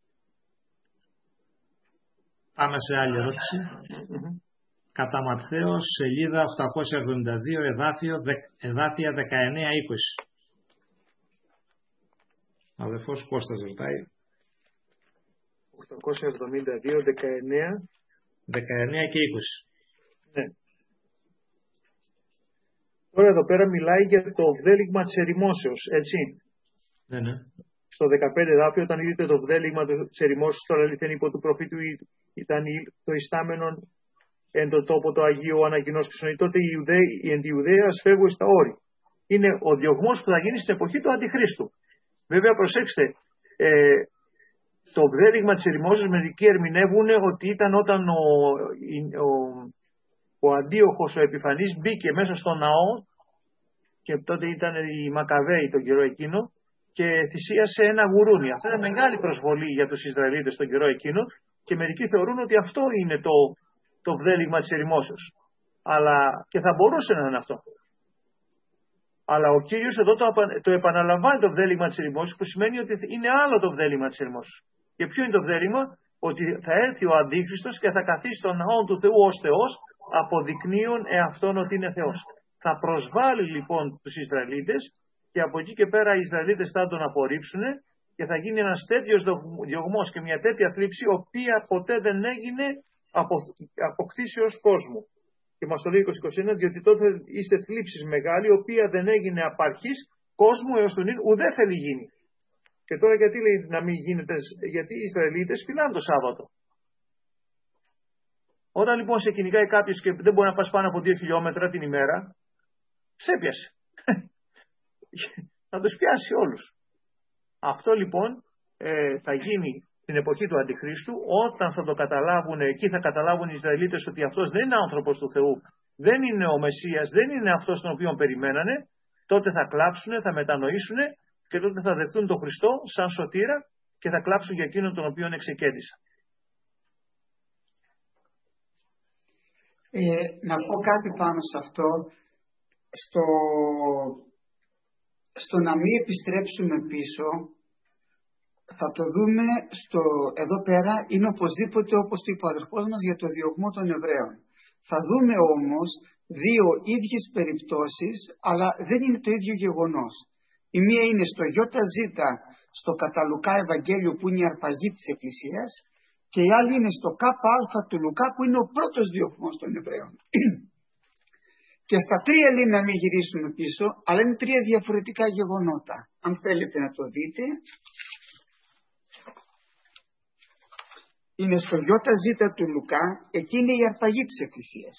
Πάμε σε άλλη ερώτηση. Κατά Ματθαίος, σελίδα 872, εδάφια 19-20. Ο αδερφός Κώστας ρωτάει. 872, 19 και 20. Ναι. Τώρα εδώ πέρα μιλάει για το βδέλιγμα της ερημόσεως, έτσι. Ναι. Στο 15 εδάφιο, όταν είδετε το βδέλιγμα της ερημόσεως, τώρα αληθεν υπό του προφήτου ήταν το ιστάμενον εν το τόπο το Αγίο ανακοινώσει και τότε οι εν τη Ιουδαία σφεύγουν στα όρη. Είναι ο διωγμός που θα γίνει στην εποχή του Αντιχρίστου. Βέβαια προσέξτε, το βδέλιγμα της ερημόσεως μερικοί ερμηνεύουν ότι ήταν όταν ο Αντίοχος ο Επιφανής μπήκε μέσα στο ναό και τότε ήταν οι Μακαβαίοι τον καιρό εκείνο και θυσίασε ένα γουρούνι. Αυτό είναι μεγάλη προσβολή για τους Ισραηλίτες τον καιρό εκείνο και μερικοί θεωρούν ότι αυτό είναι το βδέλιγμα της ερημόσεως. Αλλά και θα μπορούσε να είναι αυτό. Αλλά ο Κύριος εδώ το επαναλαμβάνει το βδέλιγμα της ερημόσεως που σημαίνει ότι είναι άλλο το βδέλιγμα της ερημόσεως. Και ποιο είναι το βδέλιγμα? Ότι θα έρθει ο Αντίχριστος και θα καθίσει στον ναό του Θεού ως Θεός, αποδεικνύουν εαυτόν ότι είναι Θεός. Θα προσβάλλει λοιπόν τους Ισραηλίτες και από εκεί και πέρα οι Ισραηλίτες θα τον απορρίψουν και θα γίνει ένας τέτοιος διωγμός και μια τέτοια θλίψη, η οποία ποτέ δεν έγινε αποκτήσεως κόσμου. Και μας το λέει 2021, διότι τότε είστε θλίψεις μεγάλη, η οποία δεν έγινε απαρχής κόσμου έως τον ήλιο, ουδέ θέλει γίνει. Και τώρα γιατί λέει να μην γίνεται? Γιατί οι Ισραηλίτες φυλάνε το Σάββατο. Όταν λοιπόν σε κυνηγάει κάποιος και δεν μπορεί να πας πάνω από 2 χιλιόμετρα την ημέρα, σε πιάσε. Θα τους πιάσει όλους. Αυτό λοιπόν θα γίνει την εποχή του Αντιχρίστου, όταν θα το καταλάβουν, εκεί θα καταλάβουν οι Ισραηλίτες ότι αυτός δεν είναι άνθρωπος του Θεού, δεν είναι ο Μεσσίας, δεν είναι αυτός τον οποίο περιμένανε, τότε θα κλάψουν, θα μετανοήσουν και τότε θα δεχτούν τον Χριστό σαν σωτήρα και θα κλάψουν για εκείνον τον οποίο εξεκέντησαν. Να πω κάτι πάνω σε αυτό, στο να μην επιστρέψουμε πίσω θα το δούμε εδώ πέρα, είναι οπωσδήποτε όπως το είπε ο αδερφός μας για το διωγμό των Εβραίων. Θα δούμε όμως δύο ίδιες περιπτώσεις, αλλά δεν είναι το ίδιο γεγονός. Η μία είναι στο ΙΖ, στο κατά Λουκά Ευαγγέλιο που είναι η αρπαγή της Εκκλησίας, και η άλλη είναι στο ΚΑ του Λουκά που είναι ο πρώτος διωγμός των Εβραίων. Και στα τρία λέει να μην γυρίσουμε πίσω, αλλά είναι τρία διαφορετικά γεγονότα. Αν θέλετε να το δείτε, είναι στο ΙΖ του Λουκά, εκεί είναι η αρπαγή της Εκκλησίας.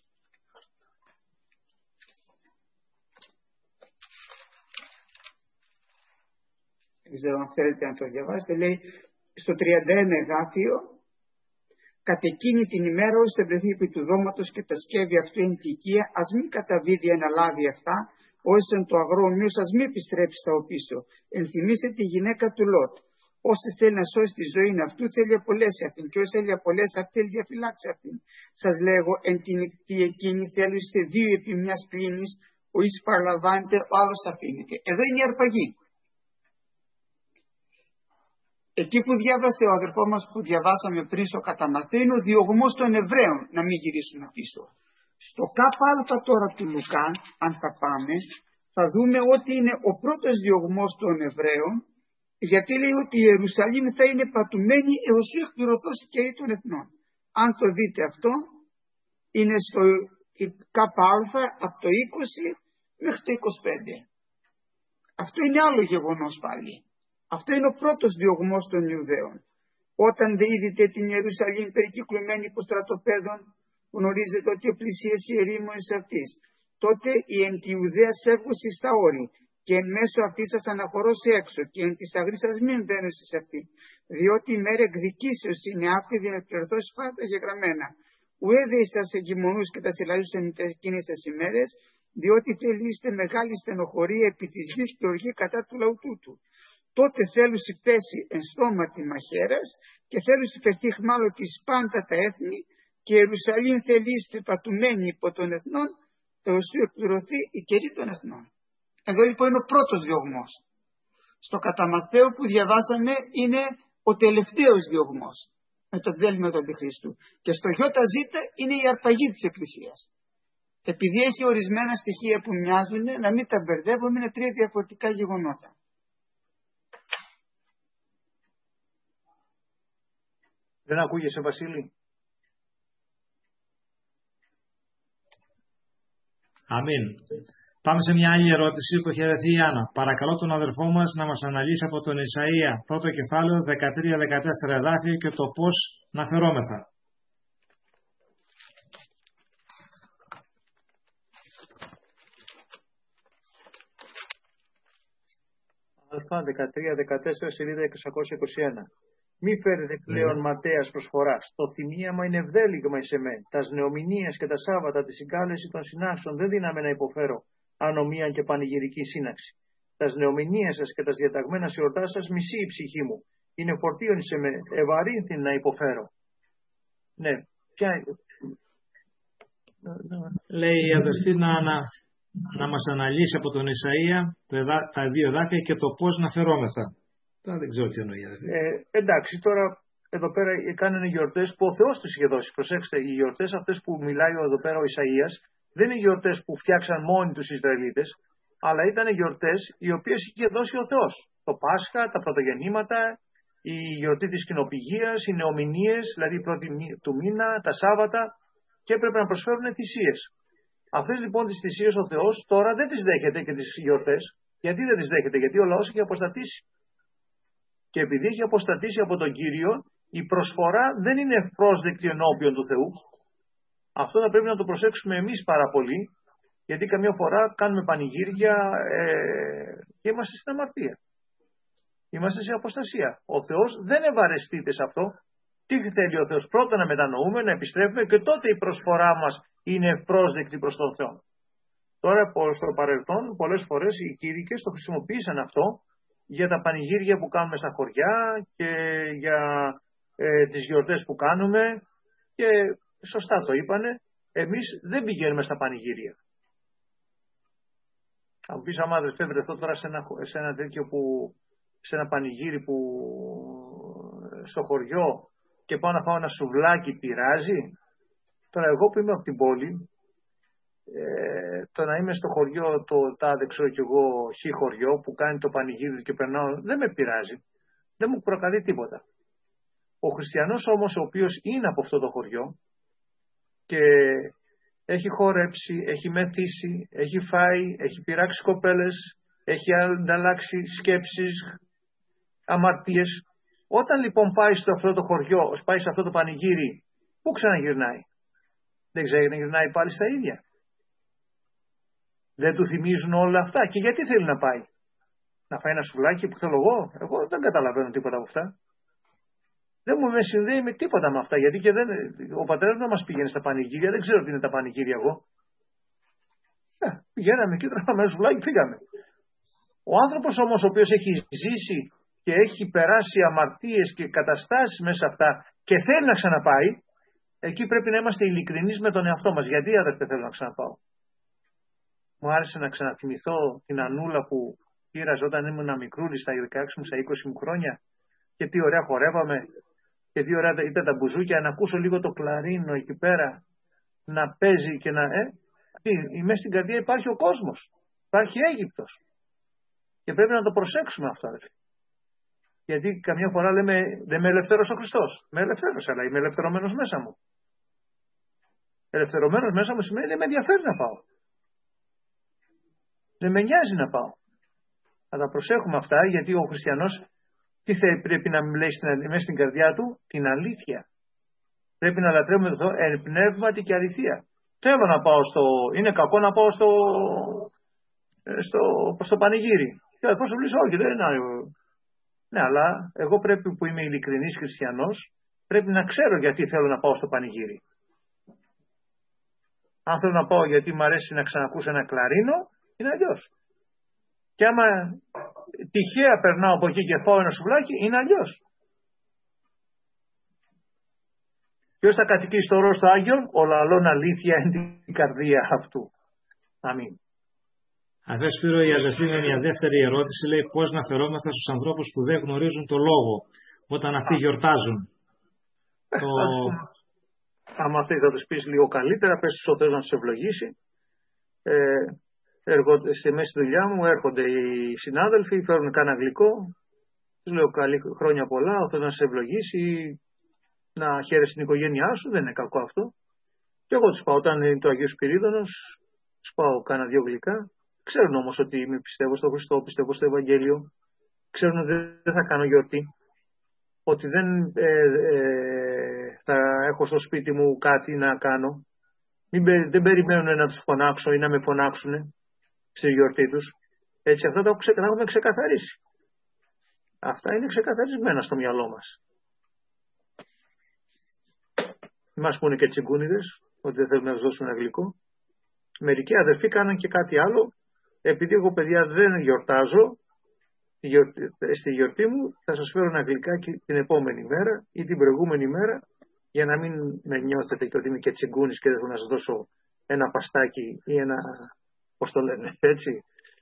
Δεν ξέρω αν θέλετε να το διαβάσετε. Λέει στο 31 εδάφιο, κατ' εκείνη την ημέρα όσοι ευρεθεί επί του δώματος και τα σκεύη αυτού εν τη οικία, ας μην καταβίδει αναλάβει αυτά, όσοι εν το αγρό ομοίως ας μην επιστρέψει στα οπίσω. Ενθυμίστε τη γυναίκα του Λότ. Όσοι θέλει να σώσει τη ζωή αυτού, θέλει απολέσει αυτήν. Και όσοι θέλει απολέσει αυτήν, θέλει διαφυλάξει αυτήν. Σας λέγω, εν την νυχτή εκείνη θέλουν σε δύο επί μιας πλήνης, ο εις παραλαμβάνεται, ο άλλος αφήνεται. Εδώ είναι η αρπαγή. Εκεί που διάβασε ο αδερφός μας που διαβάσαμε πριν στο κατά Μαθαίου είναι ο διωγμός των Εβραίων, να μην γυρίσουμε πίσω. Στο ΚΑ τώρα του Λουκά, αν θα πάμε, θα δούμε ότι είναι ο πρώτος διωγμός των Εβραίων, γιατί λέει ότι η Ιερουσαλήμ θα είναι πατουμένη έως ου εκπληρωθώσει η καιρή των εθνών. Αν το δείτε αυτό, είναι στο ΚΑ από το 20 μέχρι το 25. Αυτό είναι άλλο γεγονός πάλι. Αυτό είναι ο πρώτος διωγμός των Ιουδαίων. Όταν δε είδετε την Ιερουσαλήμ περικυκλωμένη υπό στρατοπέδων, γνωρίζετε ότι πλησίασε η ερήμος αυτής. Τότε οι εν τη Ιουδαίας φεύγουν στα όρη, και εν μέσω αυτής σας αναχωρώ σε έξω, και εν της αγρής σας μην μπαίνω σε αυτή. Διότι η μέρα εκδικήσεως είναι άφηδη με πληρωθώσεις πάντα γεγραμμένα. Ουέ δε εις τας εγκυμονούς και τας ελαίζουσαν εκείνες τις ημέρες, διότι θέλειστε μεγάλη στενοχωρία επί της γης και οργή κατά του λαού τούτου. Τότε θέλουσι πέσει εν στόματι μαχαίρας και θέλουσι φερθεί χμάλω της πάντα τα έθνη και η Ιερουσαλήμ θελείστε πατουμένη υπό των εθνών έως ου εκπληρωθεί η καιρή των εθνών. Εδώ λοιπόν είναι ο πρώτος διωγμός. Στο κατά Ματθαίου που διαβάσαμε είναι ο τελευταίος διωγμός με το δέλμα του Αντιχρίστου. Και στο ΙΖ είναι η αρπαγή της Εκκλησίας. Επειδή έχει ορισμένα στοιχεία που μοιάζουν, να μην τα μπερδεύουμε, είναι τρία διαφορετικά γεγονότα. Δεν ακούγεσαι, Βασίλη? Αμήν. Πάμε σε μια άλλη ερώτηση που έχει αρεθεί η Άννα. Παρακαλώ τον αδερφό μας να μας αναλύσει από τον Ισαΐα, πρώτο κεφάλαιο, 13-14 εδάφιο και το πώς να φερόμεθα. Α, 13-14, σελίδα 621. Μη φέρετε πλέον ματέας προσφοράς. Το θυμίαμα είναι ευδέλιγμα εις εμέ. Τας νεομηνίας και τα Σάββατα τη συγκάλεση των συνάξεων δεν δύναμαι να υποφέρω, ανομίαν και πανηγυρική σύναξη. Τας νεομηνίας σας και τας διαταγμένας εορτάς σας μισεί η ψυχή μου. Είναι φορτίον εις εμέ, ευαρύνθην να υποφέρω. Ναι, ποια... Λέει η αδερφή να μας αναλύσει από τον Ισαΐα τα δύο εδάφια και το πώς να φερόμεθα. Δεν ξέρω τι εννοεί. Εντάξει, τώρα εδώ πέρα κάνανε γιορτές που ο Θεός τους είχε δώσει. Προσέξτε, οι γιορτές αυτές που μιλάει εδώ πέρα ο Ισαΐας δεν είναι γιορτές που φτιάξαν μόνοι τους οι Ισραηλίτες, αλλά ήταν γιορτές οι οποίες είχε δώσει ο Θεός. Το Πάσχα, τα πρωτογεννήματα, η γιορτή της κοινοπηγίας, οι νεομηνίες, δηλαδή η πρώτη του μήνα, τα Σάββατα, και έπρεπε να προσφέρουν θυσίες. Αυτές λοιπόν τις θυσίες ο Θεός τώρα δεν τις δέχεται και τις γιορτές. Γιατί δεν τις δέχεται? Γιατί ο λαός έχει αποστατήσει. Και επειδή έχει αποστατήσει από τον Κύριο, η προσφορά δεν είναι ευπρόσδεκτη ενώπιον του Θεού. Αυτό θα πρέπει να το προσέξουμε εμείς πάρα πολύ, γιατί καμιά φορά κάνουμε πανηγύρια και είμαστε στην αμαρτία. Είμαστε σε αποστασία. Ο Θεός δεν ευαρεστείται σε αυτό. Τι θέλει ο Θεός? Πρώτα να μετανοούμε, να επιστρέφουμε και τότε η προσφορά μας είναι ευπρόσδεκτη προς τον Θεό. Τώρα στο παρελθόν πολλές φορές οι κήρυκες το χρησιμοποίησαν αυτό για τα πανηγύρια που κάνουμε στα χωριά και για τις γιορτές που κάνουμε, και σωστά το είπανε, εμείς δεν πηγαίνουμε στα πανηγύρια. Θα μου πεις, άμα δεν βρεθώ τώρα σε ένα τέτοιο που σε ένα πανηγύρι που στο χωριό και πάω να φάω ένα σουβλάκι, πειράζει? Τώρα εγώ που είμαι από την πόλη, το να είμαι στο χωριό, το τάδε ξέρω κι εγώ χωριό που κάνει το πανηγύρι και περνάω, δεν με πειράζει, δεν μου προκαλεί τίποτα. Ο χριστιανός όμως, ο οποίος είναι από αυτό το χωριό και έχει χορέψει, έχει μεθύσει, έχει φάει, έχει πειράξει κοπέλες, έχει ανταλλάξει σκέψεις, αμαρτίες. Όταν λοιπόν πάει στο αυτό το χωριό, πάει σε αυτό το πανηγύρι, πού ξαναγυρνάει? Δεν ξαναγυρνάει πάλι στα ίδια? Δεν του θυμίζουν όλα αυτά? Και γιατί θέλει να πάει? Να φάει ένα σουβλάκι που θέλω εγώ? Εγώ δεν καταλαβαίνω τίποτα από αυτά. Δεν μου με συνδέει με τίποτα με αυτά, γιατί και ο πατέρας μου μας πήγαινε στα πανηγύρια, δεν ξέρω τι είναι τα πανηγύρια εγώ. Πηγαίναμε εκεί, τρώγαμε ένα σουβλάκι, φύγαμε. Ο άνθρωπος όμως ο οποίος έχει ζήσει και έχει περάσει αμαρτίες και καταστάσεις μέσα αυτά και θέλει να ξαναπάει, εκεί πρέπει να είμαστε ειλικρινείς με τον εαυτό μας. Γιατί, αδερφέ, θέλω να ξαναπάω? Μου άρεσε να ξαναθυμηθώ την Ανούλα που πήραζε όταν ήμουν μικρούλης στα 16 μου, στα 20 μου χρόνια, και τι ωραία χορεύαμε και τι ωραία ήταν τα μπουζούκια, να ακούσω λίγο το κλαρίνο εκεί πέρα να παίζει και να... Μέσα στην καρδιά υπάρχει ο κόσμος, υπάρχει Αίγυπτος και πρέπει να το προσέξουμε αυτό, αδερφέ. Γιατί καμιά φορά λέμε δεν είμαι ελευθέρος ο Χριστός. Με ελευθέρωσε, αλλά είμαι ελευθερωμένος μέσα μου. Ελευθερωμένος μέσα μου σημαίνει δεν με ενδιαφέρει να πάω. Δεν με νοιάζει να πάω. Θα τα προσέχουμε αυτά, γιατί ο χριστιανός τι πρέπει να λέει μέσα στην καρδιά του? Την αλήθεια. Πρέπει να λατρεύουμε τον Θεό εν πνεύματι και αληθεία. Θέλω να πάω είναι κακό να πάω στο πανηγύρι. Και θα σου λύσω, όχι, δεν είναι. Ναι, αλλά εγώ πρέπει που είμαι ειλικρινής χριστιανός, πρέπει να ξέρω γιατί θέλω να πάω στο πανηγύρι. Αν θέλω να πάω γιατί μου αρέσει να ξανακούσω ένα κλαρίνο, είναι αλλιώς. Και άμα τυχαία περνάω από εκεί και πάω ένα σουβλάκι, είναι αλλιώς. Ποιος θα κατοικήσει το όρος του Άγιον? Ο λαλών αλήθεια είναι την καρδία αυτού. Αμήν. Αδέ Σπύρο, η αδερφή με μια δεύτερη ερώτηση λέει πώς να φερόμεθα στους ανθρώπους που δεν γνωρίζουν το λόγο όταν αυτοί γιορτάζουν. Άμα θες να τους πεις λίγο καλύτερα, πες τους ο Θεός να τους ευλογήσει. Στη μέση δουλειά μου έρχονται οι συνάδελφοι, φέρουν κάνα γλυκό, τους λέω καλή χρόνια πολλά, ο Θεός να σε ευλογήσει, να χαίρεσαι την οικογένειά σου, δεν είναι κακό αυτό. Και εγώ τους πάω, όταν είναι το Αγίου Σπυρίδωνος, τους πάω κάνα δύο γλυκά. Ξέρουν όμως ότι πιστεύω στον Χριστό, πιστεύω στο Ευαγγέλιο, ξέρουν ότι δεν θα κάνω γιορτή, ότι δεν θα έχω στο σπίτι μου κάτι να κάνω. Δεν περιμένουν να τους φωνάξω ή να με φωνάξουν στη γιορτή τους. Έτσι αυτά τα έχουμε ξεκαθαρίσει. Αυτά είναι ξεκαθαρισμένα στο μυαλό μας. Μας πούνε και τσιγκούνιδες ότι δεν θέλουν να τους δώσουν ένα γλυκό. Μερικοί αδερφοί κάναν και κάτι άλλο. Επειδή εγώ, παιδιά, δεν γιορτάζω, στη γιορτή μου θα σας φέρω ένα γλυκάκι την επόμενη μέρα ή την προηγούμενη μέρα, για να μην με νιώθετε και ότι είμαι και τσιγκούνης και δεν θέλω να σας δώσω ένα παστάκι ή ένα, πώς το λένε, έτσι.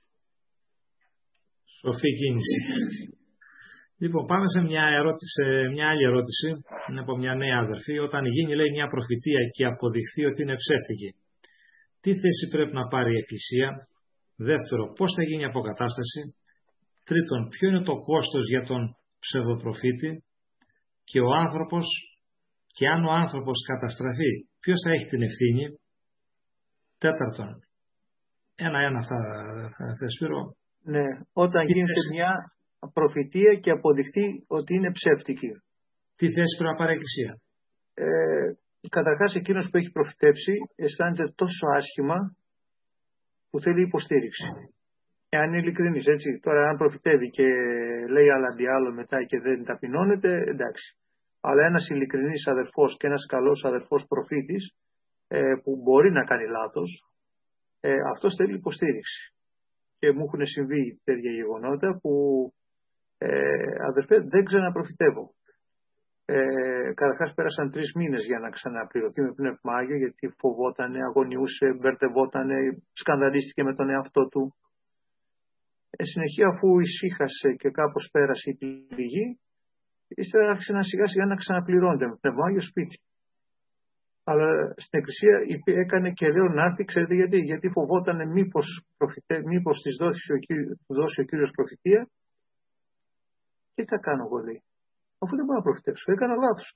Σοφή κίνηση. Λοιπόν, πάμε σε μια άλλη ερώτηση. Είναι από μια νέα αδερφή. Όταν γίνει, λέει, μια προφητεία και αποδειχθεί ότι είναι ψεύτικη, τι θέση πρέπει να πάρει η Εκκλησία? Δεύτερο, πώς θα γίνει η αποκατάσταση? Τρίτον, ποιο είναι το κόστος για τον ψευδοπροφήτη? Και ο άνθρωπος, και αν ο άνθρωπος καταστραφεί, ποιος θα έχει την ευθύνη? Τέταρτον, ένα θα Σπύρο. Ναι, όταν γίνεται μια προφητεία και αποδειχθεί ότι είναι ψεύτικη, τι θέση πρέπει να πάρει η Εκκλησία? Καταρχάς, εκείνος που έχει προφητέψει αισθάνεται τόσο άσχημα που θέλει υποστήριξη. Εάν είναι ειλικρινής, έτσι. Τώρα, αν προφητεύει και λέει άλλα αντί άλλο μετά και δεν ταπεινώνεται, εντάξει. Αλλά ένας ειλικρινής αδερφός και ένας καλός αδερφός προφήτης που μπορεί να κάνει λάθος, αυτός θέλει υποστήριξη. Και μου έχουν συμβεί τέτοια γεγονότα που αδερφέ, δεν ξαναπροφητεύω. Καταρχάς πέρασαν 3 μήνες για να ξαναπληρωθεί με Πνεύμα Άγιο, γιατί φοβότανε, αγωνιούσε, μπερδευότανε, σκανδαλίστηκε με τον εαυτό του. συνεχεία, αφού ησύχασε και κάπως πέρασε η πληγή, ύστερα άρχισε σιγά σιγά να ξαναπληρώνεται με πνευμάγιο σπίτι. Αλλά στην εκκλησία έκανε καιρό να έρθει, ξέρετε γιατί φοβόταν μήπως της δώσει ο Κύριος προφητεία. Τι θα κάνω εγώ, λέει, αφού δεν μπορώ να προφητεύσω, έκανα λάθος.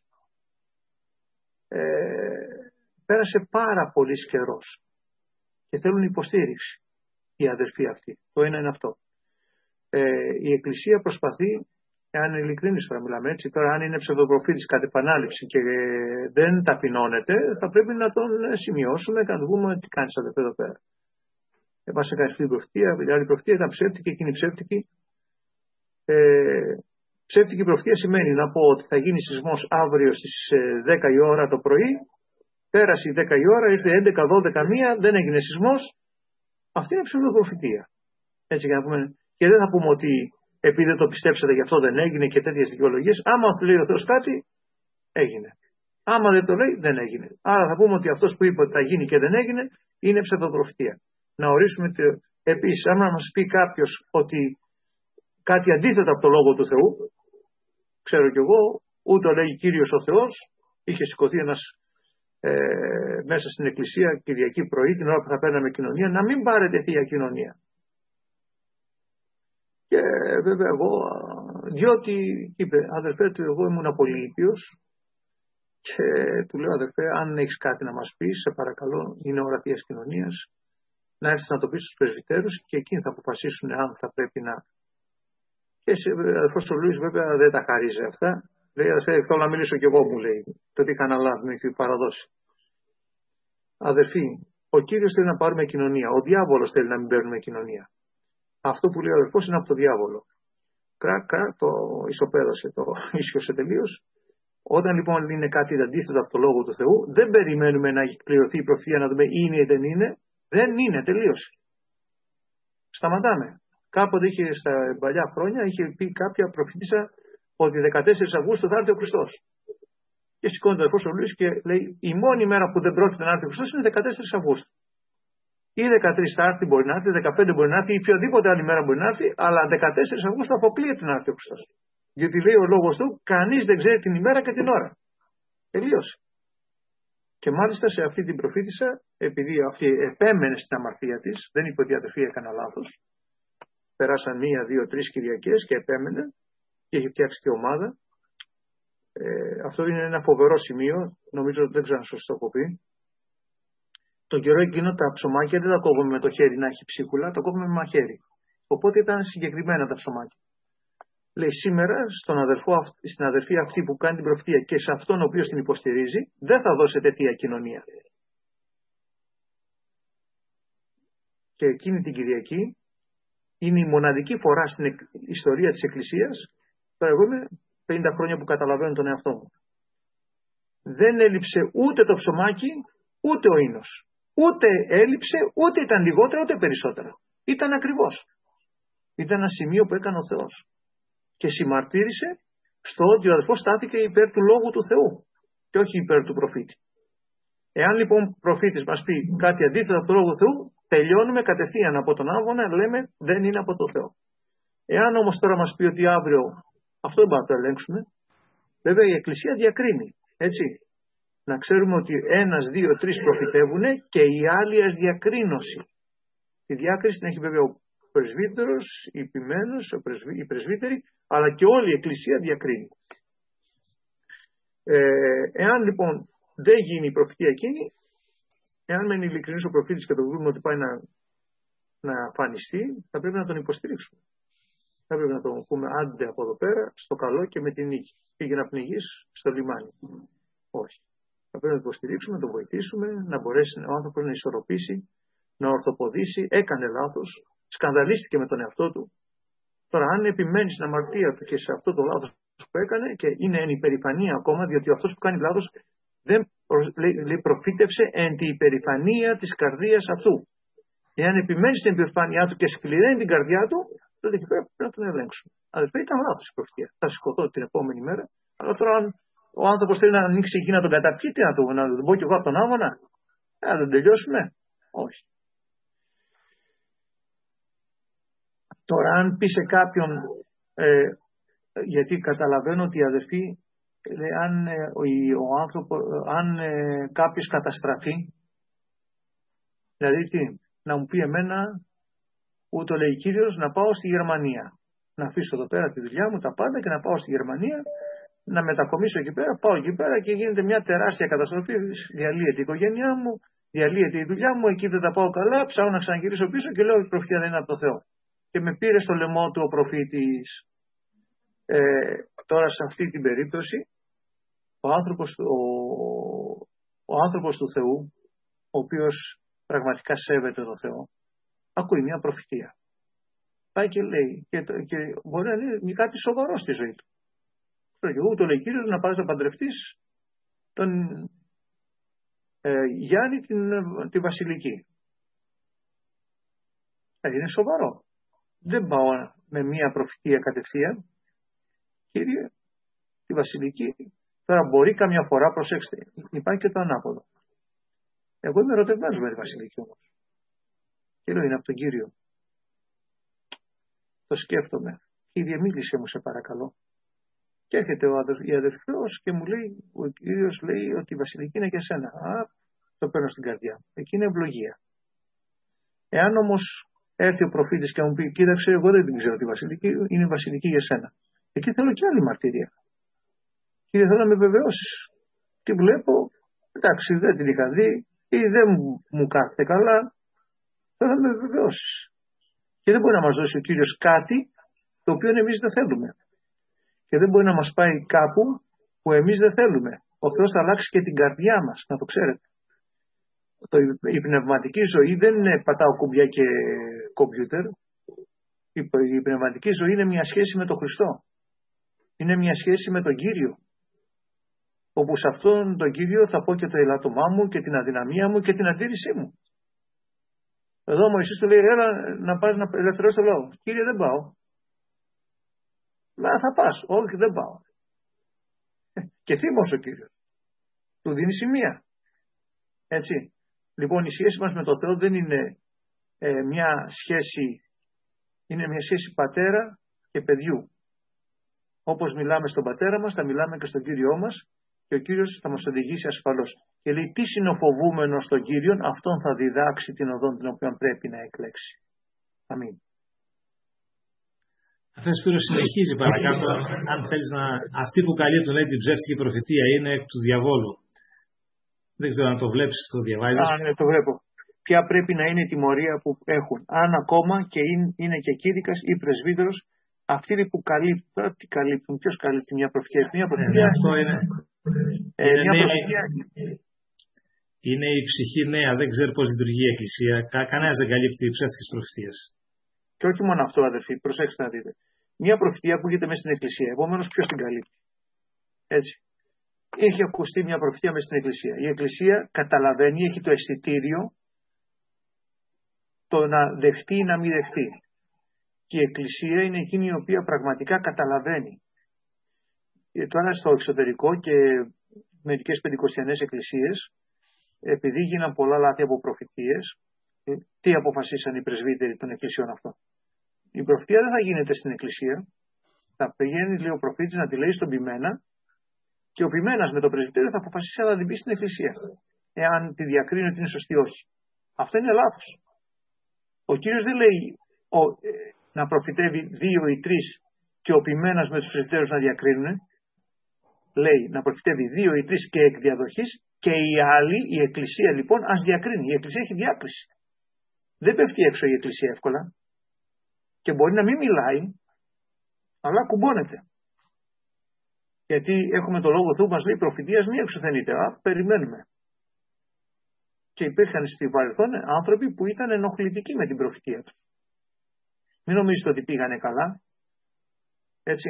Πέρασε πάρα πολύ καιρός και θέλουν υποστήριξη οι αδερφοί αυτοί. Το ένα είναι αυτό. Η εκκλησία προσπαθεί, αν ειλικρινής τώρα μιλάμε έτσι, τώρα αν είναι ψευδοπροφήτης κατ' επανάληψη και δεν ταπεινώνεται, θα πρέπει να τον σημειώσουμε και να του πούμε τι κάνεις αδερφέ εδώ πέρα. Μας έκανε αυτή την προφητεία, η άλλη προφητεία ήταν ψεύτικη, εκείνη ψεύτικη. Ψεύτικη προφητεία σημαίνει να πω ότι θα γίνει σεισμός αύριο στις 10 η ώρα το πρωί, πέρασε η 10 η ώρα, ήρθε 11, 12, 1, δεν έγινε σεισμός. Αυτή είναι ψευδοπροφητεία. Έτσι για να πούμε. Και δεν θα πούμε ότι επειδή δεν το πιστέψατε γι' αυτό δεν έγινε και τέτοιες δικαιολογίες. Άμα λέει ο Θεός κάτι, έγινε. Άμα δεν το λέει, δεν έγινε. Άρα θα πούμε ότι αυτός που είπε ότι θα γίνει και δεν έγινε, είναι ψευδοπροφητεία. Να ορίσουμε επίσης, άμα μας πει κάποιος ότι κάτι αντίθετο από το Λόγο του Θεού, ξέρω κι εγώ, ούτε λέει Κύριος ο Θεός, είχε σηκωθεί ένας μέσα στην εκκλησία Κυριακή πρωί, την ώρα που θα παίρναμε κοινωνία, να μην πάρετε Θεία Κοινωνία. Και βέβαια εγώ, διότι είπε, αδερφέ του, εγώ ήμουν πολύ ήπιος και του λέω, αδερφέ, αν έχεις κάτι να μας πεις, σε παρακαλώ, είναι ώρα Θείας Κοινωνίας, να έρθεις να το πεις στους πρεσβυτέρους και εκείνοι θα αποφασίσουν αν θα πρέπει να... Και αδερφός ο Λούις βέβαια δεν τα χαρίζει αυτά. Λέει, αδερφέ, θέλω να μιλήσω κι εγώ, μου λέει, το τι είχα αναλάβει, με έχει παραδώσει. Αδερφοί, ο Κύριος θέλει να πάρουμε κοινωνία, ο διάβολος θέλει να μην παίρνουμε κοινωνία. Αυτό που λέει ο αδερφός είναι από το διάβολο. Το ισοπαίδωσε, το ίσιοσε τελείως. Όταν λοιπόν είναι κάτι αντίθετο από το Λόγο του Θεού, δεν περιμένουμε να έχει πληρωθεί η προφητεία να δούμε είναι ή δεν είναι. Δεν είναι, τελείωσε. Σταματάμε. Κάποτε είχε στα παλιά χρόνια, είχε πει κάποια προφήτησα ότι 14 Αυγούστου θα έρθει ο Χριστός. Και σηκώνει ο αδερφός ο Λούις και λέει: η μόνη μέρα που δεν πρόκειται να έρθει ο Χριστός είναι 14 Αυγούστου. Ή 13 θα έρθει, μπορεί να έρθει, 15 μπορεί να έρθει, ή οποιαδήποτε άλλη μέρα μπορεί να έρθει, αλλά 14 Αυγούστου αποκλείεται να έρθει ο Χριστός. Γιατί λέει ο λόγος του, κανείς δεν ξέρει την ημέρα και την ώρα. Τελείωσε. Και μάλιστα σε αυτή την προφήτησα, επειδή αυτή επέμενε στην αμαρτία της, δεν είπε ότι η αδερφή έκανε λάθος. Περάσαν 1, 2, 3 Κυριακές και επέμενε και είχε φτιάξει και ομάδα. Αυτό είναι ένα φοβερό σημείο, νομίζω δεν ξέρω αν σωστό το έχω πει. Τον καιρό εκείνο τα ψωμάκια δεν τα κόβουμε με το χέρι να έχει ψίχουλα, τα κόβουμε με μαχαίρι. Οπότε ήταν συγκεκριμένα τα ψωμάκια. Λέει σήμερα στην αδερφή αυτή που κάνει την προφητεία και σε αυτόν ο οποίος την υποστηρίζει, δεν θα δώσετε Θεία Κοινωνία. Και εκείνη την Κυριακή είναι η μοναδική φορά στην ιστορία της Εκκλησίας, τώρα εγώ είμαι 50 χρόνια που καταλαβαίνω τον εαυτό μου. Δεν έλειψε ούτε το ψωμάκι, ούτε ο ίνος. Ούτε έλειψε, ούτε ήταν λιγότερα, ούτε περισσότερα. Ήταν ακριβώς. Ήταν ένα σημείο που έκανε ο Θεός. Και συμμαρτύρησε στο ότι ο αδελφός στάθηκε υπέρ του Λόγου του Θεού και όχι υπέρ του προφήτη. Εάν λοιπόν ο προφήτης μας πει κάτι αντίθετο από το Λόγο του Θεού, τελειώνουμε κατευθείαν από τον άβονα, λέμε δεν είναι από το Θεό. Εάν όμως τώρα μας πει ότι αύριο αυτό δεν μπορούμε να το ελέγξουμε, βέβαια η Εκκλησία διακρίνει, έτσι. Να ξέρουμε ότι 1, 2, 3 προφητεύουν και οι άλλοι ας διακρίνωση. Τη διάκριση την έχει βέβαια ο πρεσβύτερος, η ποιμένος, οι πρεσβύτεροι, αλλά και όλη η Εκκλησία διακρίνει. Εάν λοιπόν δεν γίνει η προφητεία εκείνη, εάν μένει ειλικρινής ο προφήτης και το βρούμε ότι πάει να εμφανιστεί, θα πρέπει να τον υποστηρίξουμε. Θα πρέπει να τον πούμε άντε από εδώ πέρα, στο καλό και με την νίκη. Πήγε να πνιγείς στο λιμάνι. Όχι. Θα πρέπει να τον υποστηρίξουμε, να τον βοηθήσουμε, να μπορέσει ο άνθρωπος να ισορροπήσει, να ορθοποδήσει. Έκανε λάθος, σκανδαλίστηκε με τον εαυτό του. Τώρα, αν επιμένει στην αμαρτία του και σε αυτό το λάθος που έκανε και είναι εν υπερηφανία ακόμα, διότι αυτός που κάνει λάθος δεν προφήτευσε εν την υπερηφανία της καρδίας αυτού. Εάν επιμένει στην υπερηφανία του και σκληραίνει την καρδιά του, τότε εκεί πέρα πρέπει να τον ελέγξουμε. Αδελφέ, ήταν λάθος η προφητεία. Θα σηκωθώ την επόμενη μέρα, αλλά τώρα αν ο άνθρωπος θέλει να ανοίξει εκεί να τον καταπιεί, να τον πω κι εγώ από τον άβονα, να τον τελειώσουμε. Όχι. Τώρα αν πει σε κάποιον, γιατί καταλαβαίνω ότι οι αδερφοί, αν κάποιος καταστραφεί, δηλαδή τι, να μου πει εμένα, ούτω λέει Κύριος, να πάω στη Γερμανία. Να αφήσω εδώ πέρα τη δουλειά μου, τα πάντα και να πάω στη Γερμανία, να μετακομίσω εκεί πέρα, πάω εκεί πέρα και γίνεται μια τεράστια καταστροφή, διαλύεται η οικογένειά μου, διαλύεται η δουλειά μου, εκεί δεν τα πάω καλά, ψάχνω να ξαναγυρίσω πίσω και λέω η προφητεία δεν είναι από το Θεό. Και με πήρε στο λαιμό του ο προφήτης. Τώρα σε αυτή την περίπτωση ο άνθρωπος του Θεού, ο οποίος πραγματικά σέβεται τον Θεό, ακούει μια προφητεία. Πάει και λέει, και μπορεί να είναι κάτι σοβαρό στη ζωή του. Και εγώ το λέει Κύριος να πάρεις να παντρευτείς τον Γιάννη τη Βασιλική. Είναι σοβαρό. Δεν πάω με μια προφητεία κατευθείαν. Κύριε, τη Βασιλική. Τώρα μπορεί καμιά φορά, προσέξτε, υπάρχει και το ανάποδο. Εγώ είμαι ερωτευμένος με τη Βασιλική όμως. Και λέω, είναι από τον Κύριο. Το σκέφτομαι. Κύριε, μίλησε μου σε παρακαλώ. Και έρχεται η αδερφός και μου λέει, ο Κύριος λέει ότι η Βασιλική είναι για σένα. Το παίρνω στην καρδιά. Εκεί είναι ευλογία. Εάν όμως έρθει ο προφήτης και μου πει, κοίταξε, εγώ δεν την ξέρω τη Βασιλική, είναι η Βασιλική για σένα. Εκεί θέλω και άλλη μαρτυρία. Κύριε, θέλω να με βεβαιώσεις. Τι βλέπω, εντάξει, δεν την είχα δει ή δεν μου κάθεται καλά. Θέλω να με βεβαιώσεις. Και δεν μπορεί να μας δώσει ο Κύριος κάτι το οποίο εμείς δεν θέλουμε. Και δεν μπορεί να μας πάει κάπου που εμείς δεν θέλουμε. Ο Θεός θα αλλάξει και την καρδιά μας, να το ξέρετε. Η πνευματική ζωή δεν είναι πατάω κουμπιά και κομπιούτερ. Η πνευματική ζωή είναι μια σχέση με τον Χριστό. Είναι μια σχέση με τον Κύριο. Όπου σε αυτόν τον Κύριο θα πω και το ελάττωμά μου και την αδυναμία μου και την αντίρρησή μου. Εδώ ο Μωυσής του λέει, έλα να πας να ελευθερώσεις το λαό. Κύριε, δεν πάω. Μα θα πας. Όχι, δεν πάω. Και θύμος ο Κύριος. Του δίνει σημεία. Έτσι. Λοιπόν, η σχέση μας με τον Θεό δεν είναι μια σχέση, είναι μια σχέση πατέρα και παιδιού. Όπως μιλάμε στον πατέρα μας, θα μιλάμε και στον Κύριό μας και ο Κύριος θα μας οδηγήσει ασφαλώς. Και λέει, τι συνοφοβούμενος στον Κύριον, αυτόν θα διδάξει την οδόν την οποία πρέπει να εκλέξει. Αμήν. Αυτές Σπύρο συνεχίζει παρακάτω, αν θέλεις να... Αυτοί που καλύπτουν την ψεύτικη προφητεία είναι εκ του διαβόλου. Δεν ξέρω αν το βλέπεις, το διαβάζεις. Ναι, το βλέπω. Ποια πρέπει να είναι η τιμωρία που έχουν. Αν ακόμα και είναι και κήρυκας ή πρεσβύτερος, αυτοί που καλύπτουν, τι καλύπτουν, ποιος καλύπτει μια προφητεία. Μια προφητεία αυτό είναι. Είναι η ψυχή νέα, δεν ξέρει πώς λειτουργεί η Εκκλησία. Κανένας δεν καλύπτει ψεύτικες προφητείες. Και όχι μόνο αυτό, αδερφοί, προσέξτε να δείτε. Μια προφητεία που γίνεται μέσα στην Εκκλησία. Επομένως, ποιος την καλύπτει. Έτσι. Έχει ακουστεί μια προφητεία μέσα στην Εκκλησία. Η Εκκλησία καταλαβαίνει, έχει το αισθητήριο το να δεχτεί ή να μην δεχτεί. Και η Εκκλησία είναι εκείνη η οποία πραγματικά καταλαβαίνει. Τώρα στο εξωτερικό και μερικές πεντηκοστιανές εκκλησίες, επειδή γίναν πολλά λάθη από προφητείες, τι αποφασίσαν οι πρεσβύτεροι των εκκλησιών αυτών. Η προφητεία δεν θα γίνεται στην Εκκλησία. Θα πηγαίνει, λέει ο προφήτης, να τη λέει στον ποιμένα και ο ποιμένας με το πρεσβυτέριο θα αποφασίσει να την πει στην Εκκλησία. Εάν τη διακρίνει ότι είναι σωστή ή όχι. Αυτό είναι λάθος. Ο Κύριος δεν λέει να προφητεύει 2 ή 3 και ο ποιμένας με τους πρεσβυτέρους να διακρίνουν. Λέει να προφητεύει 2 ή 3 και εκ διαδοχής και οι άλλοι, η Εκκλησία λοιπόν, ας διακρίνει. Η Εκκλησία έχει διάκριση. Δεν πέφτει έξω η Εκκλησία εύκολα. Και μπορεί να μην μιλάει, αλλά κουμπώνεται. Γιατί έχουμε το λόγο του μας λέει προφητείας μη εξουθενείται. Περιμένουμε. Και υπήρχαν στη παρελθόν άνθρωποι που ήταν ενοχλητικοί με την προφητεία του. Μην νομίζετε ότι πήγανε καλά. Έτσι.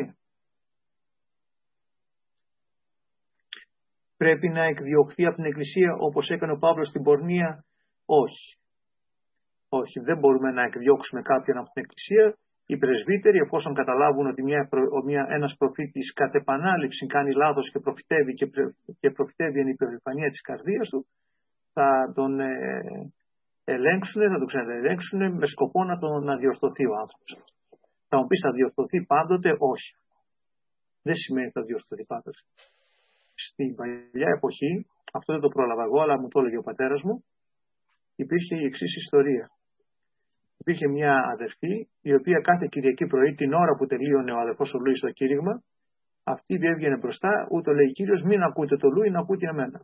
Πρέπει να εκδιωχθεί από την Εκκλησία όπως έκανε ο Παύλος στην πορνεία. Όχι. Όχι, δεν μπορούμε να εκδιώξουμε κάποιον από την Εκκλησία. Οι πρεσβύτεροι, εφόσον καταλάβουν ότι ένας προφήτης κατ' επανάληψη κάνει λάθος και προφητεύει εν υπερηφανία της καρδίας του, θα τον ελέγξουν, θα τον ξαναελέγξουν με σκοπό να διορθωθεί ο άνθρωπος. Θα μου πεις θα διορθωθεί πάντοτε? Όχι. Δεν σημαίνει ότι θα διορθωθεί πάντοτε. Στην παλιά εποχή, αυτό δεν το πρόλαβα εγώ, αλλά μου το έλεγε ο πατέρας μου, υπήρχε η εξής ιστορία. Υπήρχε μια αδερφή, η οποία κάθε Κυριακή πρωί, την ώρα που τελείωνε ο αδερφός ο Λούις το κήρυγμα, αυτή διέβγαινε μπροστά, ούτω λέει Κύριος, μην ακούτε το Λούι, να ακούτε εμένα.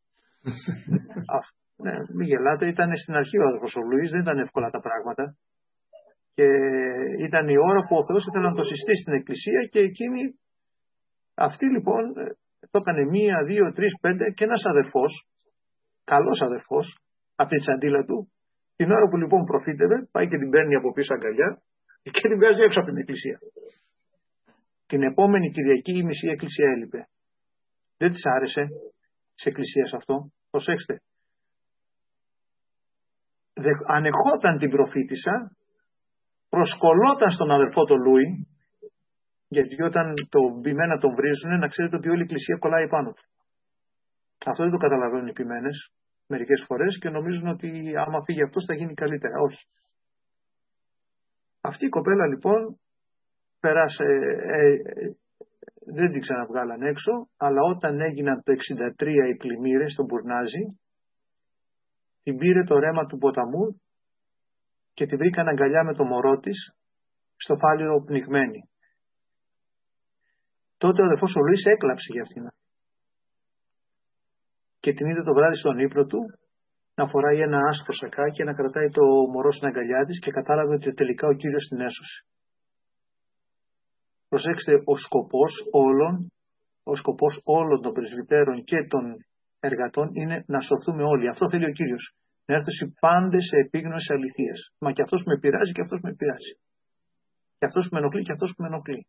Ναι, μην γελάτε, ήταν στην αρχή ο αδερφός ο Λούις, δεν ήταν εύκολα τα πράγματα. Και ήταν η ώρα που ο Θεός ήθελε να το συστήσει στην εκκλησία και εκείνη, αυτή λοιπόν, το έκανε 1, 2, 3, 5 και ένας αδερφός, καλός αδερφός, αυτή τη τσαντίλα του, την ώρα που λοιπόν προφήτευε, πάει και την παίρνει από πίσω αγκαλιά και την βγάζει έξω από την εκκλησία. Την επόμενη Κυριακή η μισή εκκλησία έλειπε. Δεν της άρεσε της εκκλησίας αυτό. Προσέξτε. Ανεχόταν την προφήτησα, προσκολόταν στον αδερφό τον Λούι, γιατί όταν τον ποιμένα τον βρίζουνε, να ξέρετε ότι όλη η εκκλησία κολλάει πάνω του. Αυτό δεν το καταλαβαίνουν οι ποιμένες μερικές φορές και νομίζουν ότι άμα φύγει αυτός θα γίνει καλύτερα. Όχι. Αυτή η κοπέλα λοιπόν πέρασε, δεν την ξαναβγάλαν έξω, αλλά όταν έγιναν το 63 οι πλημμύρες στον Μπουρνάζι, την πήρε το ρέμα του ποταμού και τη βρήκαν αγκαλιά με το μωρό της στο φάληρο πνιγμένη. Τότε ο αδερφός ο Λουίς έκλαψε για αυτήν. Και την είδε το βράδυ στον ύπνο του να φοράει ένα άσπρο σακάκι και να κρατάει το μωρό στην αγκαλιά της και κατάλαβε ότι τελικά ο Κύριος την έσωσε. Προσέξτε, ο σκοπός όλων των πρεσβυτέρων και των εργατών είναι να σωθούμε όλοι. Αυτό θέλει ο Κύριος. Να έρθουν οι πάντες σε επίγνωση αληθείας. Μα και αυτός που με πειράζει και αυτός που με πειράζει. Και αυτός που με ενοχλεί και αυτός που με ενοχλεί.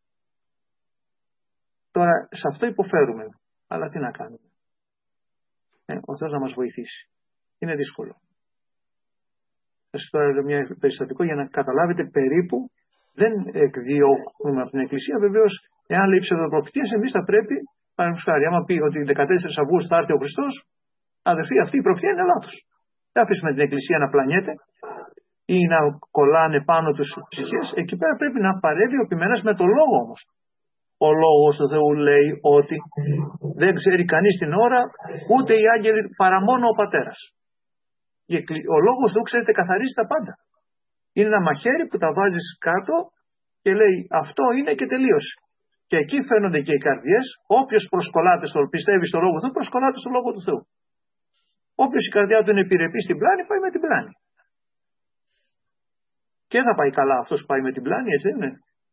Τώρα, σε αυτό υποφέρουμε. Αλλά τι να κάνουμε. Ο Θεός να μας βοηθήσει. Είναι δύσκολο. Θα σας τώρα μια περιστατικό για να καταλάβετε περίπου. Δεν εκδιώχνουμε από την Εκκλησία. Βεβαίως, εάν λέει ψευδοπροφητείες, εμείς θα πρέπει, παραδείγματος χάρη, άμα πει ότι 14 Αυγούστου θα έρθει ο Χριστός, αδερφοί, αυτή η προφητεία είναι λάθος. Δεν αφήσουμε την Εκκλησία να πλανιέται ή να κολλάνε πάνω τους ψυχές. Εκεί πέρα πρέπει να παρεύει ο ποιμένας με το λόγο όμως. Ο λόγος του Θεού λέει ότι δεν ξέρει κανείς την ώρα, ούτε οι άγγελοι, παρά μόνο ο Πατέρας. Ο λόγος του Θεού, ξέρετε, καθαρίζει τα πάντα. Είναι ένα μαχαίρι που τα βάζεις κάτω και λέει αυτό είναι και τελείωσε. Και εκεί φαίνονται και οι καρδιές. Όποιος πιστεύει στο λόγο του Θεού, προσκολάται στο λόγο του Θεού. Όποιος η καρδιά του είναι επιρρεπή στην πλάνη, πάει με την πλάνη. Και θα πάει καλά αυτός που πάει με την πλάνη, έτσι δεν είναι.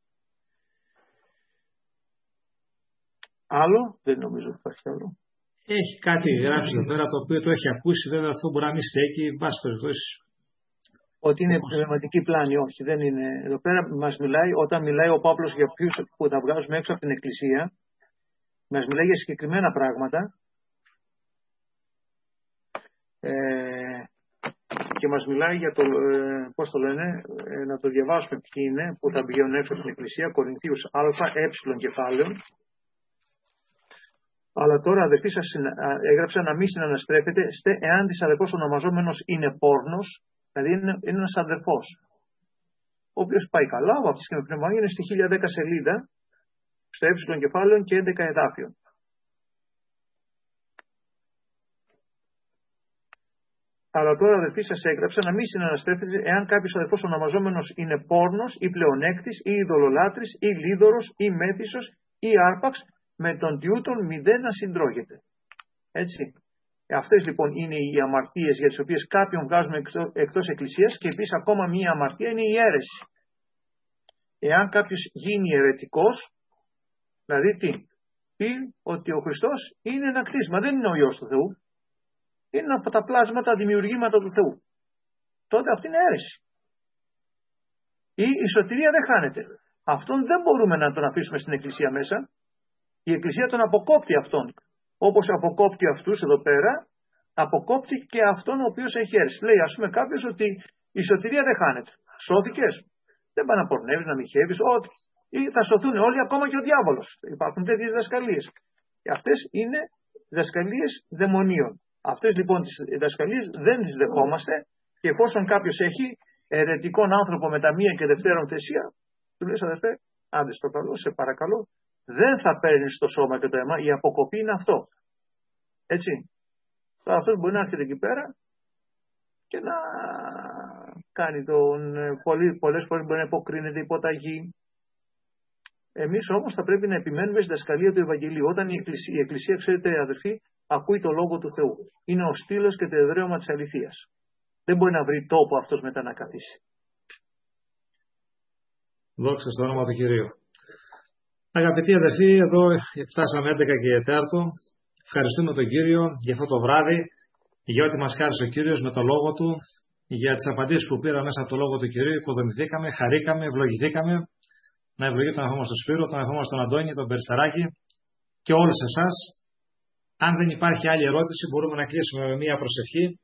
Άλλο, δεν νομίζω ότι υπάρχει άλλο. Έχει κάτι γράψει εδώ πέρα το οποίο το έχει ακούσει, βέβαια αυτό μπορεί να μην στέκει, βάσει περιπτώσει. Ότι είναι πνευματική πλάνη, όχι, δεν είναι. Εδώ πέρα μας μιλάει, όταν μιλάει ο Παύλος για ποιους που θα βγάζουμε έξω από την Εκκλησία, μας μιλάει για συγκεκριμένα πράγματα και μας μιλάει για το, πώς το λένε, να το διαβάσουμε ποιοι είναι που θα βγαίνουν έξω από την Εκκλησία, Κορινθίους Α, κεφάλαιων. Αλλά τώρα αδερφοί σας έγραψα να μην συναναστρέφετε εάν της αδερφός ονομαζόμενος είναι πόρνος, δηλαδή είναι ένας αδερφός, ο οποίος πάει καλά, βαπτίστηκε και με πνεύμα Άγιο, είναι στη 1010 σελίδα, στο κεφάλαιων και 11 εδάφιων. Αλλά τώρα αδερφοί σας έγραψα να μην συναναστρέφετε εάν κάποιος αδερφός ονομαζόμενος είναι πόρνος ή πλεονέκτης ή ειδωλολάτρης ή λίδωρος ή μέθησος ή άρπαξ, με τον τιούτον μηδέν να συντρώγεται. Έτσι. Αυτές λοιπόν είναι οι αμαρτίες για τις οποίες κάποιον βγάζουμε εκτός Εκκλησίας και επίσης ακόμα μία αμαρτία είναι η αίρεση. Εάν κάποιος γίνει αιρετικός, δηλαδή τι, πει ότι ο Χριστός είναι ένα κτίσμα, δεν είναι ο Υιός του Θεού, είναι από τα πλάσματα δημιουργήματα του Θεού. Τότε αυτή είναι αίρεση. Η σωτηρία δεν χάνεται. Αυτόν δεν μπορούμε να τον αφήσουμε στην Εκκλησία μέσα. Η Εκκλησία τον αποκόπτει αυτόν. Όπως αποκόπτει αυτούς εδώ πέρα, αποκόπτει και αυτόν ο οποίος έχει αίρεση. Λέει ας πούμε κάποιος ότι η σωτηρία δεν χάνεται. Σώθηκες, δεν πάει να πορνεύεις, να μοιχεύεις, ό,τι. Ή θα σωθούν όλοι, ακόμα και ο διάβολος. Υπάρχουν τέτοιες διδασκαλίες. Και αυτές είναι διδασκαλίες δαιμονίων. Αυτές λοιπόν τις διδασκαλίες δεν τις δεχόμαστε και εφόσον κάποιος έχει αιρετικόν άνθρωπο με τα μία και δευτέρον θεσία, του λες, αδερφέ, άντε στο καλό, σε παρακαλώ, δεν θα παίρνεις το σώμα και το αίμα, η αποκοπή είναι αυτό. Έτσι. Τώρα αυτός μπορεί να έρχεται εκεί πέρα και να κάνει πολλές φορές μπορεί να υποκρίνεται υποταγή. Εμείς όμως θα πρέπει να επιμένουμε στη διδασκαλία του Ευαγγελίου. Όταν η Εκκλησία, ξέρετε αδερφοί, ακούει το Λόγο του Θεού. Είναι ο στήλος και το εδραίωμα της αληθείας. Δεν μπορεί να βρει τόπο αυτός μετά να καθίσει. Δόξα στο όνομα του Κυρίου. Αγαπητοί αδερφοί, εδώ φτάσαμε 11 και 4. Ευχαριστούμε τον Κύριο για αυτό το βράδυ, για ό,τι μας χάρισε ο Κύριος με το Λόγο Του, για τις απαντήσεις που πήρα μέσα από το Λόγο του Κυρίου. Υποδομηθήκαμε, χαρήκαμε, ευλογηθήκαμε. Να ευλογεί τον αγώμα στον Σπύρο, τον αγώμα στον Αντώνη, τον Περιστεράκη και όλους εσάς. Αν δεν υπάρχει άλλη ερώτηση, μπορούμε να κλείσουμε με μία προσευχή.